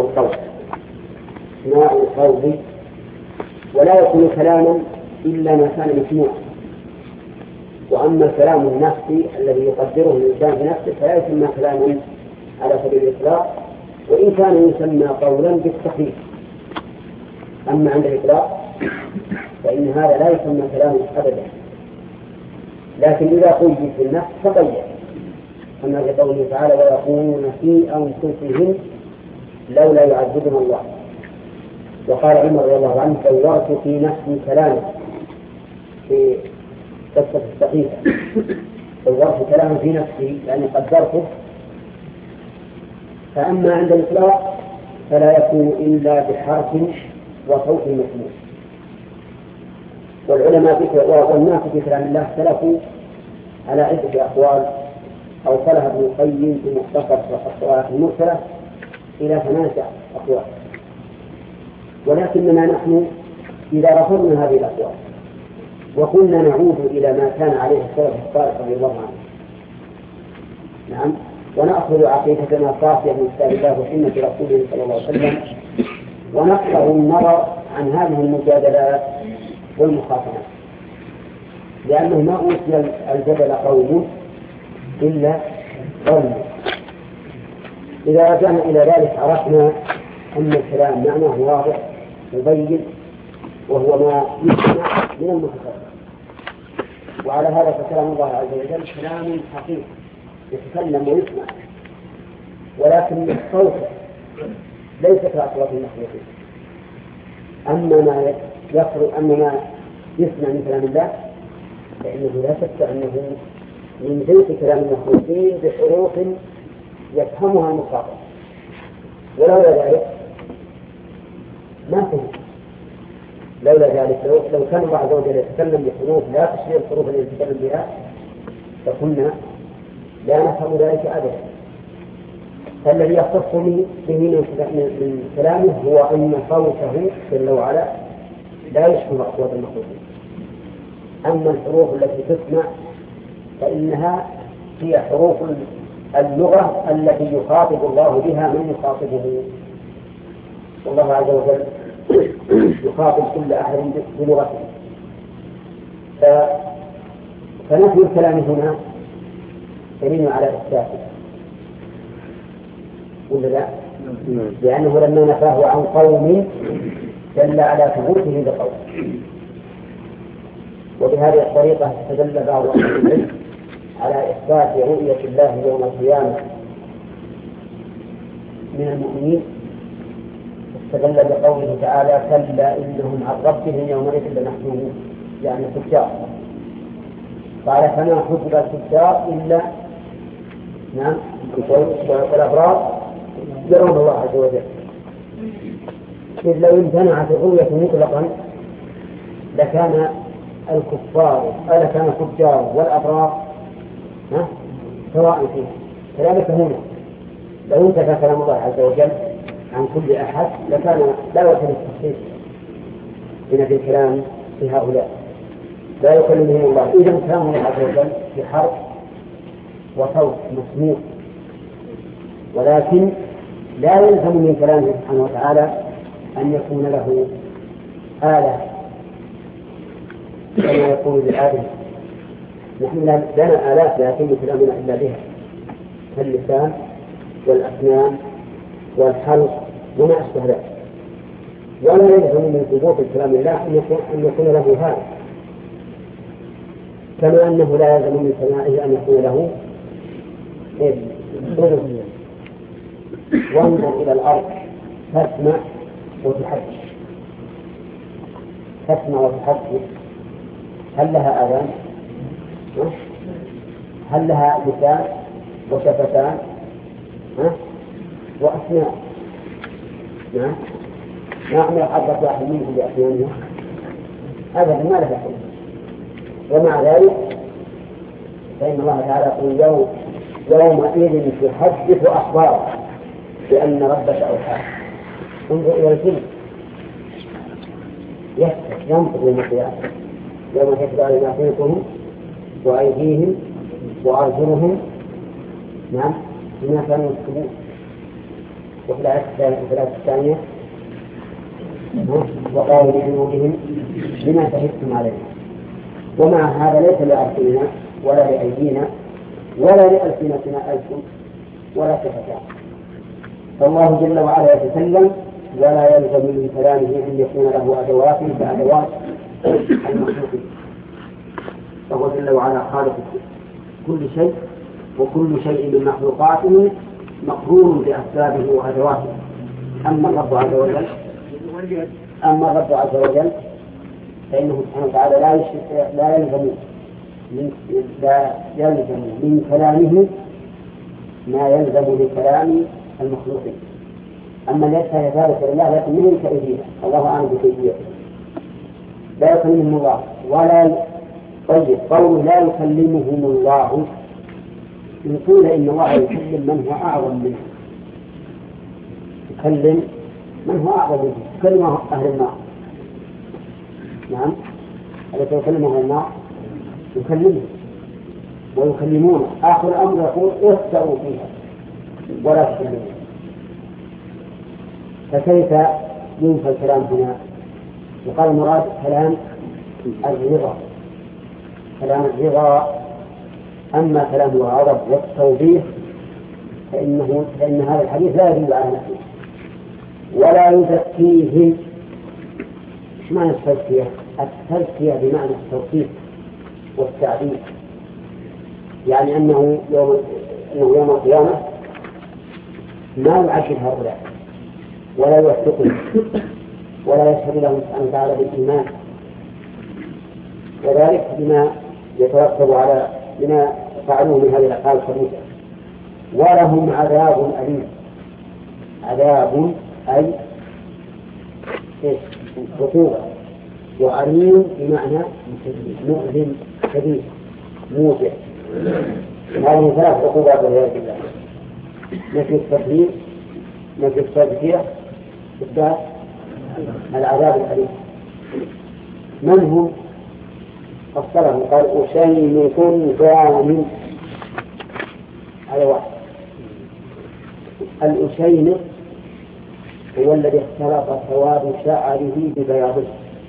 القول، ولا يكون كلاما إلا ما كان مسموع. وأما الكلام النفسي الذي يقدره الإنسان بنفسه فلا يسمى كلاما على سبيل الإطلاق، وإن كان يسمى قولا بالتخفيف. أما عند الإطلاق فإن هذا لا يسمى كلاما أبدا، لكن إذا قيد في النفس فقيد، كما في قوله تعالى: ويقولون في أنفسهم لولا يعذبنا الله. وقال عمر رضي الله عنه: دورت في نفسي كلامه في قصة السقيفة، دورت كلامه في نفسي يعني قدرته. فأما عند الإطلاق فلا يكون إلا بحرف وصوت مسموع. والعلماء والناس في كلام الله اختلفوا على عدة أقوال، أو صلح ابن القيم في مختصر الصواعق المرسلة إلى 8 أقوال. ولكننا نحن إذا رفضنا هذه الأقوال وكنا نعود إلى ما كان عليه السلف الصالح رضي الله عنه نعم. ونأخذ عقيدتنا صافية من كتاب الله وسنة رسوله صلى الله عليه وسلم، ونقطع النظر عن هذه المجادلات والمخاصمات، لأنه ما أوتي الجدل قوم إلا قوم. إذا رجعنا إلى ذلك عرفنا أن الكلام معناه واضح مبين، وهو ما يسمع من المتكلم. وعلى هذا فكلام الله عز وجل كلام حقيقي يتكلم ويسمع، ولكن الصوت ليس كأصوات المخلوقين. أما ما يسمع من كلام الله فإنه لا شك أنه من جنس كلام المخلوقين بحروف يفهمها المخاطب، ولولا ذلك ما فهم. لولا ذلك لو كان الله عز وجل يتكلم بحروف لا تشبه الحروف التي يتكلم بها فكنا لا نفهم ذلك أبدا. فالذي يختص به من كلامه هو أن صوته جل وعلا لا يشبه أصوات المخلوقين. أما الحروف التي تسمع فإنها هي حروف اللغة التي يخاطب الله بها من يخاطبه. والله عز وجل يخاطب كل أحد بلغته. فنفي الكلام هنا دليل على إثباته ولا لا؟ لأنه لما نفاه عن قوم دل على ثبوته بقوم. وبهذه الطريقة استدل بعض أهل العلم على إثبات رؤية الله يوم القيامة من المؤمنين، استدل بقوله تعالى كلا إنهم عن ربهم يومئذ لمحجوبون، يعني الفجار. قال فما حجب الفجار إلا نعم والأبرار يرون الله عز وجل. إذ لو امتنعت الرؤية مطلقا لكان الكفار لكان الفجار والأبرار سواء فيه. كذلك هنا لو انتفى كلام الله عز وجل عن كل أحد لكان لا وجه للتخصيص بنفي الكلام في هؤلاء، لا يكلمهم الله. إذا كلام الله عز وجل في حرف وصوت مسموع، ولكن لا يلزم من كلامه سبحانه وتعالى أن يكون له آلة كما يقول بالآدم. نحن لنا آلات لا يتم كلامنا إلا بها، كاللسان والأسنان والحلق وما أشبه ذلك. ولا يلزم من ثبوت كلام الله أن يكون له هذا، كما أنه لا يلزم من سماعه أن يكون له أذن. وانظر إلى الأرض تسمع وتحدث، تسمع وتحدث، هل لها آذان؟ هل لها لسان وشفتان وأسنان؟ نعم. ما يحدث واحد منهم بأسنانها أبدا، ما لها شيء. ومع ذلك فإن الله تعالى يقول يومئذ تحدث أخبارها بأن ربك أوحى. انظر إلى الجن ينطق يوم القيامة يوم تشهد عليهم ألسنتهم وأيديهم وأرجلهم نعم بما كانوا يكسبون. وفي الآية الثانية وقالوا لجنودهم بما شهدتم علينا. ومع هذا ليس لأرسلنا ولا لأيدينا ولا لألسنتنا ألسن ولا شفتان. فالله جل وعلا يتكلم ولا يلزم من كلامه أن يكون له أدوات كأدوات المخلوقين. فهو جل وعلا خالق كل شيء، وكل شيء من مخلوقاته مقرون بأسبابه وأدواته. أما الرب عز وجل فإنه سبحانه وتعالى لا يلزم من كلامه ما يلزم من كلام المخلوقين. أما ليس ذلك لله لكن من كيفية الله أعلم بكيفيته. لا يكلمهم الله ولا طيب قوله لا يكلمهم الله، يقول إن الله يكلم من هو أعظم منه، يكلم من هو أعظم منه، يكلم أهل النار. نعم الذي يكلم أهل النار يكلمه ويكلمون، آخر الأمر يقول اخسأوا فيها ولا تكلمون. فكيف ينفى الكلام هنا؟ وقال المراد كلام الرضا، كلام الرضا. أما كلام الغضب والتوبيخ فإن هذا الحديث لا يدل على نفسه ولا يزكيهم. ايش معنى التزكية؟ التزكية بمعنى التوصيف والتعديل، يعني أنه يوم القيامة ما يعدل هؤلاء ولا يوثقهم ولا يشهد لهم سبحانه وتعالى بالإيمان، وذلك بما يترتب على بما فعلوه من هذه الأفعال الخبيثة. ولهم عذاب أليم. عذاب أي عقوبة، وأليم بمعنى مؤلم شديد موجع. هذه ثلاث عقوبات والعياذ بالله: نفي التكليف، نفي التزكية، إثبات العذاب الأليم. من هم؟ فصلهم قال أشيمة ثامن. هذا واحد. الأشيمة هو الذي اختلط سواد شعره ببياضه،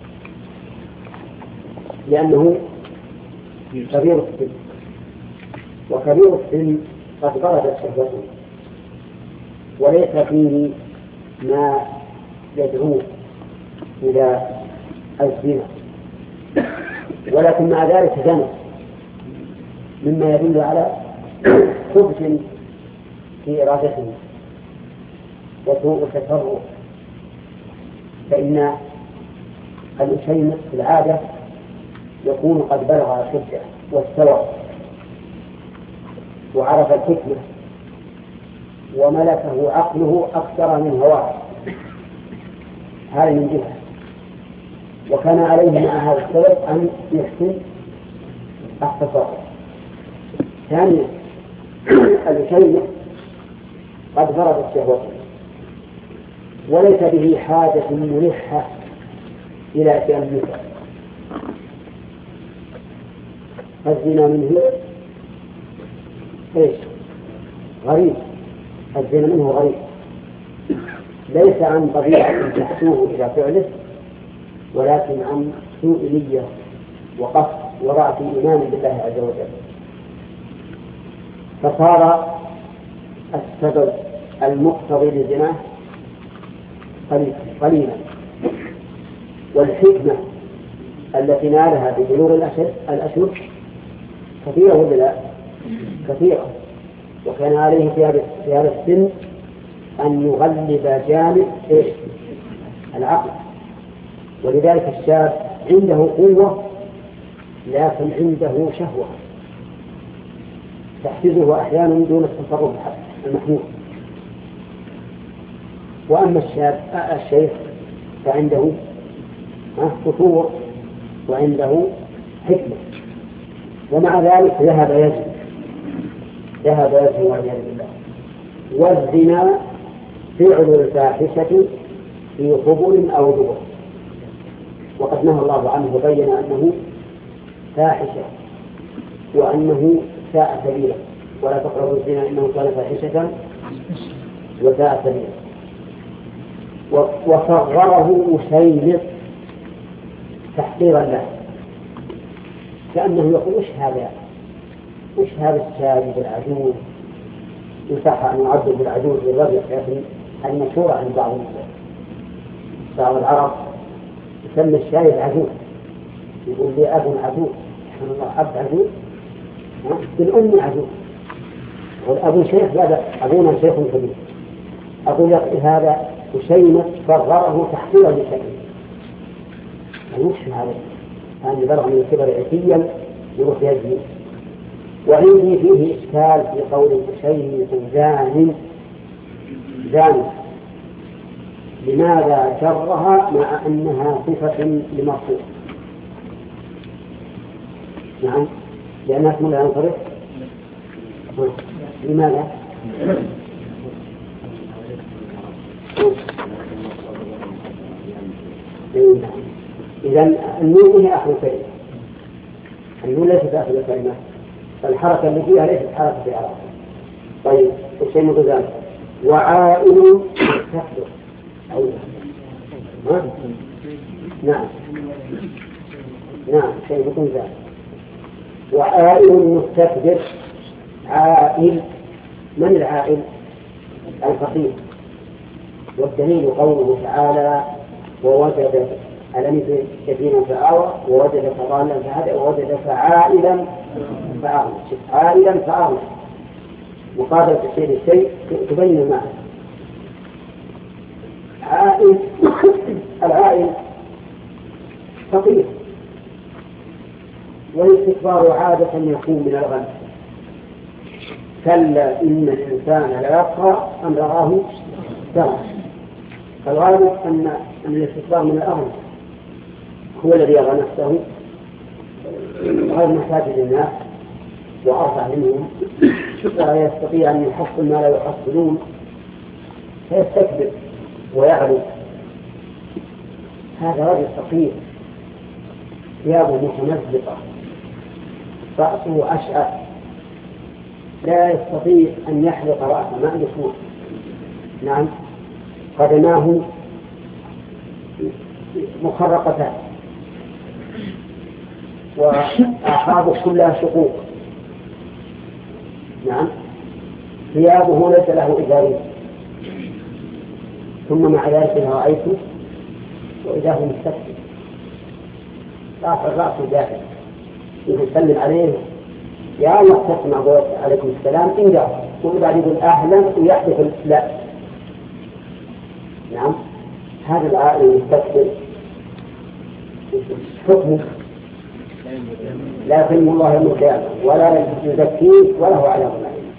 لأنه كبير السن، وكبير السن قد بردت شهوته وليس فيه ما يدعوه إلى الزنا، ولكن مع ذلك زنى، مما يدل على خبث في إرادته وسوء التصرف. فإن الأشيمة في العادة يكون قد بلغ الحجة واستوى وعرف الحكمة وملكه عقله أكثر من هواه، هذا من جهة. وكان عليه مع هذا السبب أن يحسن التصرف. ثانيا الأشيمة قد فرضت شهوته وليس به حاجة ملحة إلى أتيان النساء. الزنا منه إيش؟ غريب. الزنا منه غريب، ليس عن طبيعة تحسوه إلى فعله، ولكن عن سوء نية وقصد وضعف إيمان بالله عز وجل. فصار السبب المقتضي للزنا قليلا، والحكمة التي نالها ببلوغ الأشهر كثيرة ولا لا؟ كثيرة. وكان عليه في هذا السن أن يغلب جانب العقل، ولذلك الشاب عنده قوة لكن عنده شهوة تحفزه أحيانا دون التصرف المحمود. وأما الشيخ فعنده فتور وعنده حكمة، ومع ذلك ذهب يزني والعياذ بالله. والزنا فعل الفاحشة في قبول أو دبر، وقد نهى الله عنه وبين أنه فاحشة وأنه ساء سبيلا، ولا تقربوا الزنا إنه كان فاحشة وساء سبيلا. وصغره أشيمة تحقيرا له، كأنه يقول وش هذا الشاب بالعجوز؟ يصح أن يعد بالعجوز للرجل، لكن المشهور عن بعض العرب يسمى الشايب عجوز، يقول لي أب عجوز، سبحان الله، أب عجوز بالأم عجوز، والأب شيخ، لا أبونا شيخ كبير. أقول هذا أشيمة صغره تحقيرا لشيء، وش هذا؟ أن بلغ من الكبر عتيا يروح يزني. وعندي فيه إشكال في قول أشيمة زان، لماذا جرها مع أنها صفة لمرفوع؟ نعم، لأنها اسم لا ينصرف. لماذا؟ إذن النون هي آخر كلمة، النون ليست آخر كلمة، الحركة اللي فيها ليست حركة الإعراب. طيب الشيء مثل ذلك وعائل مستكبر أو نعم شيء مثل ذلك وعائل مستكبر. عائل من العائل؟ الفقير. والدليل قوله تعالى ووجد ألم يتيما فآوى ووجدك ضالا فهدى ووجدك عائلا فأغنى. عائلا فأغنى مقابلة الشيء للشيء تبين المعنى. عائل العائل فقير، والاستكبار عادة يكون من الغنى. كلا إن الإنسان لا يطغى أن رآه استغنى. فالغالب أن الاستكبار من الأغنى هو الذي يرى نفسه غير محتاج للناس وأرفع منهم ولا يستطيع أن يحصل ما لا يحصلون فيستكبر ويعلو. هذا رجل فقير ثيابه متمزقة رأسه أشعث لا يستطيع أن يحلق رأسه ما عنده شموع. نعم قدماه مخرقتان وأعصابه كلها شقوق. نعم ثيابه ليس له إزارين. ثم مع ذلك رأيته وإذا هو مستكبر رافع رأسه داخل يسلم عليه يا الله تسمع عليكم السلام إن جاء وبعد يقول أهلا ويحدث لا. نعم هذا العائل المستكبر حكمه لا يكلم الله يوم القيامة ولا يزكيه ولا هو عذاب أليم،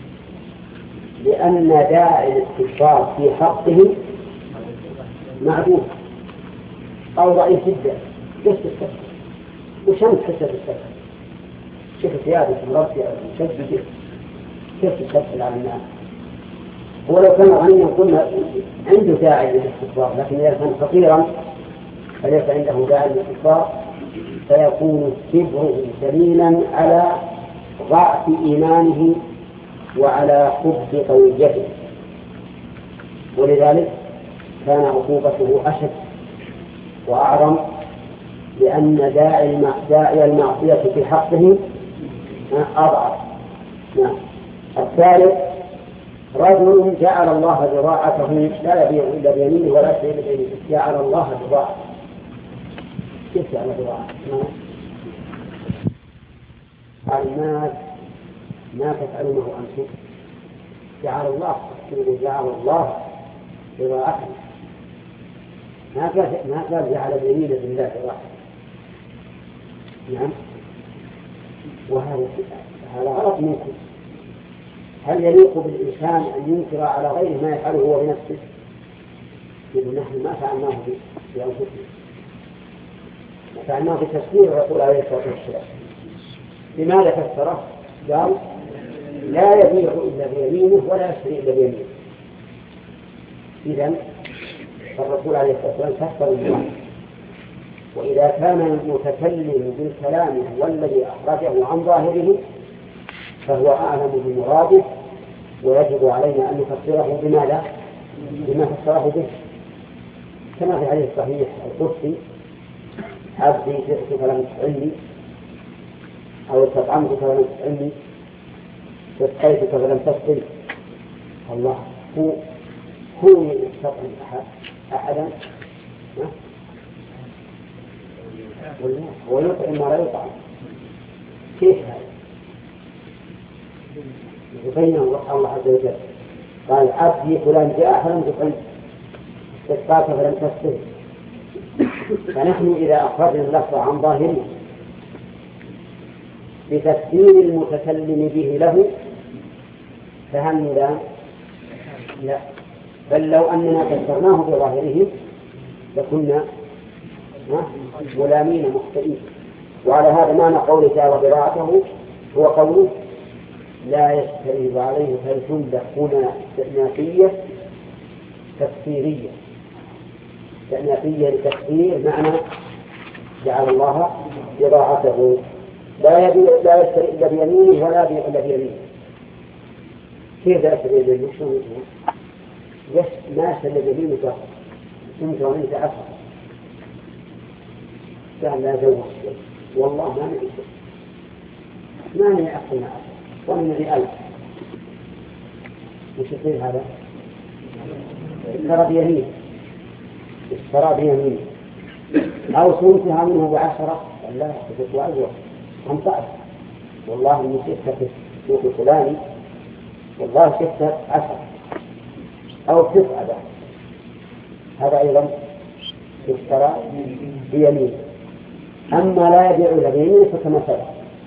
لأن داعي الاستكبار في حقه معدوم أو ضعيف جدا. كيف تستكبر؟ وشمس كيف تستكبر؟ كيف ثيابك مربية كيف تستكبر على الناس؟ هو لو كان غنيا قلنا عنده داعي للاستكبار، لكن إذا كان فقيرا فليس عنده داعي للاستكبار فيكون كبره دليلا على ضعف إيمانه وعلى خبث قويته، ولذلك كان عقوبته أشد وأعظم لأن داعي المعصية في حقه أضعف. الثالث رجل جعل الله بضاعته لا يبيع إلا بيمينه ولا يشتري بيمينه، جعل الله بضاعته. كيف جعل بضاعته؟ المال ما تفعلونه أنتم جعل الله بضاعته ما قال جعل اليمين بالله بضاعته. نعم وهذا غلط منكم. هل يليق بالإنسان أن ينكر على غيره ما يفعله هو بنفسه؟ يقول نحن ما فعلناه بأنفسنا، فعلناه بتفسير ويقول عليه الصلاة والسلام. لماذا فسره؟ قال لا يبيع إلا بيمينه ولا يشتري إلا بيمينه. إذن الرسول عليه الصلاة والسلام فسر الله. وإذا كان المتكلم بالكلام هو الذي أخرجه عن ظاهره فهو أعلم بمراده، ويجب علينا أن نفسره بما فسره به، كما في الحديث الصحيح القدسي عبدي جئت فلم تسألني أو استطعمت فلم تسألني واسقيتك فلم تسقي. الله هو يستطعم أحدا ويطعم ما لا يطعم. كيف هذا؟ يبين الله عز وجل قال عبدي فلان جاء فلم تطعم استسقاك فلم تسقي. فنحن إذا أخرجنا اللفظ عن ظاهره بتفسير المتكلم به له فهل لا، بل لو أننا فسرناه بظاهره لكنا غلامين مخطئين. وعلى هذا معنى قوله تعالى بضاعته هو قوله لا يستريب عليه فالجملة هنا استئنافية تفسيرية لتفسير معنى جعل الله بضاعته. لا يشتري إلا بيمينه ولا يبيع إلا بيمينه. كيف لا يشتري إلا بيمينه؟ شو ما يشتري بيمينه فقط أنت وأنت أفضل قال لا زوج والله ما نعيش ما نعقل ومن رئال وش يصير هذا؟ اشترى بيمينه أو صوتها منه ب10 لا تقول أجوى 15 والله إني شفتها في السوق الفلاني والله شفتها 10 أو 9 بعد هذا أيضا اشترى بيمينه. أما لا يبيع إلا بيمينه فكما سبق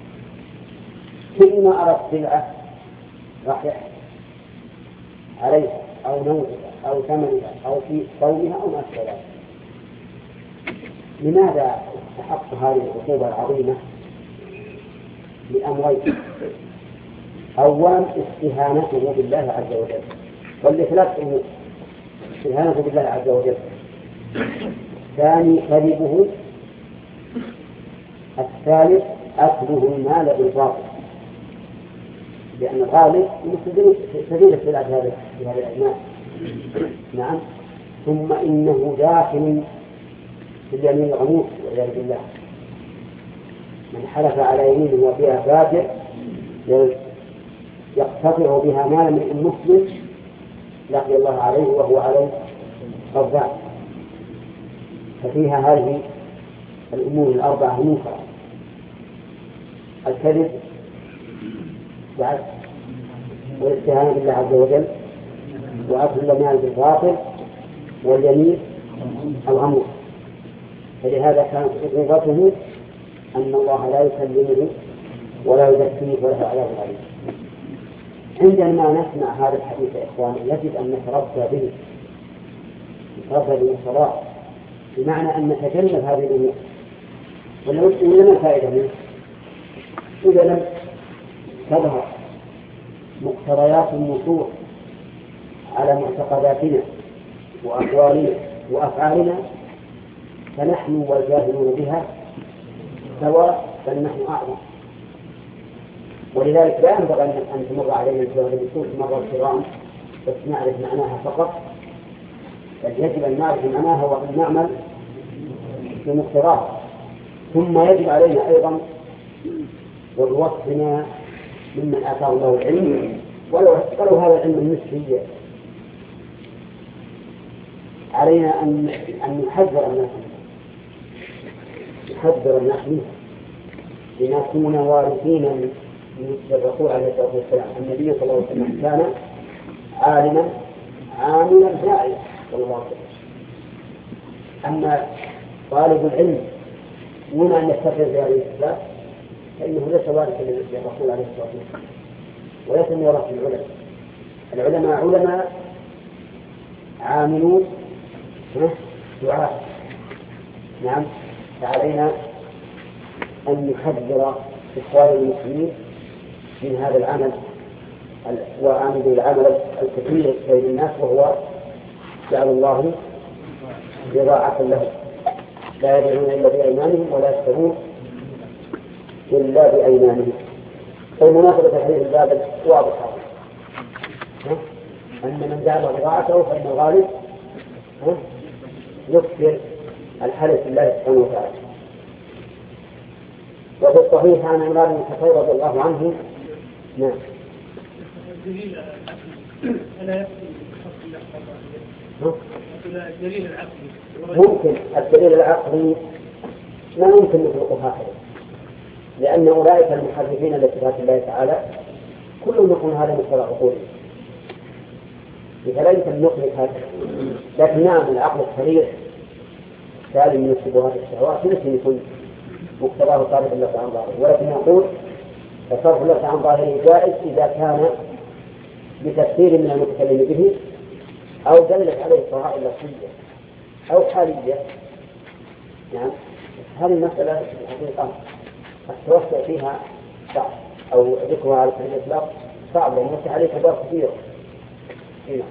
كل ما أردت سلعة راح يحصل عليها أو نوعها أو ثمنها أو في قومها أو ما أشبه ذلك. لماذا استحق هذه العقوبة العظيمة؟ لأمرين: أولا استهانته بالله عز وجل، والإخلاص أمور استهانته بالله عز وجل. ثاني كذبه. الثالث أكله المال بالباطل، لأن الغالب سبيل السلعة في هذا الأجناس. نعم. ثم إنه داخل في اليمين الغموس والعياذ بالله. من حلف على يمين وفيها فاجر يقتطع بها مال من مسلم لقي الله عليه وهو عليه غضبان. ففيها هذه الأمور الأربعة منكرة: الكذب والاستهانة بالله عز وجل وأكل المال بالباطل واليمين الغموس. فلهذا كانت عقوبته أن الله لا يكلمه ولا يزكيه ولا عذاب عليه. عندما نسمع هذا الحديث يا إخوان يجب أن نتربى به الصلاة، بمعنى أن نتجنب هذه الأمور. ولا ما الفائدة منه إذا لم تظهر مقتضيات النصوص على معتقداتنا وأقوالنا وأفعالنا فنحن والجاهلون بها سواء، بل نحن أعظم. ولذلك لا ينبغي أن تمر علينا النصوص مرة كرام بس نعرف معناها فقط، بل يجب أن نعرف معناها وأن نعمل بمقتضاها. ثم يجب علينا أيضا وبوصفنا ممن آتاه الله العلم ولو هذا العلم النسبي علينا أن نحذر الناس منه لنكون وارثين من الرسول عليه الصلاة والسلام. النبي صلى الله عليه وسلم كان عالما عاملا داعيا صلى الله عليه وسلم. أما طالب العلم دون أن يستقر في هذه الأسباب فإنه ليس وارثا للرسول عليه الصلاة والسلام وليس من وراث العلماء. علماء عاملون دعاء. نعم. فعلينا أن نحذر إخوان المسلمين من هذا العمل وعامل العمل الكثير بين الناس، وهو جعل الله بضاعة له لا يبيعون إلا بأيمانهم ولا يشترون إلا بأيمانهم. فالمناسبة تحرير الباب واضحة أن من جعل بضاعته فإن الغالب يكثر الحلف بالله سبحانه وتعالى. وفي الصحيح عن عمران بن الخطاب رضي الله عنه. نعم. الدليل العقلي ممكن الدليل العقلي ما يمكن نطلقه هكذا، لأن أولئك المحرفين لصفات الله تعالى كلهم يقولون هذا مقتضى عقولهم، فلا يمكن نطلق هذا. لكن نعم العقل الصريح سالم من الشبهات الشهوات يمكن يكون مقتضاه صارف اللفظ عن ظاهره، ولكن نقول صرف اللفظ عن ظاهره جائز إذا كان بتفسير من المتكلم به أو دلت عليه القراءة اللفظية أو حالية. نعم. هذه المسألة في الحقيقة التوسع فيها صعب أو ذكرها على سبيل الإطلاق صعب لأن يفتح عليه أبواب كثيرة. نعم.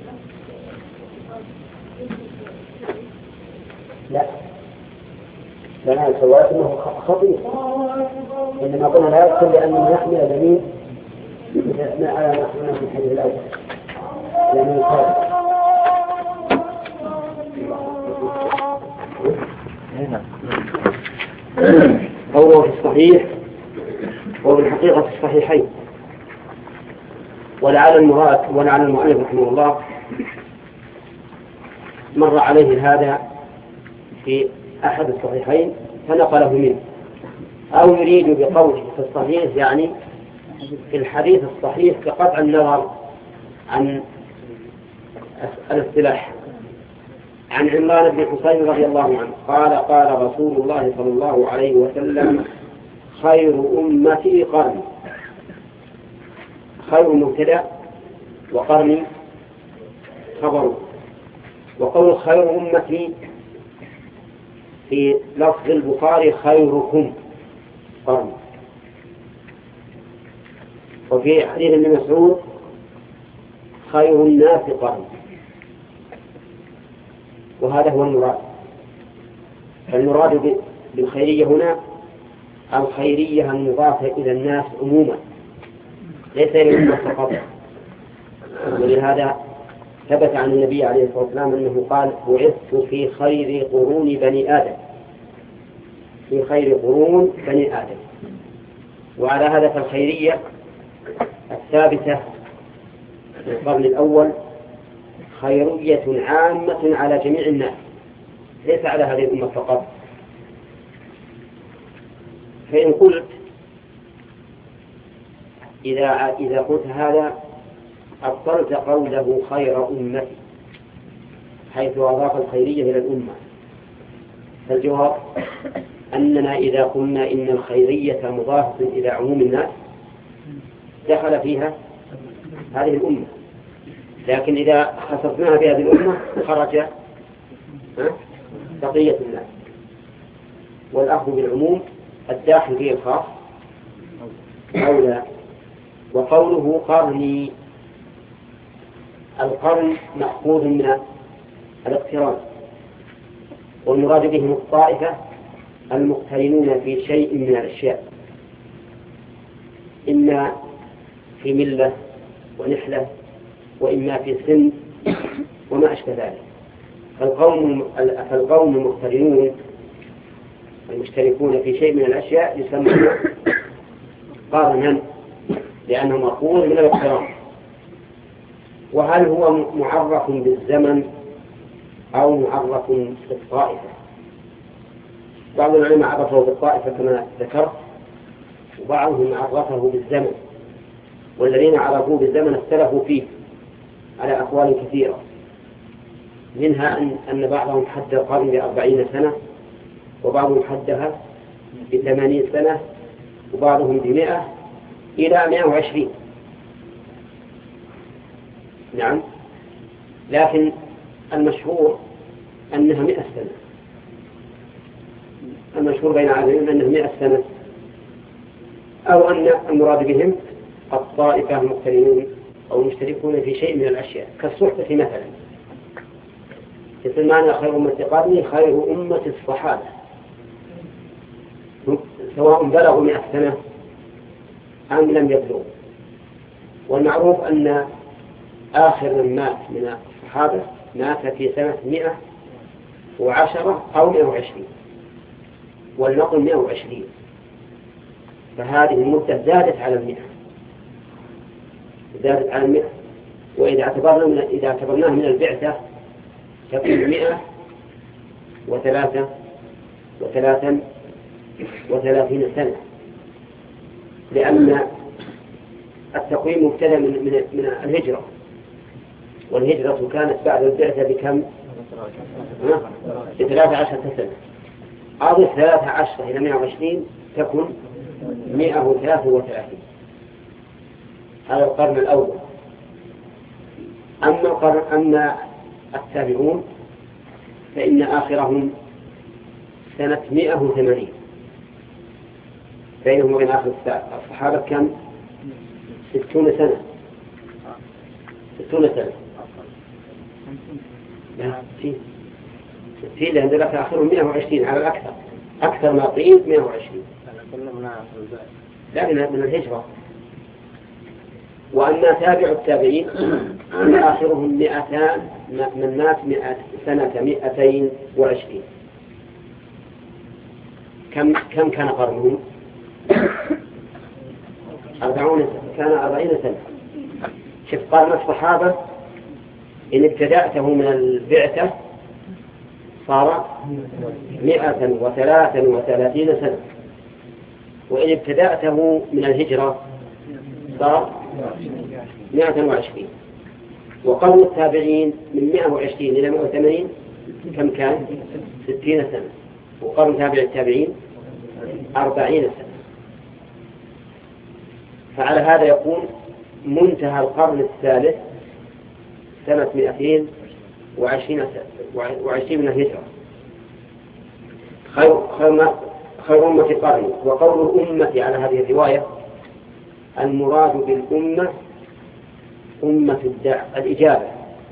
لا لأن سوات أنه خطير، إنما قلنا لا يدخل لأنه يحمل اليمين إذا على نحن في الحديث الأول لأنه يقال قوله في الصحيح وبالحقيقة في الصحيحين. ولعل المؤلف رحمه الله مر عليه هذا في أحد الصحيحين فنقله منه، أو يريد بقوله في الصحيح يعني في الحديث الصحيح بقطع النظر عن الاصطلاح. عن عمران بن حسين رضي الله عنه قال قال رسول الله صلى الله عليه وسلم خير أمتي قرني. خير مبتدأ وقرني خبر. وقول خير أمتي في لفظ البخاري خيركم قرني. وفي حديث ابن مسعود خير الناس قرني. وهذا هو المراد. المراد بالخيرية هنا الخيرية المضافة إلى الناس عموما ليس إلى الأمة فقط. ولهذا ثبت عن النبي عليه الصلاة والسلام أنه قال بعثت في خير قرون بني آدم، في خير قرون بني آدم. وعلى هذا فالخيرية الثابتة في القرن الأول خيرية عامة على جميع الناس ليس على هذه الأمة فقط. فإن قلت إذا قلت هذا أبطلت قوله خير أمتي حيث أضاف الخيرية إلى الأمة. فالجواب أننا إذا قلنا إن الخيرية مضافة إلى عموم الناس دخل فيها هذه الأمة، لكن إذا خصصناها بهذه الأمة خرج بقية الناس. والأخذ بالعموم الداخل فيه الخاص أولى. وقوله قرني القرن مأخوذ من الاقتران، والمراد بهم الطائفة المقترنون في شيء من الأشياء، إما في ملة ونحلة وإما في سن وما أشبه ذلك. فالقوم المقترنون المشتركون في شيء من الأشياء يسمون قارنا لأنه مأخوذ من الاقتران. وهل هو معرف بالزمن أو معرف بالطائفة؟ بعض العلماء عرفه بالطائفة كما ذكرت، وبعضهم عرفه بالزمن، والذين عرفوه بالزمن اختلفوا فيه على أقوال كثيرة، منها أن بعضهم حد القرن ب40 سنة، وبعضهم حدها ب80 سنة، وبعضهم ب100 إلى 120. نعم، لكن المشهور أنها 100 سنة. المشهور بين العالمين أنها 100 سنة، أو أن المراد بهم الطائفة المقترنون أو المشتركون في شيء من الأشياء كالصحبة مثلا. مثل معنى خير أمة قرني خير أمة الصحابة، سواء بلغوا 100 سنة أم لم يبلغوا. والمعروف أن آخر من مات من الصحابة مات في سنة 110 أو 120، والنقل 120، فهذه المدة زادت على 100. وإذا اعتبرناها من البعثة تكون 133 سنة، لأن التقويم مبتدأ من الهجرة، والهجرة كانت بعد البعثة بكم؟ ب13 سنة. أضف 13 إلى 120 تكون 133. هذا القرن الأول. أما التابعون فإن آخرهم سنة 180، بينهم وبين آخر الصحابة كم؟ 60 سنة. 60 سنة. لا 60، لأن ذلك آخرهم 120 على الأكثر. أكثر ما قيل 120. لا من الهجرة. وأما تابع التابعين آخرهم 200 من مات سنة 220. كم كان قرنهم؟ 40 سنة. شوف قرن الصحابة إن ابتدأته من البعثة صار 133 سنة، وإن ابتدأته من الهجرة صار 120. وقرن التابعين من 120 إلى 180 كم كان؟ 60 سنة. وقرن تابع التابعين 40 سنة. فعلى هذا يكون منتهى القرن الثالث سنة 220 من الهجرة. خير أمة قرن. وقول الأمة على هذه الرواية المراد بالأمة أمة الإجابة،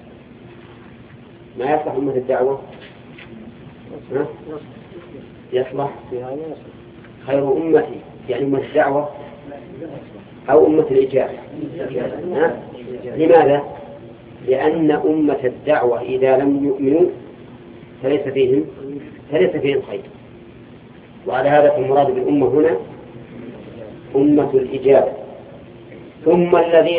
ما يصلح أمة الدعوة، يصلح خير أمتي يعني أمة الدعوة أو أمة الإجابة. لماذا؟ لأن أمة الدعوة إذا لم يؤمنوا فليس فيهم خير. وعلى هذا المراد بالأمة هنا أمة الإجابة. ثم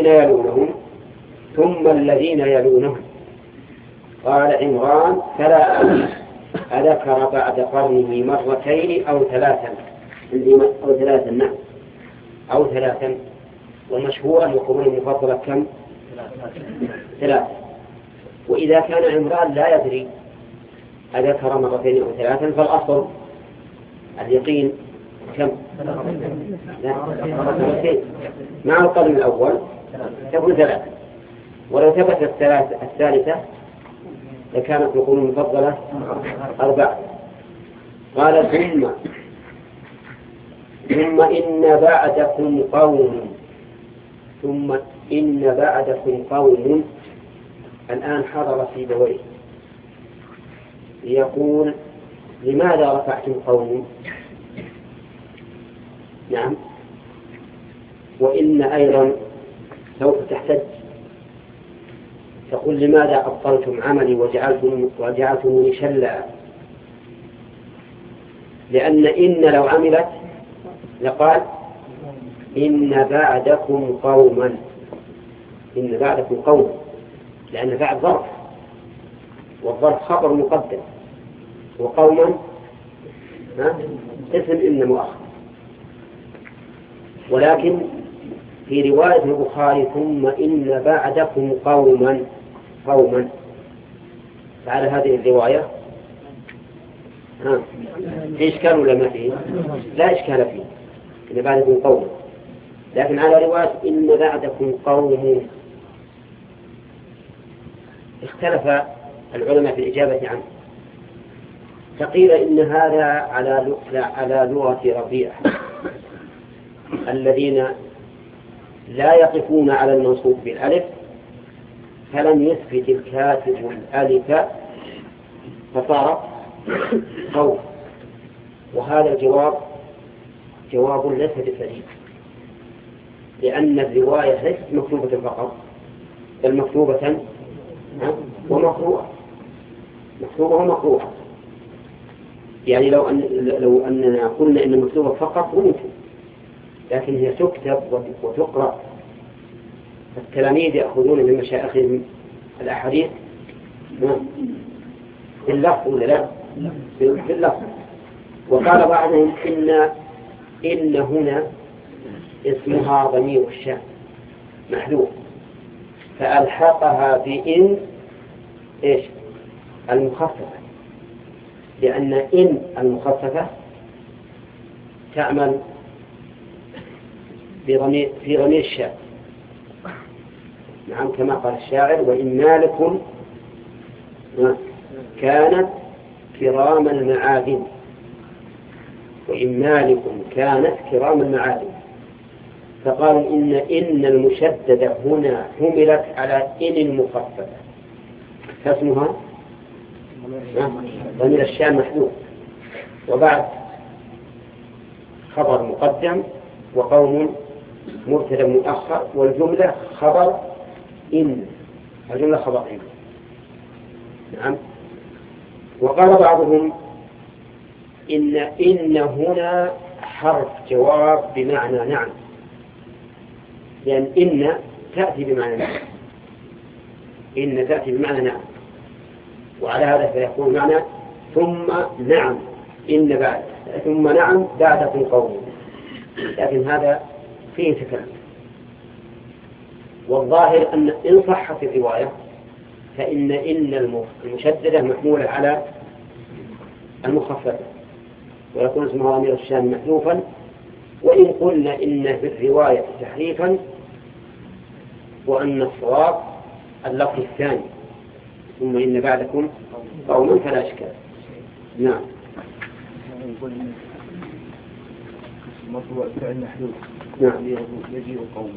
الذين يلونهم قال عمران فلا أذكر بعد قرنه مرتين أو ثلاثا نعم أو ثلاثا. والمشهور أن القرون المفضلة كم؟ 3. وإذا كان عمران لا يدري أذكر مرتين أو ثلاثا فالأصل اليقين كم؟ مرتين. مع القرن الأول تكون 3. ولو ثبتت الثالثة لكانت القرون المفضلة 4. قال ثم إن بعدكم قوم الآن حضر في دويه ليقول لماذا رفعتم قوم؟ نعم. وإن أيضا سوف تحتج تقول لماذا أبطلتم عملي وجعلتموني شلا؟ لأن إن لو عملت لقال إن بعدكم قوما، لأن بعد ظرف، والظرف خبر مقدم، وقوما اسم إن مؤخر. ولكن في رواية البخاري ثم إن بعدكم قوما فعلى هذه الرواية في إشكال ولا ما فيه؟ لا إشكال فيه إن بعدكم قوما. لكن على رواية إن بعدكم قوم اختلف العلماء في الإجابة عنه. فقيل إن هذا على لغة ربيع الذين لا يقفون على المنصوب بالألف فلم يثبت الكاتب الألف فصار قول. وهذا جواب ليس بسليم، لأن الرواية ليست مكتوبة فقط بل مكتوبة ومقروءة. يعني لو أننا قلنا إن مكتوبة فقط ممكن، لكن هي تكتب وتقرأ. التلاميذ يأخذون من مشايخهم الأحاديث باللفظ ولا لا؟ باللفظ. وقال بعضهم إن هنا اسمها ضمير الشأن محذوف فألحقها بإن المخففة، لأن إن المخففة تعمل في ضمير الشأن. نعم كما قال الشاعر وإن مالكم كانت كرام المعادن، وإن مالكم كانت كرام المعادن. فقالوا إن المشددة هنا حملت على إن المخففة فاسمها ضمير الشأن محذوف. وبعد خبر مقدم وقوم مبتدأ مؤخر، والجملة خبر إن، الجملة خبر إن. نعم. وقال بعضهم إن هنا حرف جواب بمعنى نعم، لأن إن تأتي بمعنى نعم، إن تأتي بمعنى نعم، وعلى هذا فيكون معنى ثم نعم إن بعد، ثم نعم بعدكم قوم، لكن هذا فيه تكلم. والظاهر أن إن صحت الرواية فإن المشددة محمولة على المخففة، ويكون اسمها ضمير الشان محذوفا. وإن قلنا إن في الرواية تحريفا وأن الصواب اللفظ الثاني ثم إن بعدكم قوما فلا إشكال. نعم. مرفوع فعل محذوف. نعم. يجيء قوما.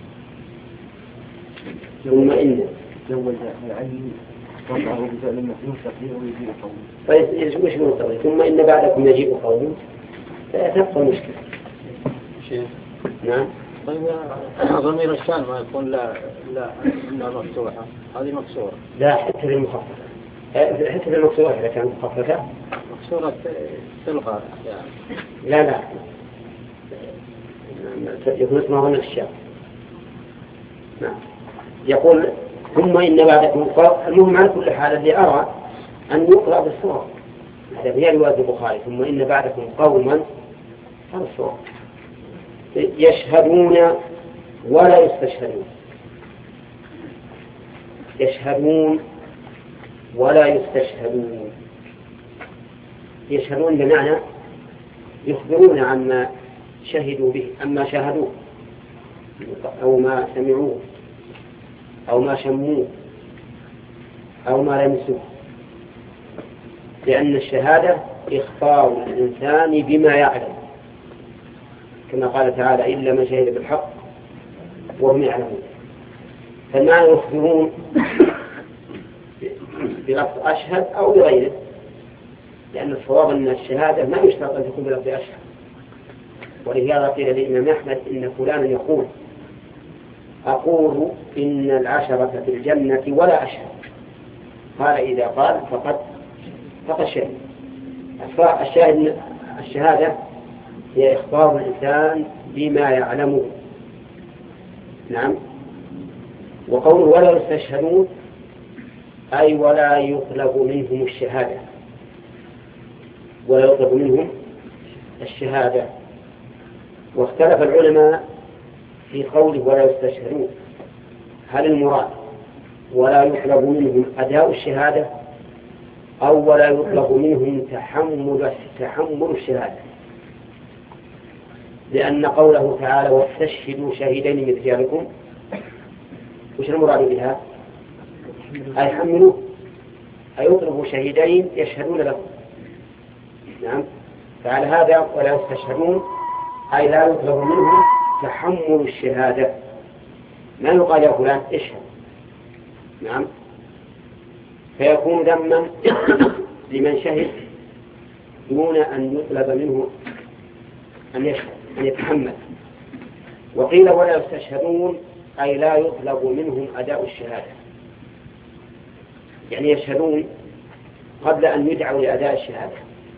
ثم إن زوج العين رفعه بفعل محذوف تقديره يجيء قوما. طيب وش نقول؟ ثم إن بعدكم يجيء قوم، فتبقى المشكلة. نعم. طيب ضمير الشان ما يكون لا إنها مفتوحة، هذه مكسورة. لا حتى للمخففة، حتى للمكسورة إذا كانت مخففة مكسورة تلغى يعني. لا يكون اسمها ضمير الشان. نعم. يقول ثم إن بعدكم المهم على كل حال اللي أرى أن يقرأ بالصواب، هذا هي رواية البخاري ثم إن بعدكم قوما، هذا الصواب. يشهدون ولا يستشهدون، يشهدون ولا يستشهدون. يشهدون بمعنى يخبرون عما شهدوا به، أما شاهدوه أو ما سمعوه أو ما شموه أو ما لمسوه، لأن الشهادة إخبار الإنسان بما يعلم، كما قال تعالى إلا من شهد بالحق وهم يعلمون. فالمعنى يخبرون بلفظ أشهد أو بغيره، لأن الصواب أن الشهادة ما يشترط أن تكون بلفظ أشهد. ولهذا قيل للإمام أحمد إن فلانا يقول أقول إن العشرة في الجنة ولا أشهد، قال إذا قال فقد شهد. الشهادة هي إخبار الإنسان بما يعلمه. نعم. وقوله ولا يستشهدون أي ولا يطلب منهم الشهادة، ولا يطلب منهم الشهادة. واختلف العلماء في قوله ولا يستشهدون، هل المراد ولا يطلب منهم أداء الشهادة أو ولا يطلب منهم تحمل الشهادة؟ لأن قوله تعالى واستشهدوا شهيدين من رجالكم، وش المراد بها؟ أي حملوا، أي يطلبوا شهيدين يشهدون لهم. نعم. فعلى هذا ولا يستشهدون أي لا يطلب منهم تحمل الشهادة، ما يقال يا فلان اشهد. نعم. فيكون ذما لمن شهد دون أن يطلب منه أن يشهد، أن يتحمل. وقيل ولا يستشهدون أي لا يطلب منهم أداء الشهادة، يعني يشهدون قبل أن يدعوا لأداء الشهادة.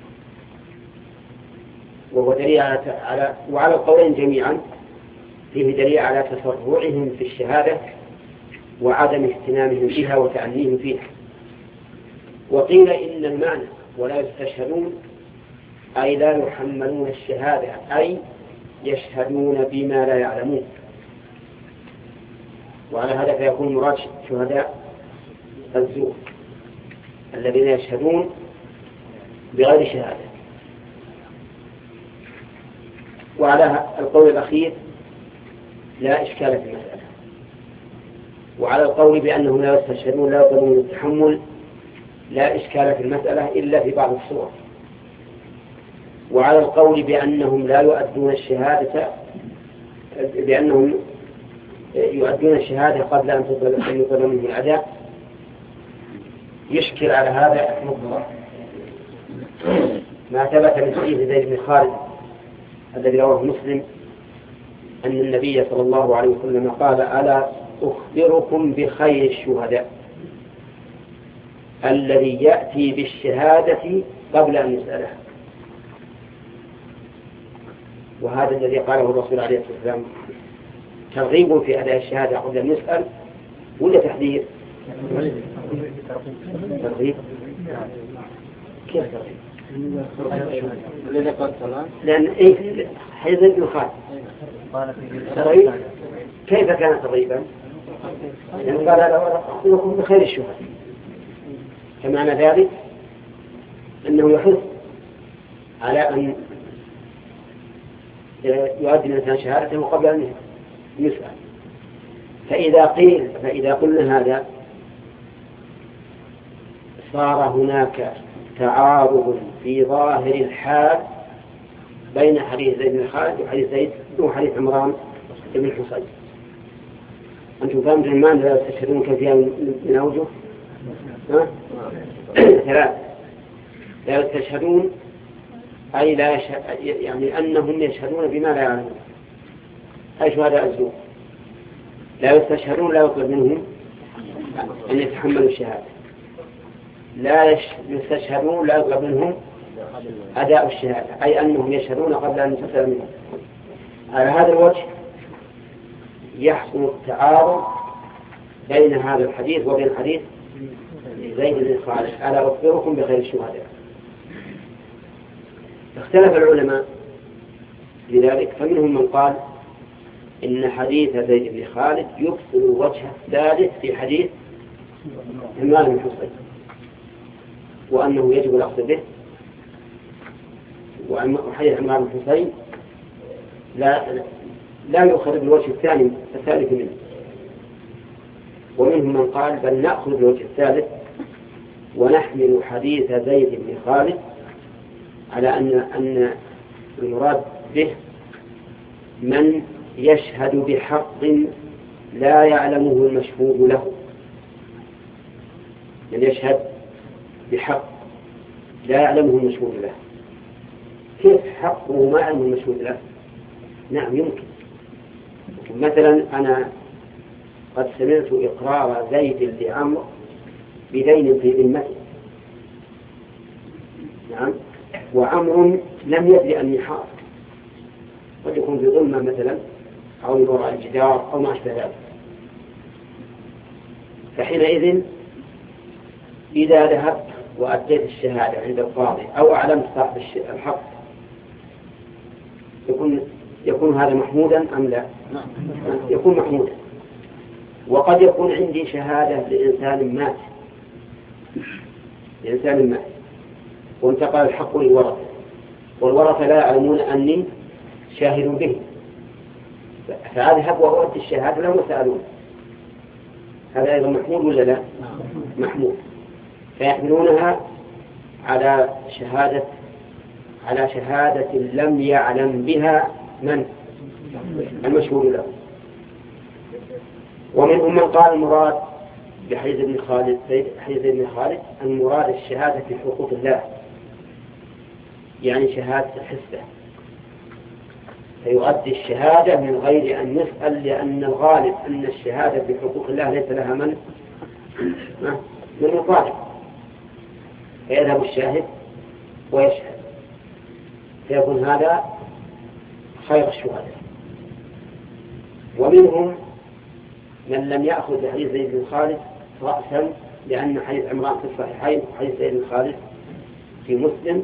وهو دليل وعلى القولين جميعا فيه دليل على تسرعهم في الشهادة وعدم اهتمامهم بها وتأنيهم فيها. وقيل إن المعنى ولا يستشهدون أي لا يحملون الشهادة، أي يشهدون بما لا يعلمون. وعلى هذا فيكون مراد شهداء الزور الذين يشهدون بغير شهادة. وعلى القول الأخير لا إشكال في المسألة. وعلى القول بأنهم لا يستشهدون لا يطلبون التحمل لا إشكال في المسألة إلا في بعض الصور. وعلى القول بأنهم لا يؤدون الشهادة، بأنهم يؤدون الشهادة قبل أن يطلب منهم الأداء، يشكل على هذا مطلق ما ثبت من حديث زيد بن خالد الذي رواه مسلم أن النبي صلى الله عليه وسلم قال: ألا أخبركم بخير الشهداء الذي يأتي بالشهادة قبل أن يسألها. وهذا الذي قاله الرسول عليه الصلاة والسلام ترغيب في أداء الشهادة قبل أن يسأل ولا تحذير؟ ترغيب. كيف ترغيب؟ لأن حيث ابن خالد ترغيب. كيف كان ترغيبا؟ لأن قال: أخبركم بخير الشهداء. فمعنى ذلك أنه يحث على أن يؤدي الإنسان شهادته قبل أن يسأل. فإذا قلنا هذا صار هناك تعارض في ظاهر الحال بين حديث زيد بن خالد وحديث عمران بن حصين. أنتم فهمتم ما لا تشهدون كثيرا من أوجه؟ ثلاث: لا يستشهدون أي لا يعني أنهم يشهدون بما لا يعلمون، أي شهداء الزور. لا يستشهدون لا يطلب منهم أن يتحملوا الشهادة. لا يستشهدون لا يطلب منهم أداء الشهادة، أي أنهم يشهدون قبل أن يسأل منهم. على هذا الوجه يحصل التعارض بين هذا الحديث وبين حديث زيد بن خالد: ألا أخبركم بخير الشهداء. اختلف العلماء لذلك، فمنهم من قال إن حديث زيد بن خالد يبطل وجه الثالث في حديث عمران بن حصين، وأنه يجب الأخذ به، وحديث عمران بن حصين لا يؤخذ بالوجه الثالث منه. ومنهم من قال بل نأخذ بالوجه الثالث ونحمل حديث زيد بن خالد على أن المراد به من يشهد بحق لا يعلمه المشهود له. من يشهد بحق لا يعلمه المشهود له. كيف حقه ما يعلمه المشهود له؟ نعم يمكن. مثلا أنا قد سمعت إقرار زيد لعمرو بدين في ذمته، نعم، وعمر لم يدري أني حاضر، قد يكون في ظلمة مثلا أو من وراء الجدار أو ما أشبه ذلك. فحينئذ إذا ذهبت وأديت الشهادة عند القاضي أو أعلمت صاحب الحق يكون هذا محمودا أم لا؟ يكون محمودا. وقد يكون عندي شهادة لإنسان مات وانتقل الحق للورثة، والورثة لا يعلمون أني شاهد به، فأذهب وأؤدي الشهادة لهم يسألون. هذا أيضا محمود ولا لا؟ محمود. فيحملونها على شهادة لم يعلم بها من المشهود له. ومنهم من قال المراد بحديث ابن خالد المراد الشهادة في حقوق الله، يعني شهادة الحسبة، فيؤدي الشهادة من غير أن يسأل، لأن الغالب أن الشهادة في حقوق الله ليس لها من يطالب، فيذهب الشاهد ويشهد، فيكون هذا خير الشهداء. ومنهم من لم يأخذ بحديث زيد بن خالد رأسا، لأن حديث عمران في الصحيحين وحديث زيد بن خالد في مسلم،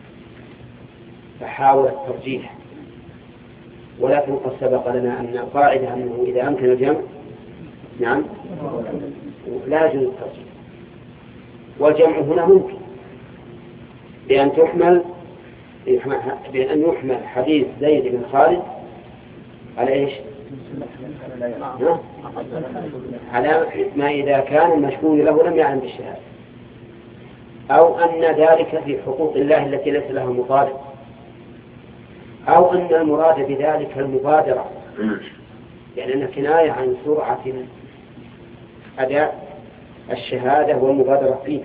فحاول الترجيح. ولكن قد سبق لنا أن القاعدة أنه إذا أمكن الجمع نعم لا يجوز الترجيح، والجمع هنا ممكن بأن يحمل حديث زيد بن خالد على إيش؟ على ما إذا كان المشهود له لم يعلم بالشهادة، أو أن ذلك في حقوق الله التي ليس لها مطالب، أو أن المراد بذلك المبادرة، يعني أن كناية عن سرعة أداء الشهادة والمبادرة فيه،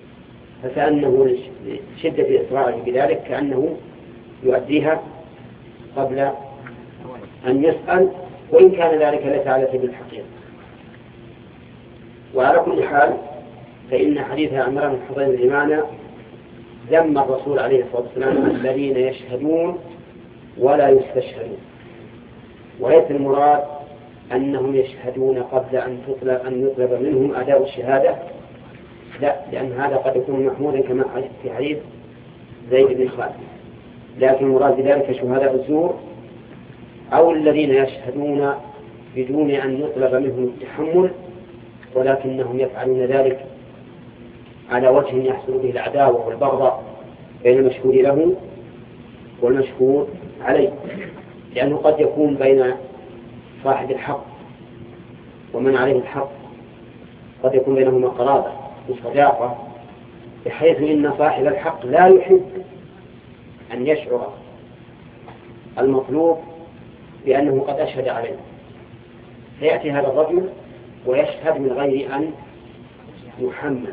فكأنه لشدة إسرائه بذلك كأنه يؤديها قبل أن يسأل، وإن كان ذلك ليس على سبيل الحقيقة. وعلى كل حال فإن حديث عمران بن حصين الإمانة ذم الرسول عليه الصلاة والسلام الذين يشهدون ولا يستشهدون، وليس المراد أنهم يشهدون قبل أن يطلب منهم أداء الشهادة، لا، لأن هذا قد يكون محمودا كما في حديث زيد بن خالد، لكن المراد بذلك شهداء الزور أو الذين يشهدون بدون أن يطلب منهم التحمل، ولكنهم يفعلون ذلك على وجه يحصل به العداوة والبغضاء بين المشهود له والمشهود عليه، لأنه قد يكون بين صاحب الحق ومن عليه الحق قد يكون بينهما قرابة وصداقة، بحيث إن صاحب الحق لا يحب أن يشعر المطلوب بأنه قد أشهد عليه، فيأتي هذا الرجل ويشهد من غير أن يحمل.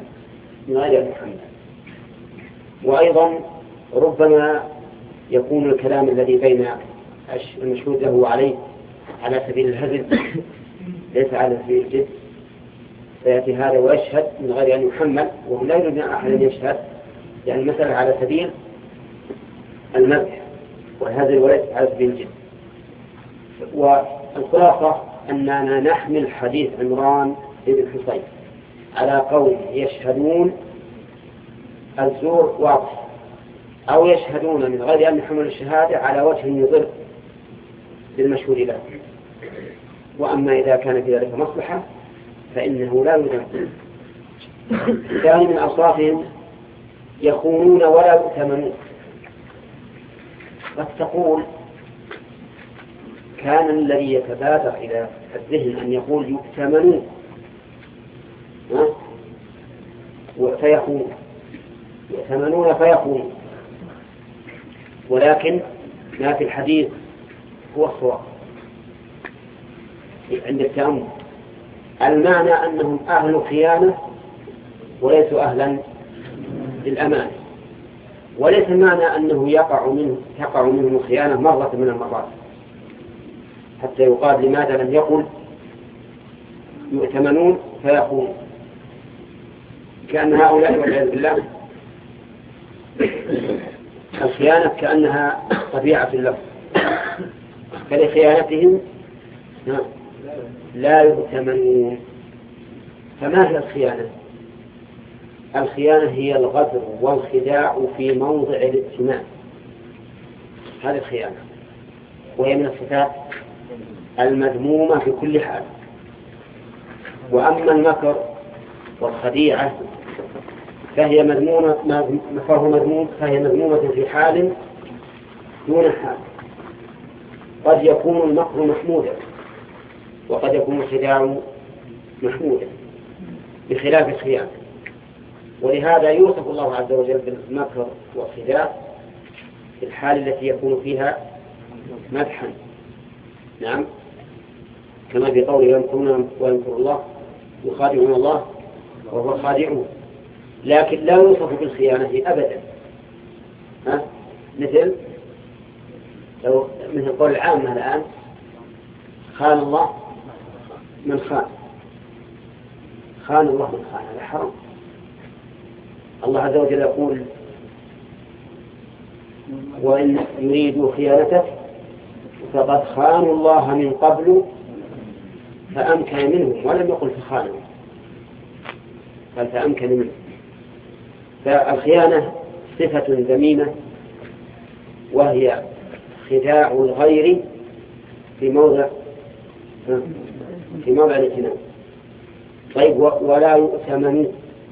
وأيضا ربما يكون الكلام الذي بين المشهود له وعليه على سبيل الهزل ليس على سبيل الجد، فيأتي هذا ويشهد من غير أن يحمل، وهم لا يريدون أحد أن يشهد، يعني المسألة على سبيل المدح والهزل وليس على سبيل الجد. والخلاصة أننا نحمل حديث عمران بن حصين على قول يشهدون الزور واضح، أو يشهدون من غير أن يحملوا الشهادة على وجه يضر بالمشهود له. وأما إذا كان في ذلك مصلحة فإنه لا يضر. ثاني من أوصافهم يخونون ولا يؤتمنون. قد تقول كان الذي يتبادر إلى الذهن أن يقول يؤتمنون فيخونون، يؤتمنون فيخونون، ولكن ما في الحديث هو الصواب عند التأمل. المعنى أنهم أهل خيانة وليسوا أهلا للأمان، وليس المعنى أنه تقع منهم خيانة مرة من المرات حتى يقال لماذا لم يقل يؤتمنون فيخونون، كأن هؤلاء والعياذ بالله الخيانة كأنها طبيعة له، فلخيانتهم لا يؤتمنون. فما هي الخيانة؟ الخيانة هي الغدر والخداع في موضع الائتمان، هذه الخيانة، وهي من الصفات المذمومة في كل حال. وأما المكر والخديعة فهي مذمومة في حال دون حال. قد يكون المكر محمودا وقد يكون الخداع محمودا بخلاف الخيانة، ولهذا يوصف الله عز وجل بالمكر والخداع في الحال التي يكون فيها مدحا، نعم، كما في قوله يمكرون ويمكر الله يخادعون الله وهو خادعون، لكن لا يوصف بالخيانة أبدا. مثل قول العامة الآن خان الله من خان، خان الله من خان، هذا حرام. الله عز وجل يقول وإن يريدوا خيانتك فقد خانوا الله من قبل فأمكن منهم، ولم يقل فخانوا، قال فأمكن منهم. فالخيانة صفة ذميمة، وهي خداع الغير في موضع الائتمان. طيب ولا يؤتمن،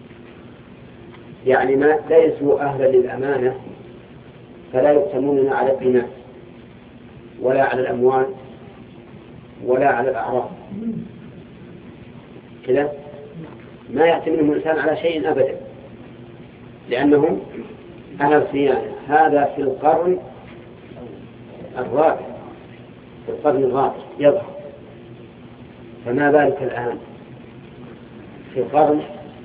يعني ما ليسوا أهلا للأمانة، فلا يؤتمنون على الدماء ولا على الأموال ولا على الأعراض، كذا ما يأتمنهم الإنسان على شيء أبدا، لأنهم أهل الخيانة. هذا في القرن الرابع، في القرن الرابع يظهر، فما بالك الآن في القرن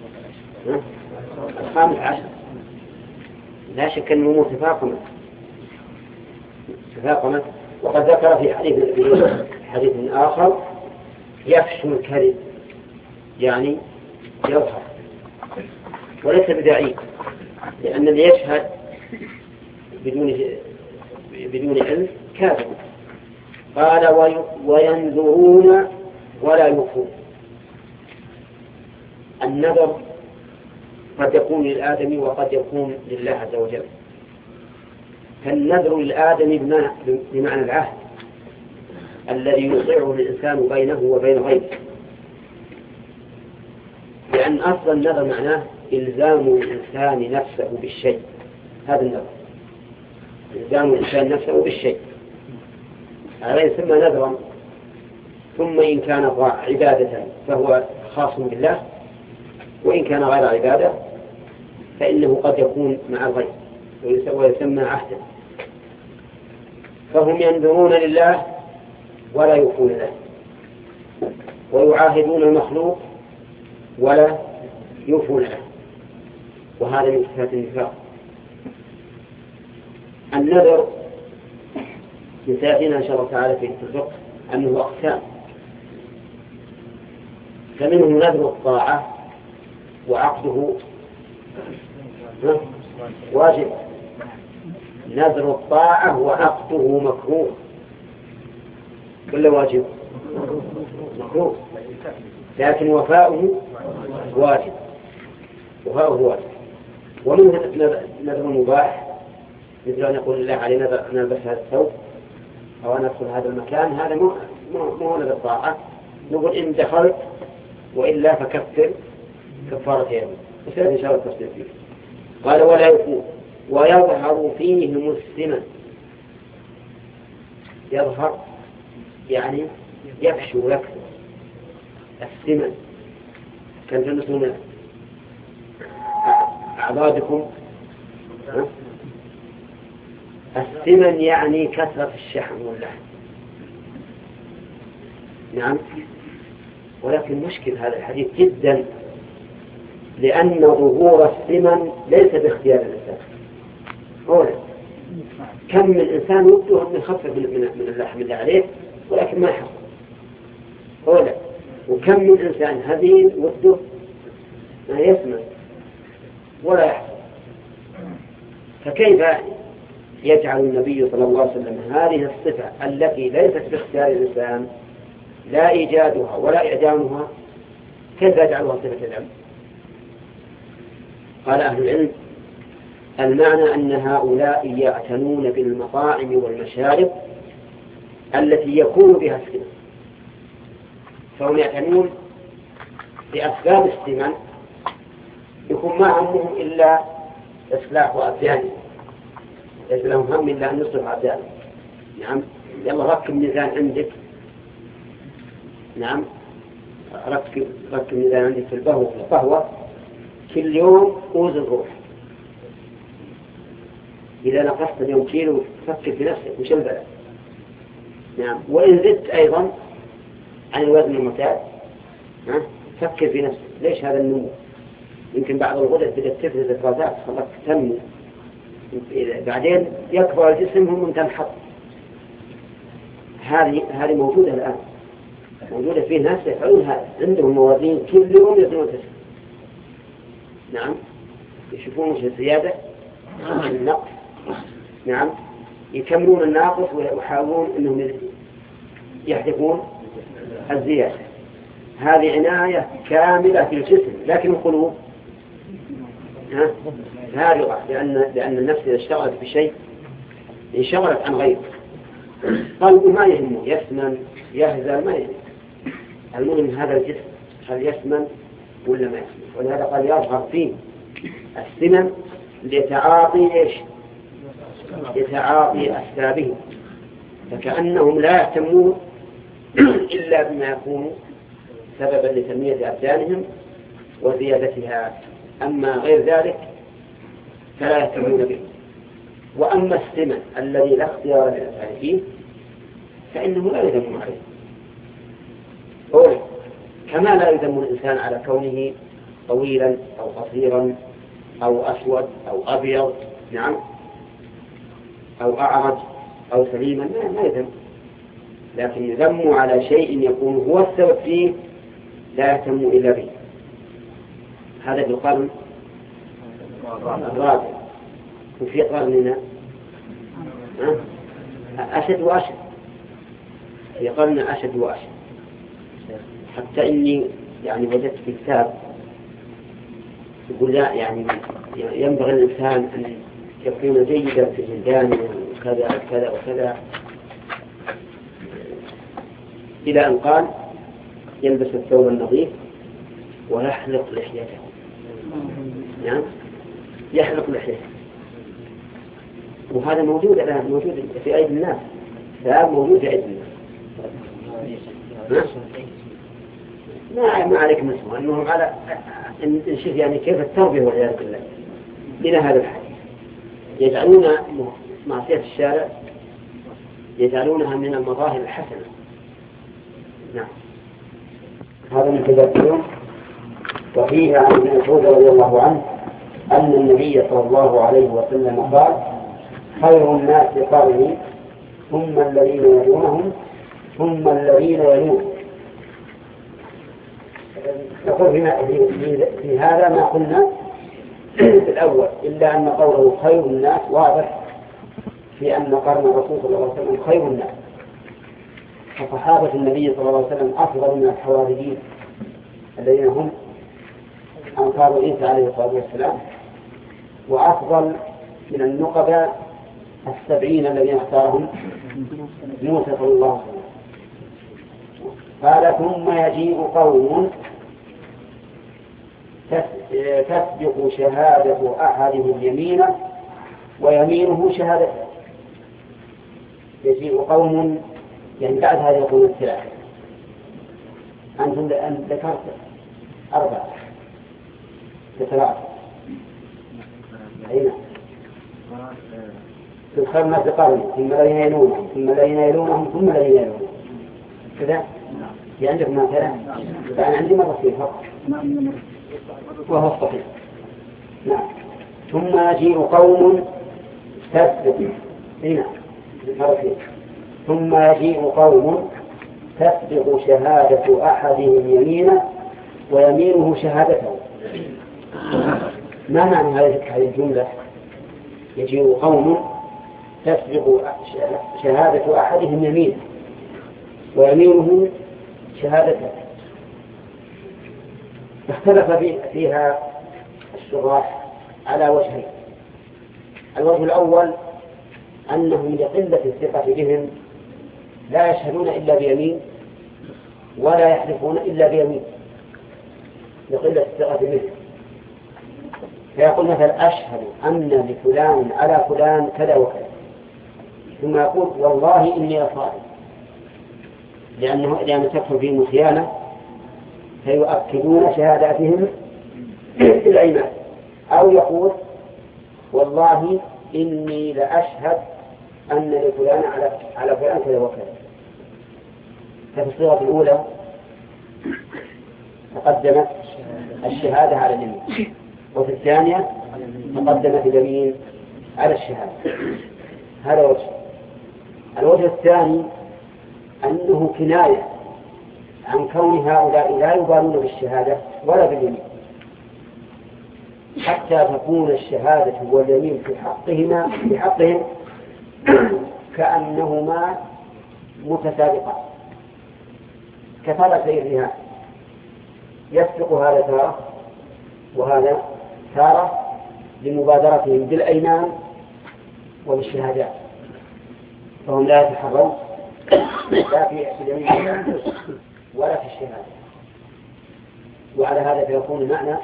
الخامس عشر. لا شك أن الأمور تفاقمت وقد ذكر في حديث آخر يفشو الكذب، يعني يظهر وليس بداعي، لأن اللي يشهد بدون علم كاذب. قال وينذرون ولا يوفون. النذر قد يكون للآدمي وقد يكون لله عز وجل. فالنذر للآدمي بمعنى العهد الذي يوقعه الإنسان بينه وبين غيره، لأن أصل النذر معناه إلزام الإنسان نفسه بالشيء. هذا النذر إلزام الإنسان نفسه بالشيء، هذا يسمى نذرا. ثم إن كان عبادة فهو خاص بالله، وإن كان غير عبادة فإنه قد يكون مع الغير ويسمى عهدا. فهم ينذرون لله ولا يوفون له، ويعاهدون المخلوق ولا يوفون له، وهذا من صفات النفاق. النذر سيأتينا إن شاء الله تعالى في الفقه أنه أقسام، فمنه نذر الطاعة وعقده واجب، نذر الطاعة وعقده مكروه ولا واجب؟ مكروه، لكن وفاؤه واجب، وفاؤه واجب. ومنه نذر مباح، مثل أن يقول الله عليه نلبس هذا الثوب أو أن ندخل هذا المكان، هذا مو نذر الطاعة، نقول إن دخلت وإلا فكفر كفارة يوم، وسيأتي إن شاء الله التفصيل فيه. قال ولا يكون ويظهر فيه مسلما. يظهر يعني يفشو يكثر. السمن كان تنسون أعضادكم، السمن يعني كثرة الشحم واللحم. نعم، ولكن مشكل هذا الحديث جدا، لأن ظهور السمن ليس باختيار الإنسان. أولا كم من إنسان وده أن يخفف من اللحم اللي عليه ولكن ما يحصل. أولا وكم من إنسان هذين وده ما يسمن ولا يحصل. فكيف يجعل النبي صلى الله عليه وسلم هذه الصفة التي ليست باختيار الإنسان لا إيجادها ولا إعدامها، كيف يجعلها صفة العلم؟ قال أهل العلم المعنى أن هؤلاء يعتنون بالمطاعم والمشارب التي يكون بها السمن، فهم يعتنون بأسباب السمن، يكون ما همهم إلا إصلاح أبدانهم، ليس لهم هم إلا أن يصلح أبدانهم. نعم، يلا ركب ميزان عندك، نعم ركب ميزان عندك في القهوة كل يوم أوزن روح. إذا نقصت اليوم كيلو فكر في نفسك وش البلد. نعم، وإن زدت أيضا عن الوزن المعتاد فكر في نفسك ليش هذا النمو. يمكن بعض الغدد بدأت تفرز الغازات خلاص تنمو، بعدين يكبر الجسم هم تنحط. هذه موجودة الآن، موجودة فيه ناس يفعلون هذا، عندهم موازين كل يوم يزنون تسعة. نعم، يشوفون وش الزيادة النقص. نعم، يكملون الناقص ويحاولون أنهم يحذفون الزيادة. هذه عناية كاملة في الجسم، لكن القلوب فارغة، لأن النفس إذا اشتغلت بشيء انشغلت عن غيره. قلبه ما يهمه، يسمن يهزل ما يهمه، المهم هذا الجسم هل يسمن ولا ما يسمن. ولهذا قال يظهر فيه السمن لتعاطي إيش؟ لتعاطي أسبابه، فكأنهم لا يهتمون إلا بما يكون سببا لتنمية أبدانهم وزيادتها، أما غير ذلك فلا يهتمون به. وأما السمن الذي لا اختيار للإنسان فيه فإنه لا يذم عليه، كما لا يذم الإنسان على كونه طويلا أو قصيرا أو أسود أو أبيض، نعم، أو أعرج، أو سليما ما يذم، لكن يذم على شيء يكون هو السبب فيه لا يهتم إلا به. هذا في القرن الرابع. وفي قرننا أشد وأشد، في قرننا أشد وأشد، حتى إني يعني وجدت في كتاب يقول لا يعني ينبغي الإنسان أن يكون جيدا في جلدانه وكذا وكذا وكذا، إلى أن قال يلبس الثوب النظيف ويحلق لحيته. نعم يحلق لحيته، وهذا موجود الآن، موجود في أيدي الناس، ثياب موجود في أيدي الناس. ما عليك مسمى أنهم على نشوف يعني كيف التربية والعياذ بالله إلى هذا الحد، يجعلون معصية الشارع يجعلونها من المظاهر الحسنة. نعم. هذا من كتابه. وفيه عن ابن مسعود رضي الله عنه أن النبي صلى الله عليه وسلم قال: خير الناس قرني ثم الذين يلونهم ثم الذين يلونهم. نقول في هذا ما قلنا في الأول، إلا أن قوله خير الناس واضح في أن قرن الرسول صلى الله عليه وسلم خير الناس، فصحابة النبي صلى الله عليه وسلم أفضل من الحواريين الذين هم أنصار عيسى عليه الصلاة والسلام، وأفضل من النقباء 70 الذين اختارهم موسى صلى الله عليه وسلم. قال: ثم يجيء قوم تسبق شهادة أحدهم يمينه ويمينه شهادته. يجيء قوم يعني بعد هذه القرون الثلاثة. أنتم ذكرت 4 ثلاثة أين تذكر الناس قرن ثم الذين يلونهم ثم الذين يلونهم ثم الذين يلونهم كذا. في عندك ما ثلاث، فأنا عندي مرتين فقط وهو الصحيح. نعم. ثم يجيء قوم تسبق هنا مرتين. ثم يجيء قوم تسبق شهادة أحدهم يمينه ويمينه شهادته. ما معنى هذه الجملة؟ يجيء قوم تسبق شهادة أحدهم يمينه ويمينه شهادته. اختلف فيها الشراح على وجهين. الوجه الأول أنهم لقلة الثقة بهم لا يشهدون إلا بيمين ولا يحلفون إلا بيمين، لقلة الثقة بهم. فيقول مثلا: أشهد أن لفلان على فلان كذا وكذا، ثم يقول: والله إني لصادق، لأن تكفر فيهم خيانة، فيؤكدون شهاداتهم بالأيمان. أو يقول: والله إني لأشهد أن لفلان على فلان كذا وكذا. ففي الصيغة الأولى تقدمت الشهادة على اليمين، وفي الثانية تقدمت اليمين على الشهادة. هذا وجه. الوجه الثاني أنه كناية عن كون هؤلاء لا يبالون بالشهادة ولا باليمين، حتى تكون الشهادة واليمين في حقهم كأنهما متسابقان كثرة الرهان، يسبق هذا تارة وهذا تارة لمبادرتهم بالأيمان وبالشهادات، فهم لا يتحرون لا في اليمين ولا في الشهادة. وعلى هذا فيكون المعنى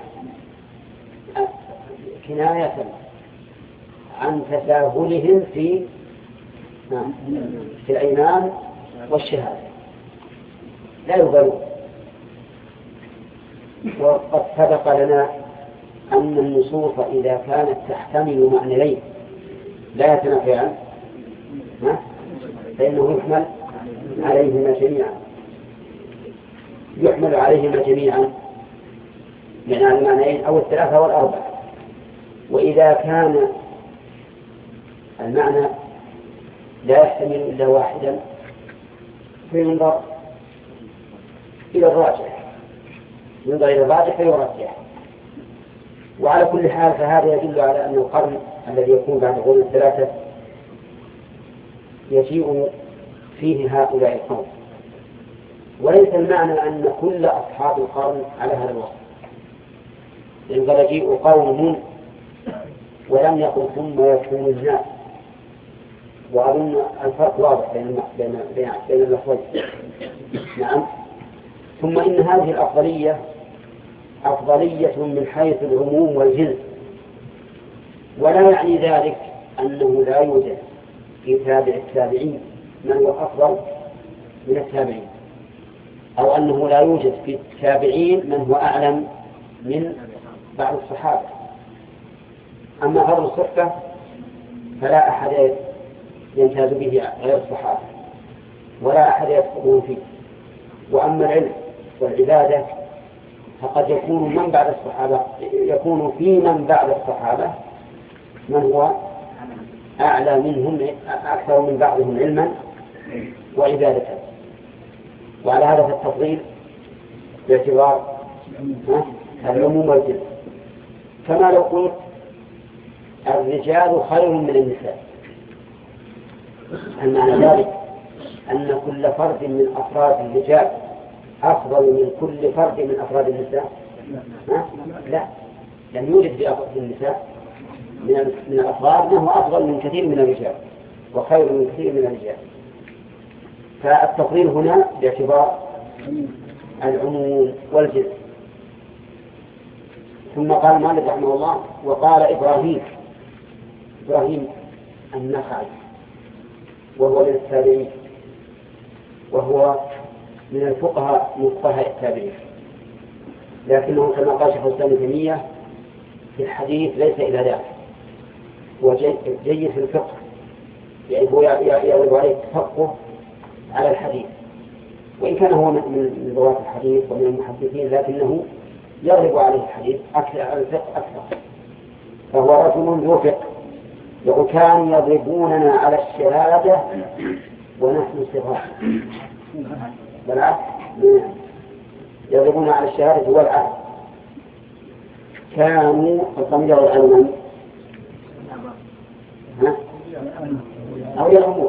كناية عن تساهلهم في الأيمان والشهادة، لا يبالون. وقد سبق لنا أن النصوص إذا كانت تحتمل معنيين لا يتنافيان فإنه يحمل عليهما جميعا يعني على المعنيين أو الثلاثة والأربعة. وإذا كان المعنى لا يحتمل إلا واحدا فينظر إلى الراجح، ينظر إلى الراجح فيرجح. وعلى كل حال فهذا يدل على أن القرن الذي يكون بعد القرون الثلاثة يجيء فيه هؤلاء القوم، وليس المعنى أن كل أصحاب القرن على هذا الوصف، لأن قد يجيء قوم ولم يقل ثم يكون الناس، وأظن الفرق واضح بين اللفظين. نعم. ثم إن هذه الأفضلية أفضلية من حيث العموم والجنس، ولا يعني ذلك أنه لا يوجد في تابع التابعين من هو أفضل من التابعين، أو أنه لا يوجد في التابعين من هو أعلم من بعض الصحابة. أما فضل الصحبة فلا أحد يمتاز به غير الصحابة ولا أحد يدخلون فيه. وأما العلم والعبادة فقد يكون من بعد الصحابة يكون في من بعد الصحابة من هو أعلى منهم أكثر من بعضهم علما وعبادة. وعلى هذا فالتفضيل باعتبار العموم والجنس، كما لو قلت الرجال خير من النساء، المعنى ذلك أن كل فرد من أفراد الرجال أفضل من كل فرد من أفراد النساء؟ لا، لم يوجد في أفراد النساء من الأفراد ما هو أفضل من كثير من الرجال وخير من كثير من الرجال. فالتفضيل هنا باعتبار العموم والجنس. ثم قال مالك رحمه الله وقال إبراهيم النخعي وهو من التابعين، وهو من الفقهاء من فقهاء التابعين، لكنه كما قال شيخ الإسلام ابن تيمية في الحديث ليس إلى ذلك، هو جيد في الفقه، يعني هو يغلب عليه التفقه على الحديث، وإن كان هو من رواة الحديث ومن المحدثين لكنه يغلب عليه الحديث أكثر على الفقه أكثر. فهو رجل ذو فقه، يقول كانوا يضربوننا على الشهادة ونحن صغار، بالعكس يضربون على الشهادة والعهد. كانوا الضمير والعلم أو الأمور،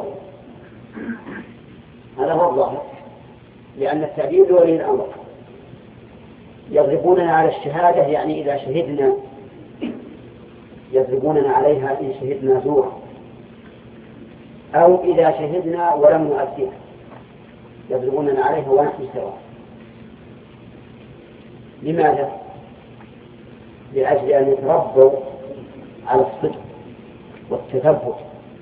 هذا هو الظاهر، لأن التعبير لولي الأمر. يضربوننا على الشهادة يعني إذا شهدنا، يضربوننا عليها إن شهدنا زورا، أو إذا شهدنا ولم نؤديها يضربوننا عليها ونحن سواء. لماذا؟ لأجل أن يتربوا على الصدق والتثبت.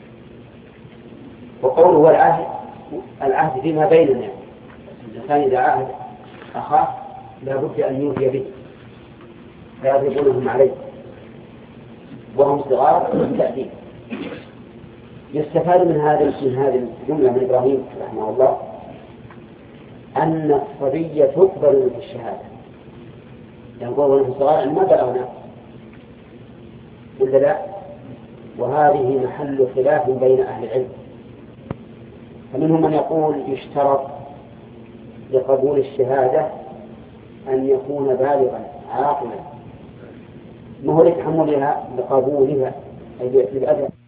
وقوله هو العهد فيما بيننا، الإنسان إذا عهد أخاه لا بد أن يوفي به، فيضربونهم عليه وهم صغار بالتأديب. يستفاد من هذه الجملة من إبراهيم رحمه الله أن الصبي تقبل في الشهادة، يقول ونحن صغار أن ما بلغنا ولا لا، وهذه محل خلاف بين أهل العلم. فمنهم من يقول يشترط لقبول الشهادة أن يكون بالغا عاقلا، ما هو لتحملها لقبولها أي بالأدب.